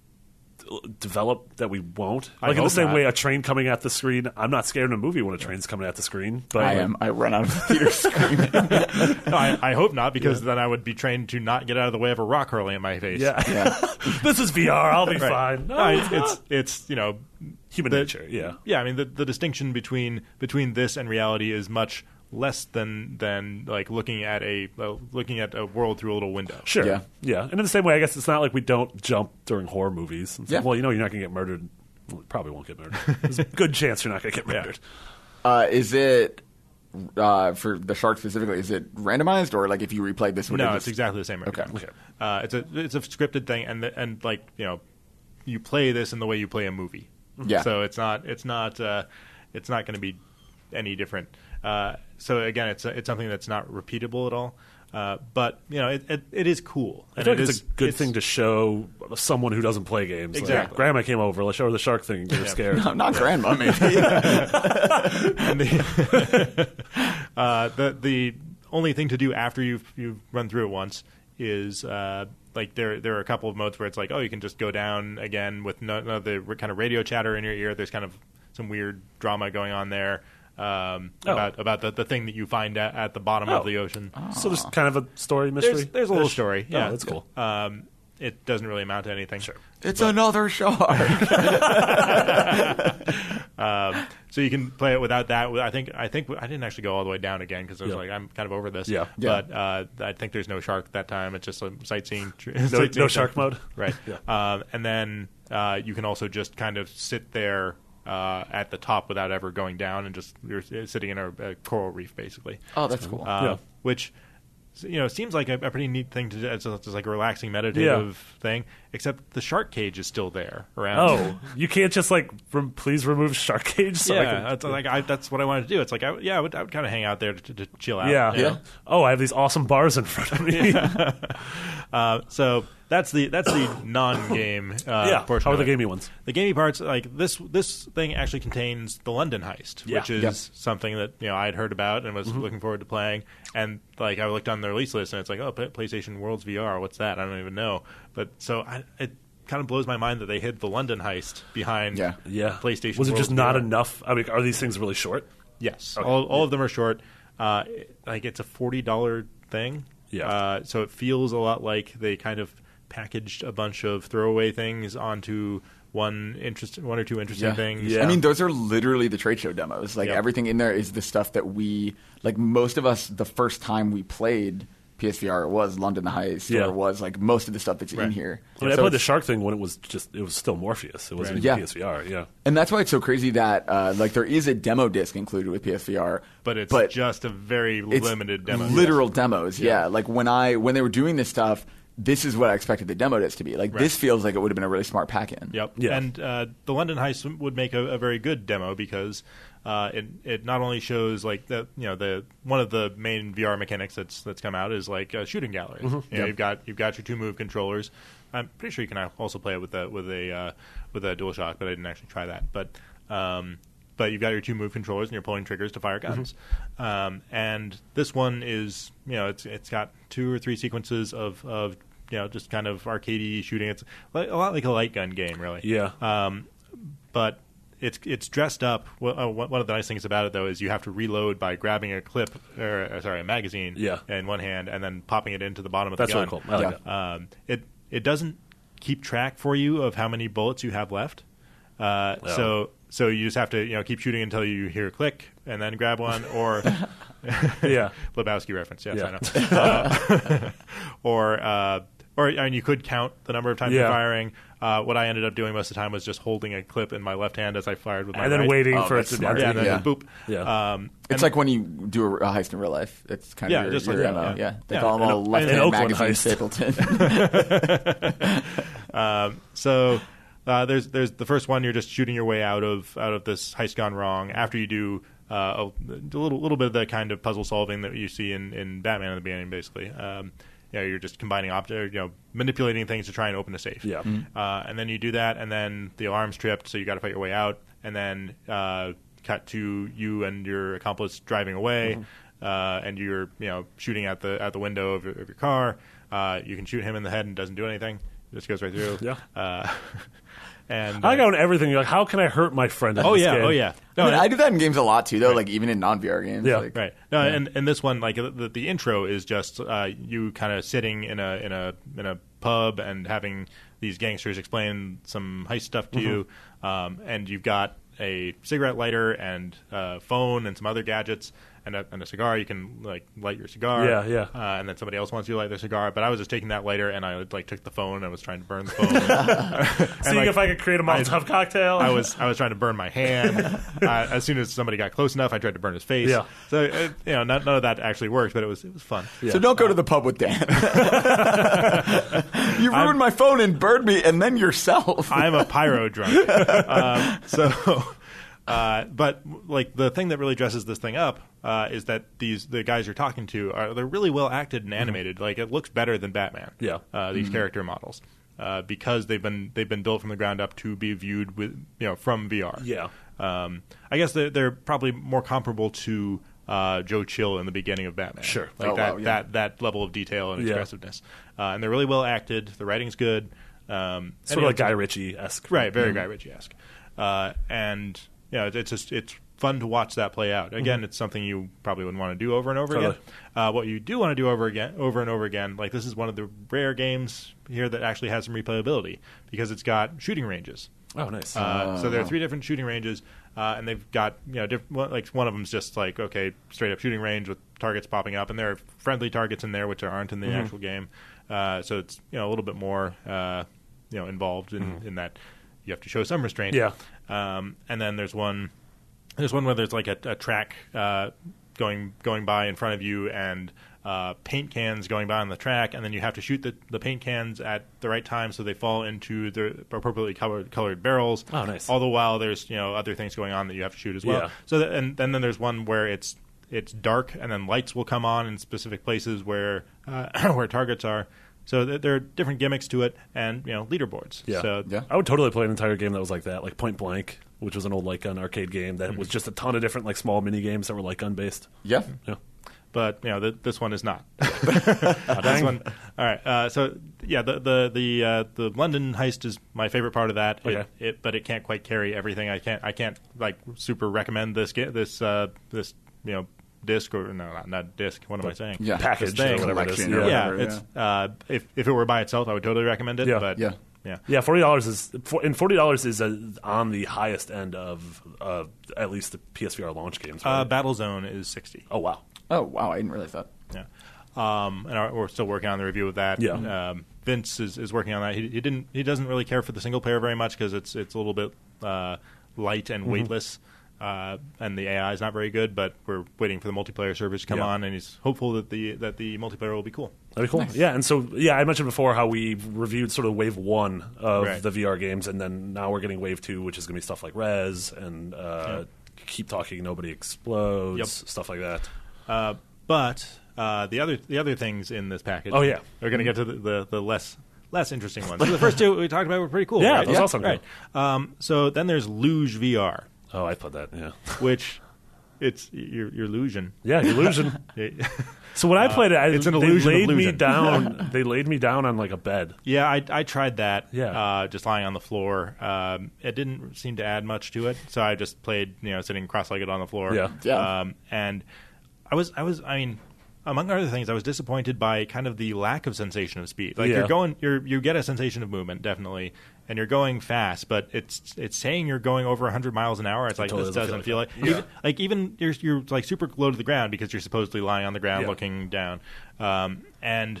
[SPEAKER 3] d- develop that we won't?
[SPEAKER 7] I
[SPEAKER 3] Like in the
[SPEAKER 7] hope
[SPEAKER 3] same
[SPEAKER 7] not.
[SPEAKER 3] way, a train coming at the screen. I'm not scared in a movie when a train's coming at the screen. But
[SPEAKER 4] I am. I run out of the theater screaming.
[SPEAKER 7] No, I, I hope not, because then I would be trained to not get out of the way of a rock hurling at my face.
[SPEAKER 3] Yeah,
[SPEAKER 4] Yeah.
[SPEAKER 3] this is V R. I'll be
[SPEAKER 7] Right.
[SPEAKER 3] fine. No,
[SPEAKER 7] No,
[SPEAKER 3] it's,
[SPEAKER 7] it's,
[SPEAKER 3] not.
[SPEAKER 7] it's it's you know
[SPEAKER 3] human
[SPEAKER 7] the-
[SPEAKER 3] nature. Yeah.
[SPEAKER 7] yeah. I mean the the distinction between between this and reality is much less than than like looking at a uh, looking at a world through a little window.
[SPEAKER 3] Sure.
[SPEAKER 4] Yeah.
[SPEAKER 3] Yeah. And in the same way, I guess it's not like we don't jump during horror movies. It's
[SPEAKER 4] Yeah.
[SPEAKER 3] like, well, you know, you're not going to get murdered. Well, you probably won't get murdered. There's a good chance you're not going to get murdered.
[SPEAKER 4] Uh, is it uh, for the shark specifically? Is it randomized, or like if you replayed this? Would it
[SPEAKER 7] No,
[SPEAKER 4] just...
[SPEAKER 7] it's exactly the same. every
[SPEAKER 4] Okay.
[SPEAKER 7] time.
[SPEAKER 3] Okay.
[SPEAKER 7] Uh, it's a it's a scripted thing, and the, and like you know, you play this in the way you play a movie.
[SPEAKER 4] Yeah.
[SPEAKER 7] So it's not it's not uh, it's not going to be any different. Uh, so again, it's it's something that's not repeatable at all. Uh, but you know, it, it, it is cool.
[SPEAKER 3] I think
[SPEAKER 7] it
[SPEAKER 3] it's
[SPEAKER 7] is,
[SPEAKER 3] a good
[SPEAKER 7] it's,
[SPEAKER 3] thing to show someone who doesn't play games.
[SPEAKER 7] Exactly.
[SPEAKER 3] Like, Grandma came over. Let's show her the shark thing. Get her scared.
[SPEAKER 4] No, not grandma, maybe.
[SPEAKER 7] And the, uh, the the only thing to do after you've you've run through it once is uh, like there there are a couple of modes where it's like, oh, you can just go down again with none of the kind of radio chatter in your ear. There's kind of some weird drama going on there. Um,
[SPEAKER 3] Oh.
[SPEAKER 7] about about the, the thing that you find at, at the bottom
[SPEAKER 3] Oh.
[SPEAKER 7] of the ocean.
[SPEAKER 3] So there's kind of a story mystery.
[SPEAKER 7] There's, there's a little story. Yeah,
[SPEAKER 3] Oh, that's cool.
[SPEAKER 7] Um, it doesn't really amount to anything. Sure.
[SPEAKER 4] It's another shark.
[SPEAKER 7] Um, so you can play it without that. I think I think I didn't actually go all the way down again because I was
[SPEAKER 3] Yeah.
[SPEAKER 7] like, I'm kind of over this.
[SPEAKER 3] Yeah.
[SPEAKER 4] Yeah.
[SPEAKER 7] But uh, I think there's no shark that time. It's just a sightseeing.
[SPEAKER 3] No,
[SPEAKER 7] sightseeing
[SPEAKER 3] no shark mode.
[SPEAKER 7] Right.
[SPEAKER 3] Yeah.
[SPEAKER 7] Um, and then uh, you can also just kind of sit there uh, at the top without ever going down, and just you're sitting in a, a coral reef basically.
[SPEAKER 4] Oh, that's cool.
[SPEAKER 7] Uh,
[SPEAKER 3] Yeah.
[SPEAKER 7] Which, you know, seems like a, a pretty neat thing to do. It's, just like a relaxing meditative thing. Except the shark cage is still there around.
[SPEAKER 3] Oh, you can't just like rem- please remove shark cage. So I
[SPEAKER 7] yeah,
[SPEAKER 3] can,
[SPEAKER 7] that's like I, that's what I wanted to do. It's like I, yeah, I would, I would kind of hang out there to, to chill out.
[SPEAKER 3] yeah,
[SPEAKER 7] you know?
[SPEAKER 3] Oh, I have these awesome bars in front of me.
[SPEAKER 7] Uh, so that's the that's the non-game uh,
[SPEAKER 3] yeah.
[SPEAKER 7] portion.
[SPEAKER 3] How are
[SPEAKER 7] of
[SPEAKER 3] the
[SPEAKER 7] it.
[SPEAKER 3] gamey ones?
[SPEAKER 7] The gamey parts, like this, this thing actually contains the London Heist,
[SPEAKER 3] Yeah.
[SPEAKER 7] which is
[SPEAKER 4] Yep.
[SPEAKER 7] something that you know I had heard about and was
[SPEAKER 3] Mm-hmm.
[SPEAKER 7] looking forward to playing. And like I looked on the release list, and it's like, oh, P- PlayStation Worlds V R. What's that? I don't even know. But so I, it kind of blows my mind that they hid the London Heist behind
[SPEAKER 4] Yeah.
[SPEAKER 3] Yeah,
[SPEAKER 7] PlayStation.
[SPEAKER 3] Was it
[SPEAKER 7] Worlds
[SPEAKER 3] just not
[SPEAKER 7] V R.
[SPEAKER 3] enough? I mean, are these things really short?
[SPEAKER 7] Yes,
[SPEAKER 3] Okay.
[SPEAKER 7] all, all of them are short. Uh, like it's a forty dollar thing.
[SPEAKER 3] Yeah.
[SPEAKER 7] Uh, so it feels a lot like they kind of packaged a bunch of throwaway things onto one interest, one or two interesting
[SPEAKER 4] Yeah.
[SPEAKER 7] things.
[SPEAKER 3] Yeah.
[SPEAKER 4] I mean, those are literally the trade show demos. Like
[SPEAKER 7] Yep.
[SPEAKER 4] everything in there is the stuff that we like. Most of us, the first time we played P S V R, it was London Heist,
[SPEAKER 3] Yeah.
[SPEAKER 4] or it was like most of the stuff that's in
[SPEAKER 7] Right.
[SPEAKER 4] here.
[SPEAKER 3] I mean, I
[SPEAKER 4] So
[SPEAKER 3] played the
[SPEAKER 4] it's-
[SPEAKER 3] shark thing when it was just it was still Morpheus. It wasn't
[SPEAKER 7] Right.
[SPEAKER 3] even
[SPEAKER 4] Yeah.
[SPEAKER 3] P S V R. Yeah,
[SPEAKER 4] and that's why it's so crazy that uh, like there is a demo disc included with P S V R,
[SPEAKER 7] but it's
[SPEAKER 4] but
[SPEAKER 7] just a very
[SPEAKER 4] it's
[SPEAKER 7] limited demo.
[SPEAKER 4] literal demos. Yeah. like when I when they were doing this stuff, this is what I expected the demo disc to be. Like
[SPEAKER 7] Right.
[SPEAKER 4] this feels like it would have been a really smart pack-in.
[SPEAKER 7] Yep.
[SPEAKER 3] Yeah.
[SPEAKER 7] And uh, the London Heist would make a, a very good demo because uh, it it not only shows like the you know the one of the main V R mechanics that's that's come out is like a shooting gallery. You know,
[SPEAKER 3] Yep.
[SPEAKER 7] You've got you've got your two move controllers. I'm pretty sure you can also play it with a with a uh, with a DualShock, but I didn't actually try that. But um, but you've got your two move controllers and you're pulling triggers to fire guns. Um, and this one is you know it's it's got two or three sequences of of you know just kind of arcadey shooting. It's li- a lot like a light gun game, really.
[SPEAKER 3] yeah.
[SPEAKER 7] Um, but it's it's dressed up. Well, uh, one of the nice things about it, though, is you have to reload by grabbing a clip, or uh, sorry, a magazine,
[SPEAKER 3] Yeah.
[SPEAKER 7] in one hand, and then popping it into the bottom of
[SPEAKER 3] That's
[SPEAKER 7] the
[SPEAKER 3] really
[SPEAKER 7] gun.
[SPEAKER 3] cool. I like
[SPEAKER 4] Yeah.
[SPEAKER 3] that.
[SPEAKER 7] Um, it it doesn't keep track for you of how many bullets you have left. Uh,
[SPEAKER 3] Oh.
[SPEAKER 7] So so you just have to you know keep shooting until you hear a click and then grab one, or
[SPEAKER 3] Yeah.
[SPEAKER 7] Lebowski reference. Yes,
[SPEAKER 3] Yeah.
[SPEAKER 7] I know. Uh, or uh, or and you could count the number of times
[SPEAKER 3] Yeah.
[SPEAKER 7] you're firing. Uh, what I ended up doing most of the time was just holding a clip in my left hand as I fired with my
[SPEAKER 3] And then
[SPEAKER 7] right.
[SPEAKER 3] waiting
[SPEAKER 4] Oh,
[SPEAKER 3] for it
[SPEAKER 4] that's
[SPEAKER 3] to
[SPEAKER 4] smart.
[SPEAKER 7] Yeah, and then
[SPEAKER 4] Yeah.
[SPEAKER 7] boop.
[SPEAKER 3] Yeah.
[SPEAKER 7] Um,
[SPEAKER 4] It's like when you do a, a heist in real life. It's kind
[SPEAKER 7] Yeah,
[SPEAKER 4] of your,
[SPEAKER 7] just like
[SPEAKER 4] your
[SPEAKER 7] that,
[SPEAKER 4] M O.
[SPEAKER 7] yeah.
[SPEAKER 4] Yeah, they
[SPEAKER 7] Yeah,
[SPEAKER 4] call them
[SPEAKER 7] an-
[SPEAKER 4] all
[SPEAKER 7] an
[SPEAKER 4] left-hand
[SPEAKER 3] Oakland
[SPEAKER 4] magazine
[SPEAKER 3] heist.
[SPEAKER 4] Stapleton.
[SPEAKER 7] Um, so uh, there's there's the first one. You're just shooting your way out of out of this heist gone wrong. After you do uh, a, a little little bit of the kind of puzzle solving that you see in, in Batman at the beginning, basically. Um, you know, you're just combining objects, you know, manipulating things to try and open a safe.
[SPEAKER 3] Yeah.
[SPEAKER 7] Uh, and then you do that, and then the alarm's tripped, so you got to fight your way out. And then uh, cut to you and your accomplice driving away, uh, and you're you know shooting at the at the window of your, of your car. Uh, you can shoot him in the head and it doesn't do anything. It just goes right through.
[SPEAKER 3] Yeah.
[SPEAKER 7] Uh, and
[SPEAKER 3] I
[SPEAKER 7] uh,
[SPEAKER 3] go in everything. You're like, how can I hurt my friend? In
[SPEAKER 7] oh
[SPEAKER 3] this
[SPEAKER 7] yeah,
[SPEAKER 3] game?
[SPEAKER 7] oh yeah. No,
[SPEAKER 4] I, mean,
[SPEAKER 7] and-
[SPEAKER 4] I do that in games a lot too, though. Like even in non-V R games.
[SPEAKER 3] Yeah.
[SPEAKER 4] like,
[SPEAKER 7] Right. No, and and this one, like the, the intro is just uh, you kind of sitting in a in a in a pub and having these gangsters explain some heist stuff to you, um, and you've got a cigarette lighter and a phone and some other gadgets. And a, and a cigar, you can like light your cigar.
[SPEAKER 3] Yeah, yeah.
[SPEAKER 7] Uh, and then somebody else wants you to light their cigar. But I was just taking that lighter, and I like took the phone and was trying to burn the phone. And,
[SPEAKER 3] Seeing
[SPEAKER 7] like,
[SPEAKER 3] if I could create a Molotov cocktail.
[SPEAKER 7] I was I was trying to burn my hand. uh, as soon as somebody got close enough, I tried to burn his face.
[SPEAKER 3] Yeah.
[SPEAKER 7] So it, you know, none, none of that actually worked, but it was it was fun.
[SPEAKER 4] So don't go to the pub with Dan. You ruined my phone and burned me, and then yourself.
[SPEAKER 7] I'm a pyro drunk. um, so Uh, but like the thing that really dresses this thing up uh, is that these the guys you're talking to are they're really well acted and animated. Mm-hmm. Like it looks better than Batman.
[SPEAKER 3] Yeah.
[SPEAKER 7] Uh, these
[SPEAKER 4] Mm-hmm.
[SPEAKER 7] character models uh, because they've been they've been built from the ground up to be viewed with you know from V R.
[SPEAKER 3] Yeah.
[SPEAKER 7] Um, I guess they're, they're probably more comparable to uh, Joe Chill in the beginning of Batman.
[SPEAKER 3] Sure.
[SPEAKER 7] Like
[SPEAKER 4] Oh,
[SPEAKER 7] that,
[SPEAKER 4] wow, yeah.
[SPEAKER 7] that that level of detail and
[SPEAKER 3] Yeah.
[SPEAKER 7] expressiveness. Uh, and they're really well acted. The writing's good. Um,
[SPEAKER 3] Sort
[SPEAKER 7] and
[SPEAKER 3] of like
[SPEAKER 7] it's-
[SPEAKER 3] Guy Ritchie-esque.
[SPEAKER 7] Right, very Guy Ritchie-esque. Uh, and you know, it's just it's fun to watch that play out. Again,
[SPEAKER 3] Mm-hmm.
[SPEAKER 7] it's something you probably wouldn't want to do over and over
[SPEAKER 3] Totally.
[SPEAKER 7] again. Uh, what you do want to do over again, over and over again, like this is one of the rare games here that actually has some replayability because it's got shooting ranges.
[SPEAKER 3] Oh, nice.
[SPEAKER 7] Uh, so there are three different shooting ranges, uh, and they've got you know diff- one- like one of them's just like okay, straight up shooting range with targets popping up, and there are friendly targets in there which aren't in the
[SPEAKER 3] Mm-hmm.
[SPEAKER 7] actual game. Uh, so it's you know a little bit more uh, you know involved in,
[SPEAKER 3] Mm-hmm.
[SPEAKER 7] in that you have to show some restraint.
[SPEAKER 3] Yeah.
[SPEAKER 7] Um, and then there's one there's one where there's like a, a track uh, going going by in front of you and uh, paint cans going by on the track, and then you have to shoot the, the paint cans at the right time so they fall into the appropriately colored, colored barrels.
[SPEAKER 3] Oh, nice.
[SPEAKER 7] All the while there's you know other things going on that you have to shoot as well.
[SPEAKER 3] Yeah.
[SPEAKER 7] So that, and, and then there's one where it's it's dark and then lights will come on in specific places where uh, where targets are. So th- there are different gimmicks to it, and you know leaderboards.
[SPEAKER 3] Yeah.
[SPEAKER 7] So
[SPEAKER 4] Yeah.
[SPEAKER 3] I would totally play an entire game that was like that, like Point Blank, which was an old light gun arcade game that was just a ton of different like small mini games that were light gun based.
[SPEAKER 4] Yeah.
[SPEAKER 3] Yeah.
[SPEAKER 7] but you know th- this one is not. This one, all right. Uh, so yeah, the the the uh, the London heist is my favorite part of that.
[SPEAKER 3] Okay.
[SPEAKER 7] It, it, but it can't quite carry everything. I can't I can't like super recommend this ga- this uh, this you know disc or no not, not disc. What am I saying?
[SPEAKER 4] Yeah.
[SPEAKER 3] Package
[SPEAKER 7] This thing.
[SPEAKER 3] or whatever it is.
[SPEAKER 4] Collection or
[SPEAKER 3] Yeah.
[SPEAKER 7] Yeah,
[SPEAKER 4] whatever,
[SPEAKER 7] it's uh, if if it were by itself, I would totally recommend it.
[SPEAKER 3] Yeah.
[SPEAKER 7] But
[SPEAKER 4] Yeah.
[SPEAKER 7] yeah.
[SPEAKER 3] Yeah, forty dollars is for, and forty dollars is uh on the highest end of uh, at least the P S V R launch games. Right?
[SPEAKER 7] Uh, Battlezone is sixty.
[SPEAKER 3] oh wow,
[SPEAKER 4] Oh wow, I didn't realize that.
[SPEAKER 7] Yeah. Um, and our, we're still working on the review of that.
[SPEAKER 3] Yeah.
[SPEAKER 7] Um, Vince is, is working on that. He, he didn't. He doesn't really care for the single player very much because it's it's a little bit uh, light and weightless, uh, and the A I is not very good. But we're waiting for the multiplayer servers to come
[SPEAKER 3] Yeah.
[SPEAKER 7] on, and he's hopeful that the that the multiplayer will be cool.
[SPEAKER 3] that'd be cool. Yeah, and so yeah, I mentioned before how we reviewed sort of wave one of
[SPEAKER 7] Right.
[SPEAKER 3] the V R games, and then now we're getting wave two, which is going to be stuff like Rez and uh, Keep Talking, Nobody Explodes,
[SPEAKER 7] Yep.
[SPEAKER 3] stuff like that.
[SPEAKER 7] Uh, but uh, the other the other things in this package.
[SPEAKER 3] Oh, yeah.
[SPEAKER 7] We're going to get to the, the, the less less interesting ones. So the first two we talked about were pretty cool.
[SPEAKER 3] Yeah,
[SPEAKER 7] right?
[SPEAKER 3] those also cool.
[SPEAKER 7] right. Um, so then there's Luge V R,
[SPEAKER 3] Oh, I played that. Yeah,
[SPEAKER 7] which it's your your illusion.
[SPEAKER 3] yeah, Illusion. So when I played it, I,
[SPEAKER 7] It's an
[SPEAKER 3] they
[SPEAKER 7] illusion of
[SPEAKER 3] laid me
[SPEAKER 7] illusion.
[SPEAKER 3] down. They laid me down on like a bed.
[SPEAKER 7] Yeah, I, I tried that.
[SPEAKER 3] Yeah.
[SPEAKER 7] uh, just lying on the floor. Um, it didn't seem to add much to it, so I just played, you know, sitting cross-legged on the floor.
[SPEAKER 3] Yeah.
[SPEAKER 4] Yeah.
[SPEAKER 7] Um, and I was, I was, I mean, among other things, I was disappointed by kind of the lack of sensation of speed. Like
[SPEAKER 3] Yeah.
[SPEAKER 7] you're going, you're you get a sensation of movement definitely, and you're going fast, but it's it's saying you're going over one hundred miles an hour. It's like
[SPEAKER 3] totally
[SPEAKER 7] this
[SPEAKER 3] doesn't
[SPEAKER 7] doesn't
[SPEAKER 3] feel
[SPEAKER 7] feel
[SPEAKER 3] like
[SPEAKER 7] like, even, like even you're you're like super low to the ground because you're supposedly lying on the ground
[SPEAKER 3] Yeah.
[SPEAKER 7] looking down, um, and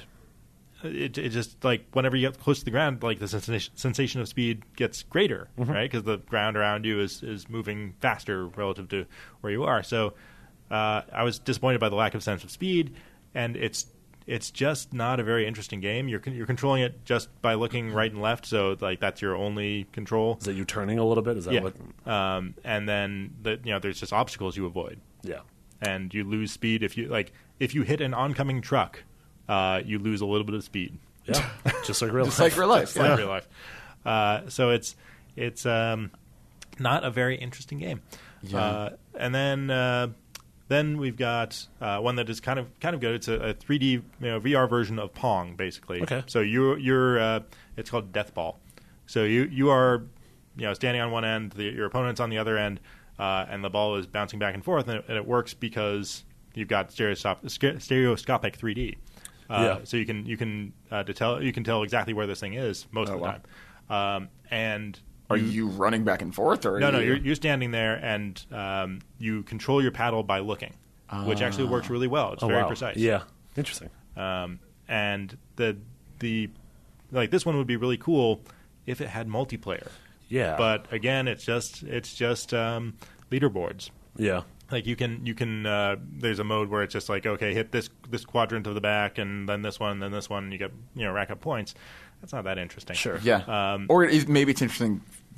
[SPEAKER 7] it, it just like whenever you get close to the ground, like the sensation, sensation of speed gets greater,
[SPEAKER 3] Mm-hmm.
[SPEAKER 7] right? Because the ground around you is, is moving faster relative to where you are. So uh, I was disappointed by the lack of sense of speed, and it's it's just not a very interesting game. You're con- you're controlling it just by looking right and left, so like that's your only control.
[SPEAKER 3] Is that you turning a little bit? Is that
[SPEAKER 7] Yeah,
[SPEAKER 3] what?
[SPEAKER 7] um, and then the, you know there's just obstacles you avoid,
[SPEAKER 3] Yeah.
[SPEAKER 7] and you lose speed if you like if you hit an oncoming truck. Uh, you lose a little bit of speed.
[SPEAKER 3] Yeah. Just like real
[SPEAKER 4] Just
[SPEAKER 3] life.
[SPEAKER 4] like real life.
[SPEAKER 7] It's like
[SPEAKER 4] Yeah.
[SPEAKER 7] real life. Uh, so it's it's um, not a very interesting game.
[SPEAKER 4] Yeah.
[SPEAKER 7] Uh, and then uh, then we've got uh, one that is kind of kind of good. It's a, a three D you know, V R version of Pong, basically.
[SPEAKER 3] Okay.
[SPEAKER 7] So you you're uh, it's called Death Ball. So you you are you know standing on one end, the, your opponent's on the other end, uh, and the ball is bouncing back and forth, and it, and it works because you've got stereoscop- stereoscopic three D. Uh,
[SPEAKER 3] Yeah.
[SPEAKER 7] So you can you can uh, to tell you can tell exactly where this thing is most
[SPEAKER 4] Oh,
[SPEAKER 7] of the
[SPEAKER 4] wow.
[SPEAKER 7] time, um, and
[SPEAKER 4] Are you running back and forth, or are
[SPEAKER 7] no no
[SPEAKER 4] you...
[SPEAKER 7] you're, you're standing there and um, you control your paddle by looking, which actually works really well. It's
[SPEAKER 3] Oh,
[SPEAKER 7] very
[SPEAKER 3] wow.
[SPEAKER 7] precise.
[SPEAKER 3] Yeah. Interesting.
[SPEAKER 7] Um, and the the like this one would be really cool if it had multiplayer.
[SPEAKER 3] Yeah.
[SPEAKER 7] But again, it's just it's just um, leaderboards.
[SPEAKER 3] Yeah.
[SPEAKER 7] Like you can you can uh, there's a mode where it's just like okay hit this this quadrant of the back and then this one and then this one and you get you know rack up points. That's not that interesting.
[SPEAKER 3] Sure.
[SPEAKER 4] Yeah.
[SPEAKER 7] Um,
[SPEAKER 4] or it is, maybe it's interesting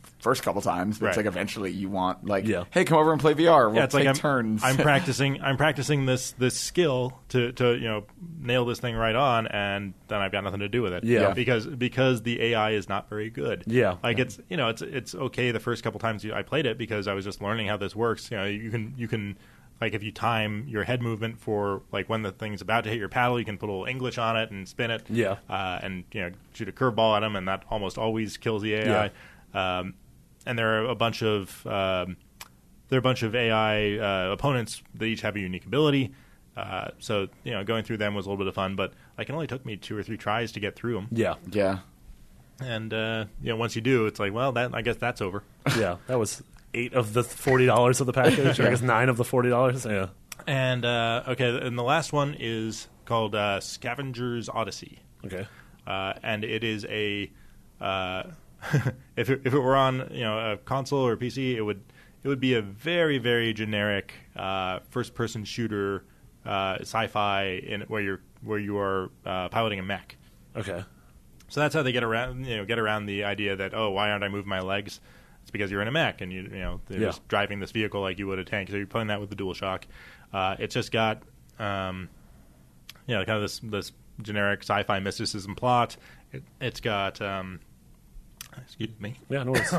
[SPEAKER 4] first couple times. But it's
[SPEAKER 7] Right.
[SPEAKER 4] like eventually you want like,
[SPEAKER 3] Yeah.
[SPEAKER 4] hey, come over and play V R. We'll
[SPEAKER 7] Yeah, it's
[SPEAKER 4] take
[SPEAKER 7] like I'm,
[SPEAKER 4] turns.
[SPEAKER 7] I'm practicing. I'm practicing this this skill to, to you know nail this thing right on, and then I've got nothing to do with it.
[SPEAKER 3] Yeah. Yeah.
[SPEAKER 7] because because the A I is not very good.
[SPEAKER 3] Yeah.
[SPEAKER 7] like it's you know it's it's okay the first couple times I played it because I was just learning how this works. You know, you can you can. Like if you time your head movement for like when the thing's about to hit your paddle, you can put a little English on it and spin it.
[SPEAKER 3] Yeah.
[SPEAKER 7] Uh, and you know shoot a curveball at them, and that almost always kills the A I. Um, and there are a bunch of um, there are a bunch of A I uh, opponents that each have a unique ability. Uh, so you know going through them was a little bit of fun, but like it only took me two or three tries to get through them.
[SPEAKER 3] Yeah.
[SPEAKER 4] yeah.
[SPEAKER 7] And uh, you know once you do, it's like well that I guess that's over.
[SPEAKER 3] Yeah. That was eight of the forty dollars of the package, or I guess nine of the forty dollars. Yeah.
[SPEAKER 7] And uh, okay, and the last one is called uh, Scavenger's Odyssey.
[SPEAKER 3] Okay.
[SPEAKER 7] Uh, and it is a uh, if it, if it were on you know a console or a P C, it would it would be a very very generic uh, first person shooter uh, sci-fi in where you're where you are uh, piloting a mech.
[SPEAKER 3] Okay.
[SPEAKER 7] So that's how they get around you know get around the idea that oh why aren't I moving my legs? It's because you're in a mech and you you know they're
[SPEAKER 3] Yeah.
[SPEAKER 7] just driving this vehicle like you would a tank. So you're playing that with the DualShock. Uh, it's just got um, you know kind of this this generic sci-fi mysticism plot. It, it's got um, excuse me.
[SPEAKER 3] Yeah. No worries.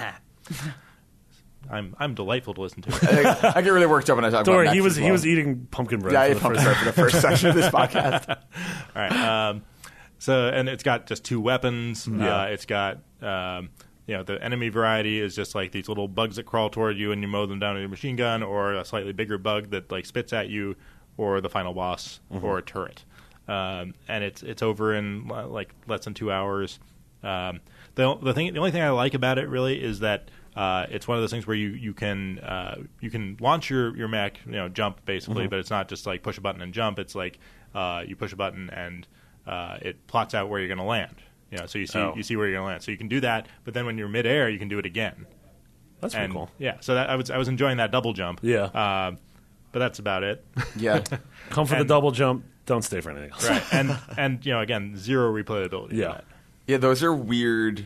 [SPEAKER 7] I'm I'm delightful to listen to.
[SPEAKER 4] I, I get really worked up when I talk
[SPEAKER 3] Don't
[SPEAKER 4] about
[SPEAKER 3] worry.
[SPEAKER 4] mechs
[SPEAKER 3] He was
[SPEAKER 4] as
[SPEAKER 3] he
[SPEAKER 4] well.
[SPEAKER 3] was eating pumpkin bread.
[SPEAKER 4] Yeah, I
[SPEAKER 3] for
[SPEAKER 4] ate
[SPEAKER 3] the
[SPEAKER 4] pumpkin
[SPEAKER 3] first-
[SPEAKER 4] bread for the first section of this podcast.
[SPEAKER 7] All right. Um, so and it's got just two weapons.
[SPEAKER 3] Yeah.
[SPEAKER 7] Uh, it's got um, you know the enemy variety is just like these little bugs that crawl toward you and you mow them down with your machine gun, or a slightly bigger bug that like spits at you, or the final boss, or a turret. Um, and it's it's over in uh, like less than two hours. Um, the the thing the only thing I like about it really is that uh, it's one of those things where you you can uh, you can launch your your mech, you know, jump basically, but it's not just like push a button and jump. It's like uh, you push a button and uh, it plots out where you're going to land. You know, so you see
[SPEAKER 3] Oh.
[SPEAKER 7] you see where you're going to land. So you can do that, but then when you're midair, you can do it again.
[SPEAKER 3] That's
[SPEAKER 7] and,
[SPEAKER 3] pretty cool.
[SPEAKER 7] Yeah, so that, I was I was enjoying that double jump.
[SPEAKER 3] Yeah.
[SPEAKER 7] Uh, but that's about it.
[SPEAKER 4] Yeah.
[SPEAKER 3] Come for the
[SPEAKER 7] and-
[SPEAKER 3] double jump. Don't stay for anything else.
[SPEAKER 7] Right, and and you know again zero replayability.
[SPEAKER 3] Yeah.
[SPEAKER 7] For that.
[SPEAKER 4] Yeah, those are weird.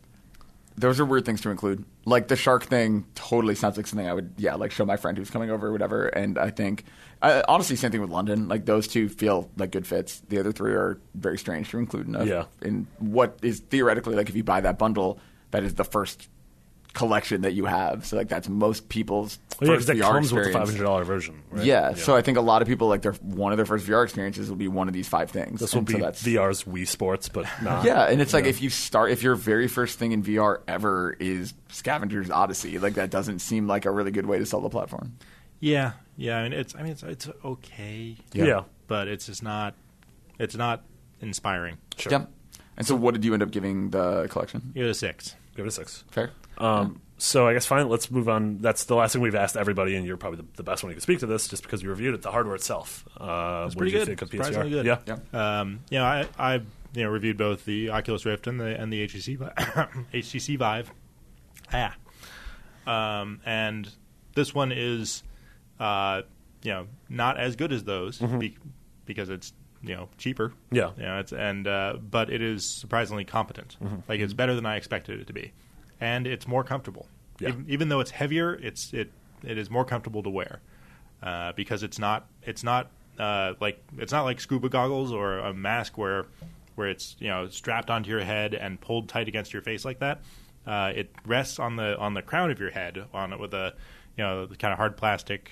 [SPEAKER 4] Those are weird things to include. Like the shark thing totally sounds like something I would, yeah, like show my friend who's coming over or whatever. And I think, I, honestly, same thing with London. Like those two feel like good fits. The other three are very strange to include in, a,
[SPEAKER 3] Yeah.
[SPEAKER 4] in what is theoretically, like if you buy that bundle, that is the first collection that you have. So like that's most people's
[SPEAKER 3] Well, yeah,
[SPEAKER 4] first
[SPEAKER 3] because that
[SPEAKER 4] V R
[SPEAKER 3] comes with the
[SPEAKER 4] experience.
[SPEAKER 3] five hundred dollars version. Right?
[SPEAKER 4] Yeah, so I think a lot of people like their one of their first V R experiences will be one of these five things.
[SPEAKER 3] This will
[SPEAKER 4] And
[SPEAKER 3] be
[SPEAKER 4] so that's,
[SPEAKER 3] V R's Wii Sports, but not.
[SPEAKER 4] yeah, and it's like if you start, if your very first thing in V R ever is Scavenger's Odyssey, like that doesn't seem like a really good way to sell the platform.
[SPEAKER 7] Yeah, yeah. I mean, it's I mean it's it's okay.
[SPEAKER 3] Yeah. Yeah.
[SPEAKER 7] but it's just not it's not inspiring.
[SPEAKER 3] Sure.
[SPEAKER 4] Yeah. And so, what did you end up giving the collection?
[SPEAKER 7] Give it a six.
[SPEAKER 3] Give it a six.
[SPEAKER 4] Fair.
[SPEAKER 3] Um, so I guess finally, let's move on. That's the last thing we've asked everybody, and you're probably the, the best one who can speak to this, just because you reviewed it. The hardware itself. Uh,
[SPEAKER 7] It's
[SPEAKER 3] what
[SPEAKER 7] pretty
[SPEAKER 3] did you
[SPEAKER 7] good.
[SPEAKER 3] think of P S V R?
[SPEAKER 7] Surprisingly good.
[SPEAKER 3] Yeah.
[SPEAKER 4] Yeah.
[SPEAKER 7] Um, you know, I I you know reviewed both the Oculus Rift and the and the H T C Vi- H T C Vive. Ah. Um, and this one is, uh, you know, not as good as those be- because it's you know cheaper.
[SPEAKER 3] Yeah.
[SPEAKER 7] You know, it's and uh, but it is surprisingly competent. Like it's better than I expected it to be, and it's more comfortable.
[SPEAKER 3] Yeah.
[SPEAKER 7] Even, even though it's heavier, it's it it is more comfortable to wear uh, because it's not it's not uh, like it's not like scuba goggles or a mask where where it's you know strapped onto your head and pulled tight against your face like that. Uh, it rests on the on the crown of your head on it with a you know the kind of hard plastic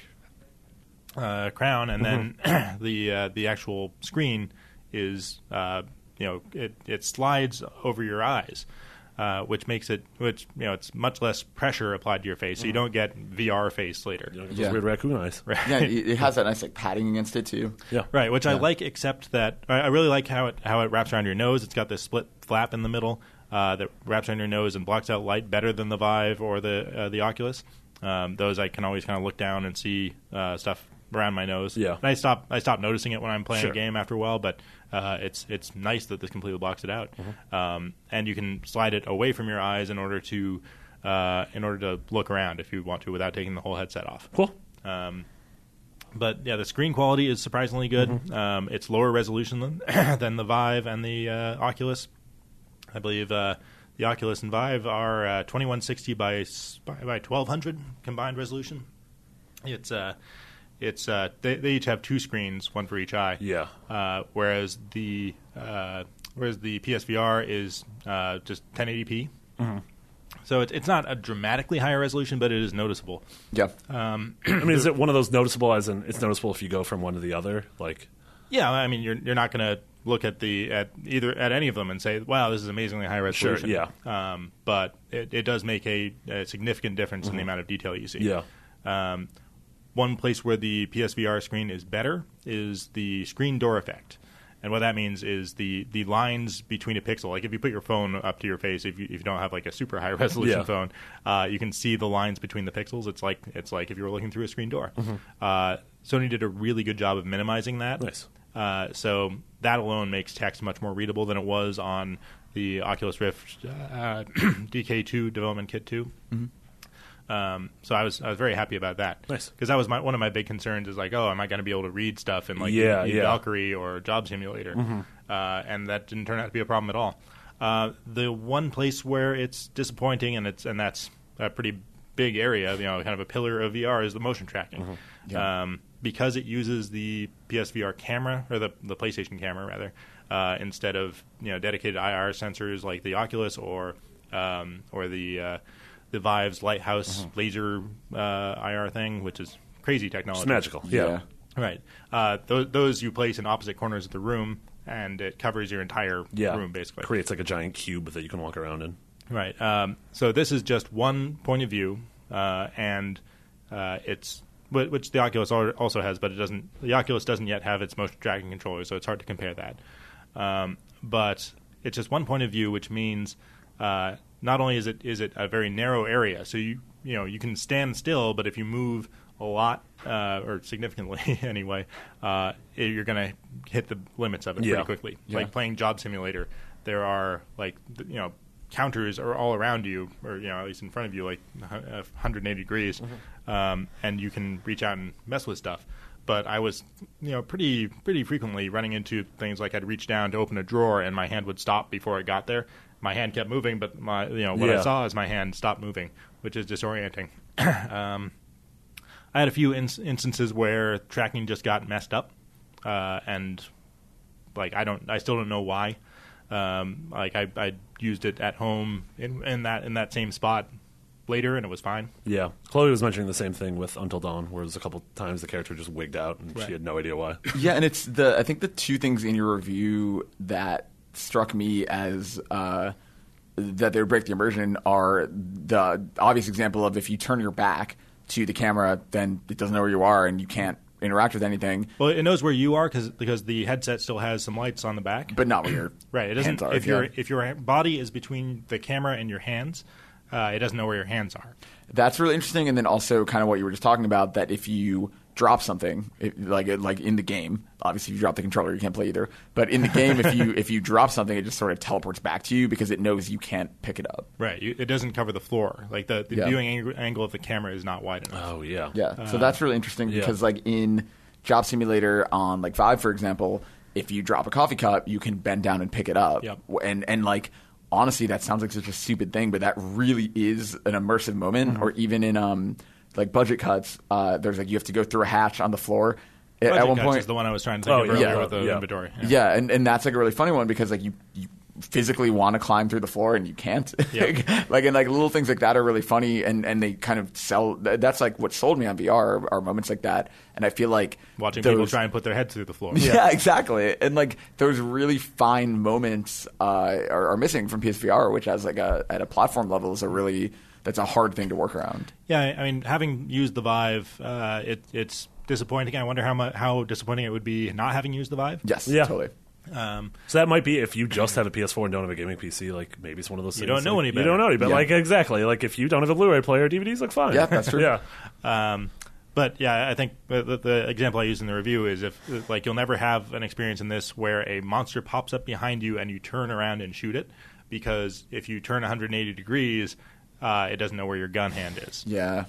[SPEAKER 7] uh, crown, and then the uh, the actual screen is uh, you know it it slides over your eyes, uh, which makes it which you know it's much less pressure applied to your face, so you don't get V R face later.
[SPEAKER 3] You know, those
[SPEAKER 4] Yeah.
[SPEAKER 3] weird raccoon eyes.
[SPEAKER 7] Right.
[SPEAKER 4] Yeah, it it has that nice like padding against it too.
[SPEAKER 3] Yeah.
[SPEAKER 7] Right, which I like, except that I I really like how it how it wraps around your nose. It's got this split flap in the middle uh, that wraps around your nose and blocks out light better than the Vive or the uh, the Oculus. Um, those I can always kind of look down and see uh, stuff around my nose.
[SPEAKER 3] Yeah.
[SPEAKER 7] and I stop I stop noticing it when I'm playing
[SPEAKER 3] Sure.
[SPEAKER 7] a game after a while, but uh, it's it's nice that this completely blocks it out. Um, and you can slide it away from your eyes in order to uh, in order to look around if you want to without taking the whole headset off.
[SPEAKER 3] Cool.
[SPEAKER 7] Um, but yeah, the screen quality is surprisingly good. Um, it's lower resolution than, than the Vive and the uh, Oculus. I believe uh, the Oculus and Vive are uh, twenty-one sixty by by twelve hundred combined resolution. It's uh, it's uh, they, they each have two screens, one for each eye.
[SPEAKER 3] Yeah.
[SPEAKER 7] Uh, whereas the uh, whereas the P S V R is uh, just ten eighty p. Mm-hmm. So it's it's not a dramatically higher resolution, but it is noticeable.
[SPEAKER 4] Yeah.
[SPEAKER 7] Um,
[SPEAKER 3] I mean, is it one of those noticeable as in it's noticeable if you go from one to the other? Like,
[SPEAKER 7] yeah, I mean, you're you're not going to look at the at either at any of them and say, "Wow, this is amazingly high resolution."
[SPEAKER 3] Sure,
[SPEAKER 7] yeah. Um, but it, it does make a, a significant difference mm-hmm. in the amount of detail you see.
[SPEAKER 3] Yeah.
[SPEAKER 7] Um, one place where the P S V R screen is better is the screen door effect. And what that means is the, the lines between a pixel. Like if you put your phone up to your face, if you if you don't have like a super high resolution
[SPEAKER 3] yeah.
[SPEAKER 7] phone, uh, you can see the lines between the pixels. It's like it's like if you were looking through a screen door. Mm-hmm. Uh, Sony did a really good job of minimizing that.
[SPEAKER 3] Nice.
[SPEAKER 7] Uh, so that alone makes text much more readable than it was on the Oculus Rift uh, D K two Development Kit two. Mm-hmm. Um, so I was I was very happy about that.
[SPEAKER 3] Nice,
[SPEAKER 7] because that was my one of my big concerns is like, oh, am I going to be able to read stuff in like
[SPEAKER 3] yeah,
[SPEAKER 7] in, in
[SPEAKER 3] yeah.
[SPEAKER 7] Valkyrie or Job Simulator? Mm-hmm. Uh, and that didn't turn out to be a problem at all. Uh, the one place where it's disappointing, and it's and that's a pretty big area, you know, kind of a pillar of V R, is the motion tracking. Mm-hmm. Yeah. Um, because it uses the P S V R camera or the the PlayStation camera rather, uh, instead of you know dedicated I R sensors like the Oculus or um, or the uh, the Vive's Lighthouse mm-hmm. laser uh, I R thing, which is crazy technology.
[SPEAKER 3] It's magical, yeah.
[SPEAKER 4] yeah.
[SPEAKER 7] Right. Uh, those, those you place in opposite corners of the room, and it covers your entire
[SPEAKER 3] yeah.
[SPEAKER 7] room, basically.
[SPEAKER 3] Creates like a giant cube that you can walk around in.
[SPEAKER 7] Right. Um, so this is just one point of view, uh, and uh, it's which the Oculus also has, but it doesn't. The Oculus doesn't yet have its motion tracking controller, so it's hard to compare that. Um, but it's just one point of view, which means uh, not only is it is it a very narrow area, so you you know you can stand still, but if you move a lot uh, or significantly anyway, uh, you're going to hit the limits of it
[SPEAKER 3] yeah.
[SPEAKER 7] pretty quickly.
[SPEAKER 4] Yeah.
[SPEAKER 7] Like playing Job Simulator, there are like you know counters are all around you, or you know at least in front of you, like one hundred eighty degrees, mm-hmm. um, and you can reach out and mess with stuff. But I was, you know, pretty pretty frequently running into things like I'd reach down to open a drawer and my hand would stop before it got there. My hand kept moving, but my you know what
[SPEAKER 3] yeah.
[SPEAKER 7] I saw is my hand stopped moving, which is disorienting. um, I had a few in- instances where tracking just got messed up, uh, and like I don't, I still don't know why. Um, like I, I used it at home in, in that in that same spot later, and it was fine.
[SPEAKER 3] Yeah, Chloe was mentioning the same thing with Until Dawn, where there's a couple times the character just wigged out, and
[SPEAKER 7] right.
[SPEAKER 3] she had no idea why.
[SPEAKER 4] Yeah, and it's the I think the two things in your review that struck me as uh, that they would break the immersion are the obvious example of if you turn your back to the camera, then it doesn't know where you are, and you can't interact with anything.
[SPEAKER 7] Well, it knows where you are cause, because the headset still has some lights on the back,
[SPEAKER 4] but not where your
[SPEAKER 7] right. It doesn't.
[SPEAKER 4] hands are.
[SPEAKER 7] If
[SPEAKER 4] yeah.
[SPEAKER 7] your if your body is between the camera and your hands, uh, it doesn't know where your hands are.
[SPEAKER 4] That's really interesting, and then also kind of what you were just talking about, that if you drop something, it, like like in the game, obviously if you drop the controller, you can't play either. But in the game, if you if you drop something, it just sort of teleports back to you because it knows you can't pick it up.
[SPEAKER 7] Right. You, it doesn't cover the floor. Like the, the
[SPEAKER 4] Yeah.
[SPEAKER 7] viewing ang- angle of the camera is not wide enough.
[SPEAKER 3] Oh yeah,
[SPEAKER 4] Yeah, so that's really interesting
[SPEAKER 3] yeah.
[SPEAKER 4] because like in Job Simulator on like Vive, for example, if you drop a coffee cup, you can bend down and pick it up.
[SPEAKER 7] Yep.
[SPEAKER 4] And and like honestly, that sounds like such a stupid thing, but that really is an immersive moment.
[SPEAKER 7] Mm-hmm.
[SPEAKER 4] Or even in um like Budget Cuts, uh, there's like you have to go through a hatch on the floor. At-
[SPEAKER 7] Budget
[SPEAKER 4] At one
[SPEAKER 7] Cuts
[SPEAKER 4] point,
[SPEAKER 7] is the one I was trying to think
[SPEAKER 3] Oh,
[SPEAKER 7] of
[SPEAKER 3] yeah.
[SPEAKER 7] earlier
[SPEAKER 3] Yeah.
[SPEAKER 7] with the
[SPEAKER 3] Yeah.
[SPEAKER 7] inventory.
[SPEAKER 4] yeah, and, and that's like a really funny one because like you, you physically want to climb through the floor and you can't.
[SPEAKER 7] Yep.
[SPEAKER 4] like and like little things like that are really funny, and, and they kind of sell. That's like what sold me on V R are, are moments like that, and I feel like
[SPEAKER 7] Watching
[SPEAKER 4] those,
[SPEAKER 7] people try and put their heads through the floor.
[SPEAKER 4] Yeah, exactly. And like those really fine moments uh, are, are missing from P S V R, which as like a at a platform level is a really that's a hard thing to work around.
[SPEAKER 7] Yeah, I mean, having used the Vive, uh, it, it's disappointing. I wonder how mu- how disappointing it would be not having used the Vive.
[SPEAKER 4] Yes,
[SPEAKER 3] Yeah.
[SPEAKER 4] totally.
[SPEAKER 7] Um,
[SPEAKER 3] So that might be if you just have a P S four and don't have a gaming P C. Like maybe it's one of those
[SPEAKER 7] You
[SPEAKER 3] things.
[SPEAKER 7] don't know
[SPEAKER 3] like,
[SPEAKER 7] any better.
[SPEAKER 3] You don't know any better.
[SPEAKER 4] Yeah.
[SPEAKER 3] Like exactly. Like if you don't have a Blu-ray player, D V Ds look fine.
[SPEAKER 4] Yeah, that's true.
[SPEAKER 3] yeah.
[SPEAKER 7] Um, but yeah, I think the, the, the example I used in the review is if like you'll never have an experience in this where a monster pops up behind you and you turn around and shoot it, because if you turn one hundred eighty degrees, uh, it doesn't know where your gun hand is.
[SPEAKER 4] Yeah.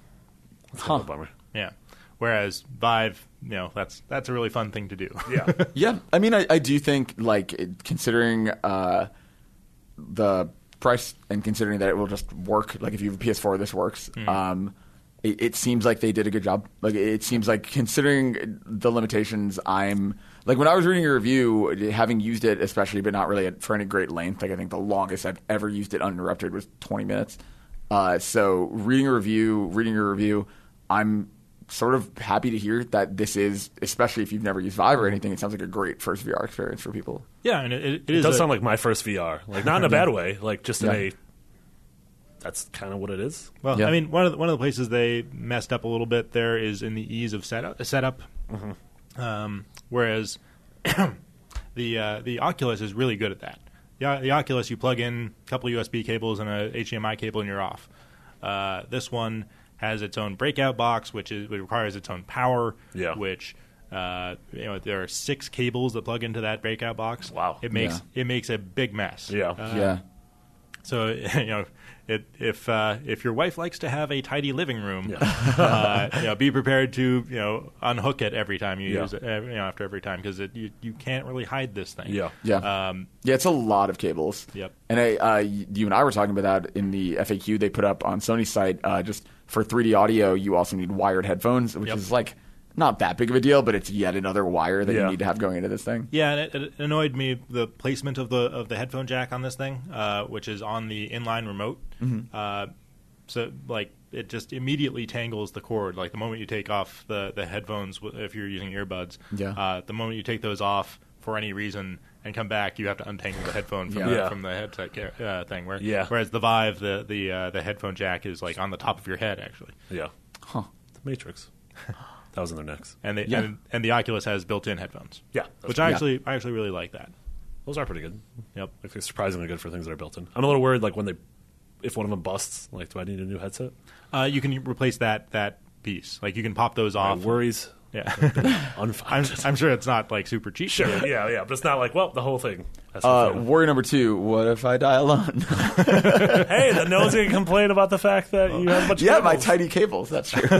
[SPEAKER 3] That's kind of a bummer.
[SPEAKER 7] Yeah. Whereas Vive, you know, that's that's a really fun thing to do.
[SPEAKER 3] Yeah.
[SPEAKER 4] Yeah, I mean, I, I do think like it- considering uh, the price and considering that it will just work, like if you have a P S four, this works. Mm. Um, it, it seems like they did a good job. Like it seems like considering the limitations, I'm like when I was reading your review, having used it especially, but not really for any great length. Like I think the longest I've ever used it uninterrupted was twenty minutes. Uh, so reading a review, reading your review, I'm sort of happy to hear that this is, especially if you've never used Vive or anything, it sounds like a great first V R experience for people.
[SPEAKER 7] Yeah, and it, it, it,
[SPEAKER 3] it
[SPEAKER 7] is
[SPEAKER 3] does
[SPEAKER 7] a,
[SPEAKER 3] sound like my first V R, like not in a bad way, like just in
[SPEAKER 4] Yeah.
[SPEAKER 3] a. That's kind of what it is.
[SPEAKER 7] Well,
[SPEAKER 4] Yeah.
[SPEAKER 7] I mean, one of the, one of the places they messed up a little bit there is in the ease of setup. setup. Mm-hmm. Um, whereas the uh, the Oculus is really good at that. The, the Oculus, you plug in a couple U S B cables and a H D M I cable, and you're off. Uh, this one has its own breakout box, which is which requires its own power.
[SPEAKER 3] Yeah.
[SPEAKER 7] Which uh, you know there are six cables that plug into that breakout box.
[SPEAKER 3] Wow.
[SPEAKER 7] It makes it makes a big mess.
[SPEAKER 3] Yeah.
[SPEAKER 7] Uh,
[SPEAKER 4] yeah.
[SPEAKER 7] So you know, it, if uh, if your wife likes to have a tidy living room,
[SPEAKER 3] Yeah.
[SPEAKER 7] uh, you know, be prepared to you know unhook it every time you
[SPEAKER 3] Yeah.
[SPEAKER 7] use it. uh, You know, after every time because you you can't really hide this thing.
[SPEAKER 3] Yeah.
[SPEAKER 4] Yeah.
[SPEAKER 7] Um,
[SPEAKER 4] Yeah, it's a lot of cables.
[SPEAKER 7] Yep.
[SPEAKER 4] And I, uh, you and I were talking about that in the F A Q they put up on Sony's site. Uh, just for three D audio, you also need wired headphones, which
[SPEAKER 7] Yep.
[SPEAKER 4] is like not that big of a deal, but it's yet another wire that
[SPEAKER 3] Yeah.
[SPEAKER 4] you need to have going into this thing.
[SPEAKER 7] Yeah, and it, it annoyed me the placement of the of the headphone jack on this thing, uh, which is on the inline remote.
[SPEAKER 4] Mm-hmm.
[SPEAKER 7] Uh, so like it just immediately tangles the cord. Like the moment you take off the the headphones, w- if you're using earbuds,
[SPEAKER 4] Yeah.
[SPEAKER 7] uh, the moment you take those off for any reason and come back, you have to untangle the headphone from,
[SPEAKER 4] Yeah.
[SPEAKER 7] the,
[SPEAKER 3] Yeah.
[SPEAKER 7] from the headset ca- uh, thing. Where,
[SPEAKER 3] Yeah.
[SPEAKER 7] Whereas the Vive, the the uh, the headphone jack is like on the top of your head actually,
[SPEAKER 3] Yeah.
[SPEAKER 4] Huh.
[SPEAKER 3] The Matrix. That was in their necks.
[SPEAKER 7] and the
[SPEAKER 4] Yeah.
[SPEAKER 7] and, and the Oculus has built-in headphones.
[SPEAKER 3] Yeah. that's
[SPEAKER 7] Which
[SPEAKER 3] cool.
[SPEAKER 7] I actually I actually really like that.
[SPEAKER 3] Those are pretty good.
[SPEAKER 7] Yep.
[SPEAKER 3] Like they're surprisingly good for things that are built in. I'm a little worried, like when they, if one of them busts, like do I need a new headset?
[SPEAKER 7] Uh, you can replace that that piece. Like you can pop those
[SPEAKER 3] My
[SPEAKER 7] off.
[SPEAKER 3] worries.
[SPEAKER 7] Yeah. I'm,
[SPEAKER 3] Unfounded.
[SPEAKER 7] I'm sure it's not like super cheap.
[SPEAKER 3] Sure. Yeah, yeah, but it's not like well, the whole thing. Has to
[SPEAKER 4] Uh,
[SPEAKER 3] be fine.
[SPEAKER 4] warrior number two, what if I die alone?
[SPEAKER 3] Hey, then no one's gonna complain about the fact that you have a bunch of
[SPEAKER 4] yeah, my
[SPEAKER 3] cables.
[SPEAKER 4] tiny cables, that's true.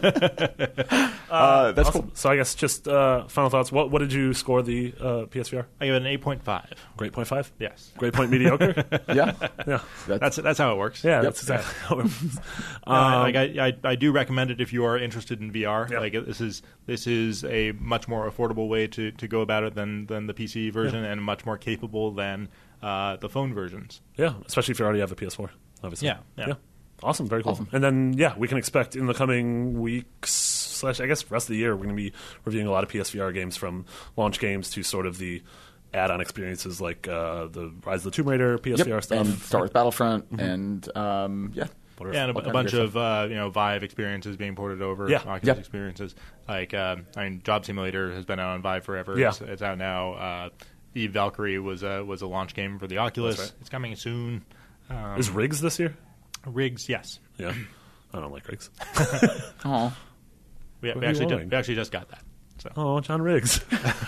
[SPEAKER 4] uh, that's
[SPEAKER 3] Awesome.
[SPEAKER 4] cool.
[SPEAKER 3] So I guess just uh, final thoughts. What what did you score the uh, P S V R?
[SPEAKER 7] I give it an eight point five.
[SPEAKER 3] Great point five.
[SPEAKER 7] Yes.
[SPEAKER 3] Great point mediocre.
[SPEAKER 4] Yeah.
[SPEAKER 3] Yeah.
[SPEAKER 7] That's that's how it works.
[SPEAKER 3] Yeah,
[SPEAKER 4] Yep.
[SPEAKER 3] that's exactly how it works.
[SPEAKER 7] Uh,
[SPEAKER 3] Um,
[SPEAKER 7] like I, I, I do recommend it if you are interested in V R.
[SPEAKER 3] Yeah.
[SPEAKER 7] Like this is this is a much more affordable way to, to go about it than, than the P C version, and much more capable than uh, the phone versions.
[SPEAKER 3] Yeah, especially if you already have a P S four, obviously.
[SPEAKER 7] Yeah, yeah.
[SPEAKER 3] Awesome, very cool.
[SPEAKER 4] Awesome.
[SPEAKER 3] And then, yeah, we can expect in the coming weeks, slash, I guess, rest of the year, we're going to be reviewing a lot of P S V R games from launch games to sort of the add-on experiences like uh, the Rise of the Tomb Raider P S V R
[SPEAKER 4] Yep.
[SPEAKER 3] stuff.
[SPEAKER 4] And Star Wars Battlefront, and um, yeah.
[SPEAKER 3] What are-
[SPEAKER 7] Yeah, and a,
[SPEAKER 3] what
[SPEAKER 7] a
[SPEAKER 3] kind
[SPEAKER 7] bunch
[SPEAKER 4] good
[SPEAKER 7] of uh, you know Vive experiences being ported over.
[SPEAKER 3] Yeah.
[SPEAKER 7] Oculus
[SPEAKER 4] Yep.
[SPEAKER 7] experiences. Like uh, I mean, Job Simulator has been out on Vive forever.
[SPEAKER 3] Yeah.
[SPEAKER 7] It's, it's out now. Uh, Eve Valkyrie was a was a launch game for the Oculus.
[SPEAKER 3] That's right.
[SPEAKER 7] It's coming soon. Um,
[SPEAKER 3] Is Riggs this year?
[SPEAKER 7] Rigs? Yes.
[SPEAKER 3] Yeah. I don't like Riggs.
[SPEAKER 4] Oh.
[SPEAKER 7] We,
[SPEAKER 3] Who
[SPEAKER 7] we
[SPEAKER 3] are you
[SPEAKER 7] actually
[SPEAKER 3] wanting?
[SPEAKER 7] did, we actually just got that. So
[SPEAKER 3] Oh, John Riggs.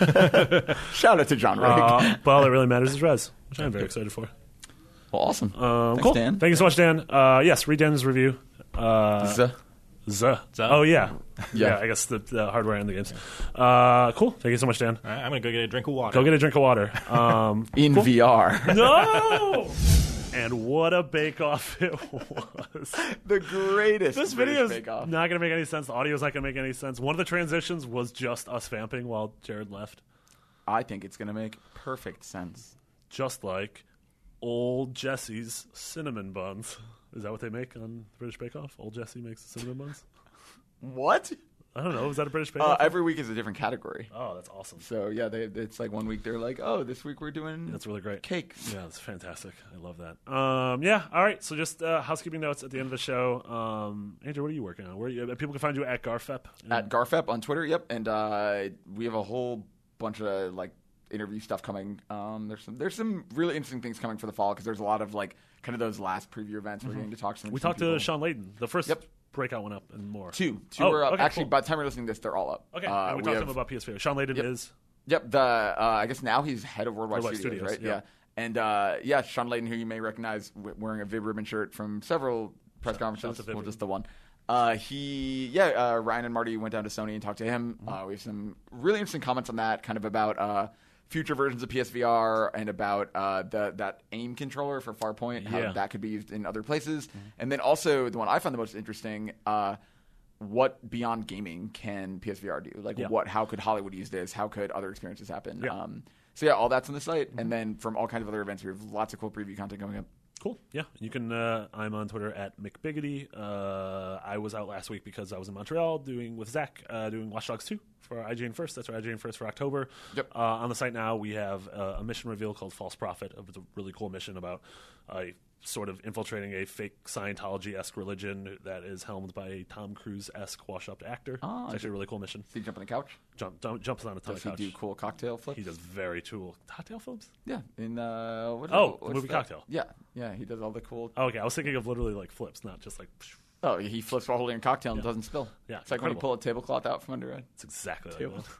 [SPEAKER 4] Shout out to John Rigg.
[SPEAKER 3] uh, but all that really matters is Rez, which I'm very excited for.
[SPEAKER 4] well, awesome.
[SPEAKER 3] Um,
[SPEAKER 4] Thanks,
[SPEAKER 3] cool.
[SPEAKER 4] Dan.
[SPEAKER 3] Thank you so much, Dan. Uh, yes, read Dan's review. Uh,
[SPEAKER 4] Z-
[SPEAKER 3] Z.
[SPEAKER 7] Z?
[SPEAKER 3] Oh, yeah. yeah.
[SPEAKER 4] Yeah.
[SPEAKER 3] I guess the, the hardware and the games. Uh, cool. Thank you so much, Dan.
[SPEAKER 7] all right, I'm gonna go get a drink of water.
[SPEAKER 3] Go get a drink of water. Um,
[SPEAKER 4] in
[SPEAKER 3] cool.
[SPEAKER 4] V R.
[SPEAKER 3] No! And what a bake-off it was.
[SPEAKER 4] The greatest.
[SPEAKER 3] This
[SPEAKER 4] British
[SPEAKER 3] video is
[SPEAKER 4] Bake Off.
[SPEAKER 3] not going to make any sense. The audio's not going to make any sense. One of the transitions was just us vamping while Jared left.
[SPEAKER 4] I think it's going to make perfect sense.
[SPEAKER 3] Just like Old Jesse's cinnamon buns. Is that what they make on British Bake Off? Old Jesse makes cinnamon buns?
[SPEAKER 4] What?
[SPEAKER 3] I don't know. Is that a British Bake
[SPEAKER 4] Uh,
[SPEAKER 3] Off?
[SPEAKER 4] every week is a different category.
[SPEAKER 3] Oh, that's awesome.
[SPEAKER 4] So yeah, they, it's like one week they're like, oh, this week we're doing
[SPEAKER 3] That's really great.
[SPEAKER 4] cakes.
[SPEAKER 3] Yeah, that's fantastic. I love that. Um, yeah, all right. So just uh, housekeeping notes at the end of the show. Um, Andrew, what are you working on? Where are you, people can find you at Garfep.
[SPEAKER 4] At Garfep on Twitter, yep, and uh, we have a whole bunch of like interview stuff coming. Um, there's some there's some really interesting things coming for the fall because there's a lot of like kind of those last preview events we're getting to talk to. Some
[SPEAKER 3] we
[SPEAKER 4] some
[SPEAKER 3] talked
[SPEAKER 4] people.
[SPEAKER 3] to Sean Layden. The first
[SPEAKER 4] Yep.
[SPEAKER 3] breakout went up and more.
[SPEAKER 4] Two, two
[SPEAKER 3] Oh,
[SPEAKER 4] are up.
[SPEAKER 3] okay,
[SPEAKER 4] Actually,
[SPEAKER 3] cool.
[SPEAKER 4] by the time you're listening to this, they're all up.
[SPEAKER 3] Okay,
[SPEAKER 4] Uh,
[SPEAKER 3] and we,
[SPEAKER 4] we
[SPEAKER 3] talked
[SPEAKER 4] have-
[SPEAKER 3] to him about P S V R. Sean Layden
[SPEAKER 4] Yep.
[SPEAKER 3] is
[SPEAKER 4] Yep, the uh, I guess now he's head of Worldwide,
[SPEAKER 3] Worldwide
[SPEAKER 4] Studios,
[SPEAKER 3] Studios,
[SPEAKER 4] right?
[SPEAKER 3] yeah.
[SPEAKER 4] Yeah, and uh, yeah, Sean Layden, who you may recognize w- wearing a Vib Ribbon shirt from several press
[SPEAKER 3] Shout- shout out
[SPEAKER 4] conferences,
[SPEAKER 3] to Vib
[SPEAKER 4] well,
[SPEAKER 3] Ribbon.
[SPEAKER 4] just the one. Uh, he, yeah, uh, Ryan and Marty went down to Sony and talked to him.
[SPEAKER 3] Mm-hmm.
[SPEAKER 4] Uh, we have some really interesting comments on that, kind of about uh, future versions of P S V R and about uh, the that aim controller for Farpoint, how
[SPEAKER 3] Yeah.
[SPEAKER 4] that could be used in other places. Mm-hmm. And then also the one I found the most interesting, uh, what beyond gaming can P S V R do? Like
[SPEAKER 3] Yeah.
[SPEAKER 4] what? How could Hollywood use this? How could other experiences happen?
[SPEAKER 3] Yeah.
[SPEAKER 4] Um, so yeah, all that's on the site. Mm-hmm. And then from all kinds of other events, we have lots of cool preview content going up.
[SPEAKER 3] Cool. Yeah. You can, uh, I'm on Twitter at McBiggity. Uh, I was out last week because I was in Montreal doing, with Zach, uh, doing Watch Dogs two for I G N First. That's our I G N First for October.
[SPEAKER 4] Yep.
[SPEAKER 3] Uh, on the site now, we have uh, a mission reveal called False Prophet. It's a really cool mission about uh, sort of infiltrating a fake Scientology-esque religion that is helmed by a Tom Cruise-esque wash-up actor.
[SPEAKER 4] Oh,
[SPEAKER 3] it's actually a really cool mission.
[SPEAKER 4] So you jump on the couch?
[SPEAKER 3] Jump, jump, jumps on a ton
[SPEAKER 4] Does
[SPEAKER 3] of
[SPEAKER 4] he
[SPEAKER 3] couch.
[SPEAKER 4] do cool cocktail flips?
[SPEAKER 3] He does very cool cocktail films.
[SPEAKER 4] Yeah. In uh, what is
[SPEAKER 3] Oh,
[SPEAKER 4] it?
[SPEAKER 3] the
[SPEAKER 4] What's
[SPEAKER 3] movie
[SPEAKER 4] that?
[SPEAKER 3] Cocktail.
[SPEAKER 4] Yeah. Yeah. He does all the cool.
[SPEAKER 3] Oh, okay, I was thinking of literally like flips, not just like. Psh.
[SPEAKER 4] Oh, he flips while holding a cocktail and
[SPEAKER 3] Yeah.
[SPEAKER 4] doesn't spill.
[SPEAKER 3] Yeah,
[SPEAKER 4] It's like when you
[SPEAKER 3] incredible.
[SPEAKER 4] pull a tablecloth out from under it.
[SPEAKER 3] It's exactly
[SPEAKER 4] Table.
[SPEAKER 3] like that.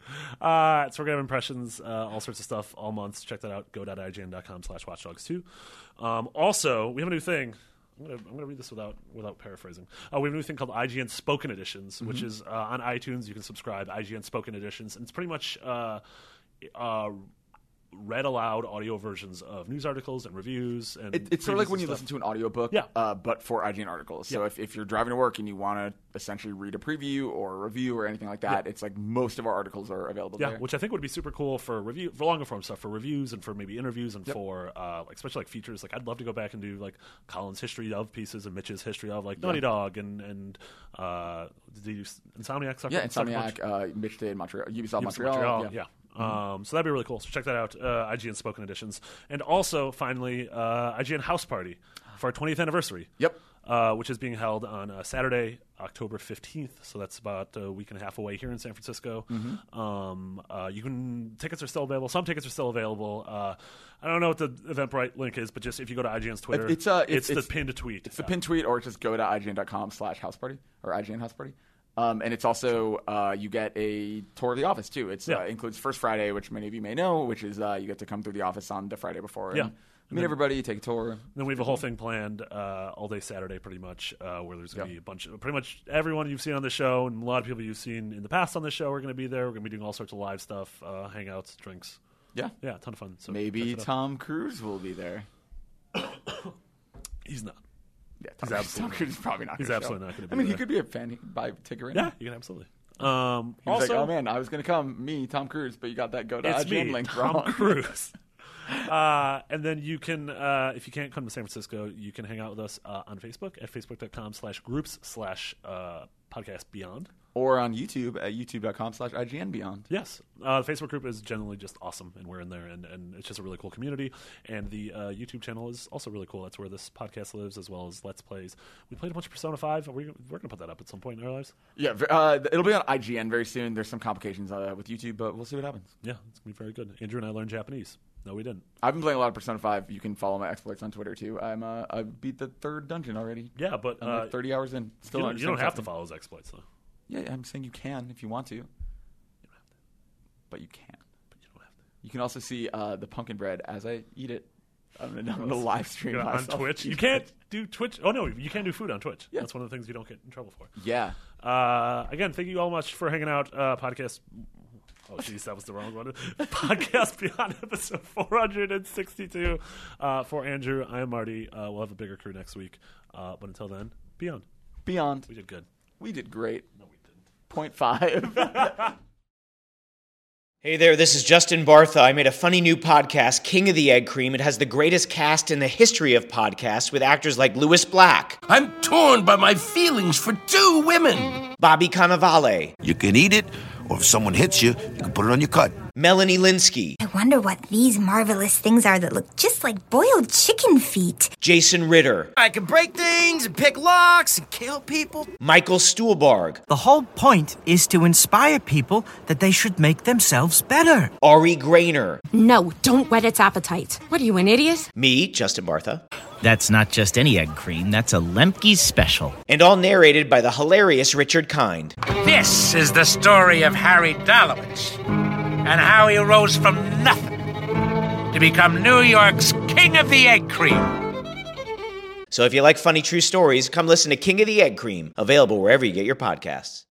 [SPEAKER 3] Uh, so we're gonna have impressions, uh, all sorts of stuff all month. Check that out. Go.ign.com slash watchdogs2. Um, also, we have a new thing. I'm gonna, I'm gonna read this without without paraphrasing. Uh, we have a new thing called I G N Spoken Editions, mm-hmm. which is uh, on iTunes. You can subscribe. I G N Spoken Editions, and it's pretty much uh, uh, read aloud audio versions of news articles and reviews. And
[SPEAKER 4] It, it's sort of like
[SPEAKER 3] previews
[SPEAKER 4] when
[SPEAKER 3] and
[SPEAKER 4] you
[SPEAKER 3] stuff.
[SPEAKER 4] listen to an audiobook,
[SPEAKER 3] Yeah.
[SPEAKER 4] uh, but for I G N articles. So
[SPEAKER 3] Yeah.
[SPEAKER 4] if, if you're driving to work and you want to essentially read a preview or a review or anything like that,
[SPEAKER 3] Yeah.
[SPEAKER 4] it's like most of our articles are available
[SPEAKER 3] Yeah,
[SPEAKER 4] there.
[SPEAKER 3] which I think would be super cool for review, for longer form stuff, for reviews and for maybe interviews and
[SPEAKER 4] Yep.
[SPEAKER 3] for uh, like especially like features. Like I'd love to go back and do like Colin's history of pieces and Mitch's history of like Naughty Dog and and uh, did you use Insomniac stuff?
[SPEAKER 4] yeah,
[SPEAKER 3] stuff
[SPEAKER 4] Insomniac, uh, Mitch did Montreal, Ubisoft,
[SPEAKER 3] Ubisoft
[SPEAKER 4] Montreal.
[SPEAKER 3] Montreal,
[SPEAKER 4] yeah.
[SPEAKER 3] yeah. Um, so that'd be really cool. So check that out, uh, I G N Spoken Editions, and also finally uh, I G N House Party for our twentieth anniversary.
[SPEAKER 4] Yep.
[SPEAKER 3] Uh, which is being held on uh, Saturday, October fifteenth. So that's about a week and a half away here in San Francisco.
[SPEAKER 4] Mm-hmm.
[SPEAKER 3] Um, uh, you can tickets are still available. Some tickets are still available. Uh, I don't know what the Eventbrite link is, but just if you go to I G N's Twitter,
[SPEAKER 4] It's, uh,
[SPEAKER 3] it's,
[SPEAKER 4] it's-
[SPEAKER 3] the pinned tweet.
[SPEAKER 4] It's the
[SPEAKER 3] Uh,
[SPEAKER 4] pin tweet, or just go to ign.com slash house party or I G N house party. Um, and it's also, uh, you get a tour of the office, too. It
[SPEAKER 3] Yeah.
[SPEAKER 4] uh, includes First Friday, which many of you may know, which is uh, you get to come through the office on the Friday before.
[SPEAKER 3] Yeah.
[SPEAKER 4] And meet everybody, take a tour.
[SPEAKER 3] Then we have a whole thing planned uh, all day Saturday, pretty much, uh, where there's going to
[SPEAKER 4] Yeah.
[SPEAKER 3] be a bunch of pretty much everyone you've seen on the show and a lot of people you've seen in the past on the show are going to be there. We're going to be doing all sorts of live stuff, uh, hangouts, drinks.
[SPEAKER 4] Yeah.
[SPEAKER 3] Yeah, a ton of fun. So
[SPEAKER 4] Maybe
[SPEAKER 3] check it out.
[SPEAKER 4] Tom Cruise will be there.
[SPEAKER 3] He's not.
[SPEAKER 4] Yeah,
[SPEAKER 3] He's
[SPEAKER 4] Tom,
[SPEAKER 3] absolutely
[SPEAKER 4] Tom Cruise is probably not.
[SPEAKER 3] He's
[SPEAKER 4] gonna
[SPEAKER 3] absolutely
[SPEAKER 4] show.
[SPEAKER 3] not gonna be
[SPEAKER 4] I mean, he
[SPEAKER 3] there.
[SPEAKER 4] could be a fan. He could buy a ticket right
[SPEAKER 3] Yeah,
[SPEAKER 4] now.
[SPEAKER 3] you can absolutely. Um,
[SPEAKER 4] He was
[SPEAKER 3] also,
[SPEAKER 4] like, "Oh man, I was going to come, me, Tom Cruise, but you got that go to
[SPEAKER 3] it's
[SPEAKER 4] I G N
[SPEAKER 3] me,
[SPEAKER 4] link
[SPEAKER 3] Tom
[SPEAKER 4] wrong."
[SPEAKER 3] Cruise. uh, and then you can, uh, if you can't come to San Francisco, you can hang out with us uh, on Facebook at facebook.com slash groups slash uh, podcast beyond.
[SPEAKER 4] Or on YouTube at youtube.com slash IGN Beyond.
[SPEAKER 3] Yes. Uh, the Facebook group is generally just awesome, and we're in there, and, and it's just a really cool community. And the uh, YouTube channel is also really cool. That's where this podcast lives, as well as Let's Plays. We played a bunch of Persona five. Are we, we're going to put that up at some point in our lives.
[SPEAKER 4] Yeah, v- uh, it'll be on I G N very soon. There's some complications uh, with YouTube, but we'll see what happens.
[SPEAKER 3] Yeah, it's going to be very good. Andrew and I learned Japanese. No, we didn't.
[SPEAKER 4] I've been playing a lot of Persona five. You can follow my exploits on Twitter, too. I'm uh, I beat the third dungeon already.
[SPEAKER 3] Yeah, but
[SPEAKER 4] I'm
[SPEAKER 3] uh,
[SPEAKER 4] like thirty hours in. Still
[SPEAKER 3] you
[SPEAKER 4] don't
[SPEAKER 3] don't, you don't
[SPEAKER 4] understand
[SPEAKER 3] have to
[SPEAKER 4] something.
[SPEAKER 3] follow his exploits, though.
[SPEAKER 4] Yeah, I'm saying you can if you want to. You
[SPEAKER 3] don't have to.
[SPEAKER 4] But you can.
[SPEAKER 3] But you don't have to.
[SPEAKER 4] You can also see uh, the pumpkin bread as I eat it. I'm going to live stream
[SPEAKER 3] You know, on
[SPEAKER 4] myself.
[SPEAKER 3] Twitch. You can't do Twitch. Oh, no, you can do food on Twitch.
[SPEAKER 4] Yeah.
[SPEAKER 3] That's one of the things you don't get in trouble for.
[SPEAKER 4] Yeah.
[SPEAKER 3] Uh, again, thank you all much for hanging out. Uh, podcast. Oh, jeez, that was the wrong one. Podcast Beyond episode four hundred sixty-two. Uh, for Andrew, I am Marty. Uh, we'll have a bigger crew next week. Uh, but until then, Beyond.
[SPEAKER 4] Beyond.
[SPEAKER 3] We did good.
[SPEAKER 4] We did great.
[SPEAKER 3] No, we didn't.
[SPEAKER 4] Point five.
[SPEAKER 8] Hey there, this is Justin Bartha. I made a funny new podcast, King of the Egg Cream. It has the greatest cast in the history of podcasts with actors like Louis Black,
[SPEAKER 9] I'm torn by my feelings for two women.
[SPEAKER 8] Bobby Cannavale,
[SPEAKER 9] You can eat it, or if someone hits you, you can put it on your cut.
[SPEAKER 8] Melanie Linsky,
[SPEAKER 10] I wonder what these marvelous things are that look just like boiled chicken feet.
[SPEAKER 8] Jason Ritter,
[SPEAKER 11] I can break things and pick locks and kill people.
[SPEAKER 8] Michael Stuhlbarg,
[SPEAKER 11] The whole point is to inspire people that they should make themselves better.
[SPEAKER 8] Ari Grainer,
[SPEAKER 12] No, don't whet its appetite. What are you, an idiot?
[SPEAKER 8] me, Justin Bartha,
[SPEAKER 13] That's not just any egg cream, that's a Lemke's special.
[SPEAKER 8] and all narrated by the hilarious Richard Kind.
[SPEAKER 14] This is the story of Harry Dalowitz and how he rose from nothing to become New York's King of the Egg Cream.
[SPEAKER 8] So if you like funny true stories, come listen to King of the Egg Cream, available wherever you get your podcasts.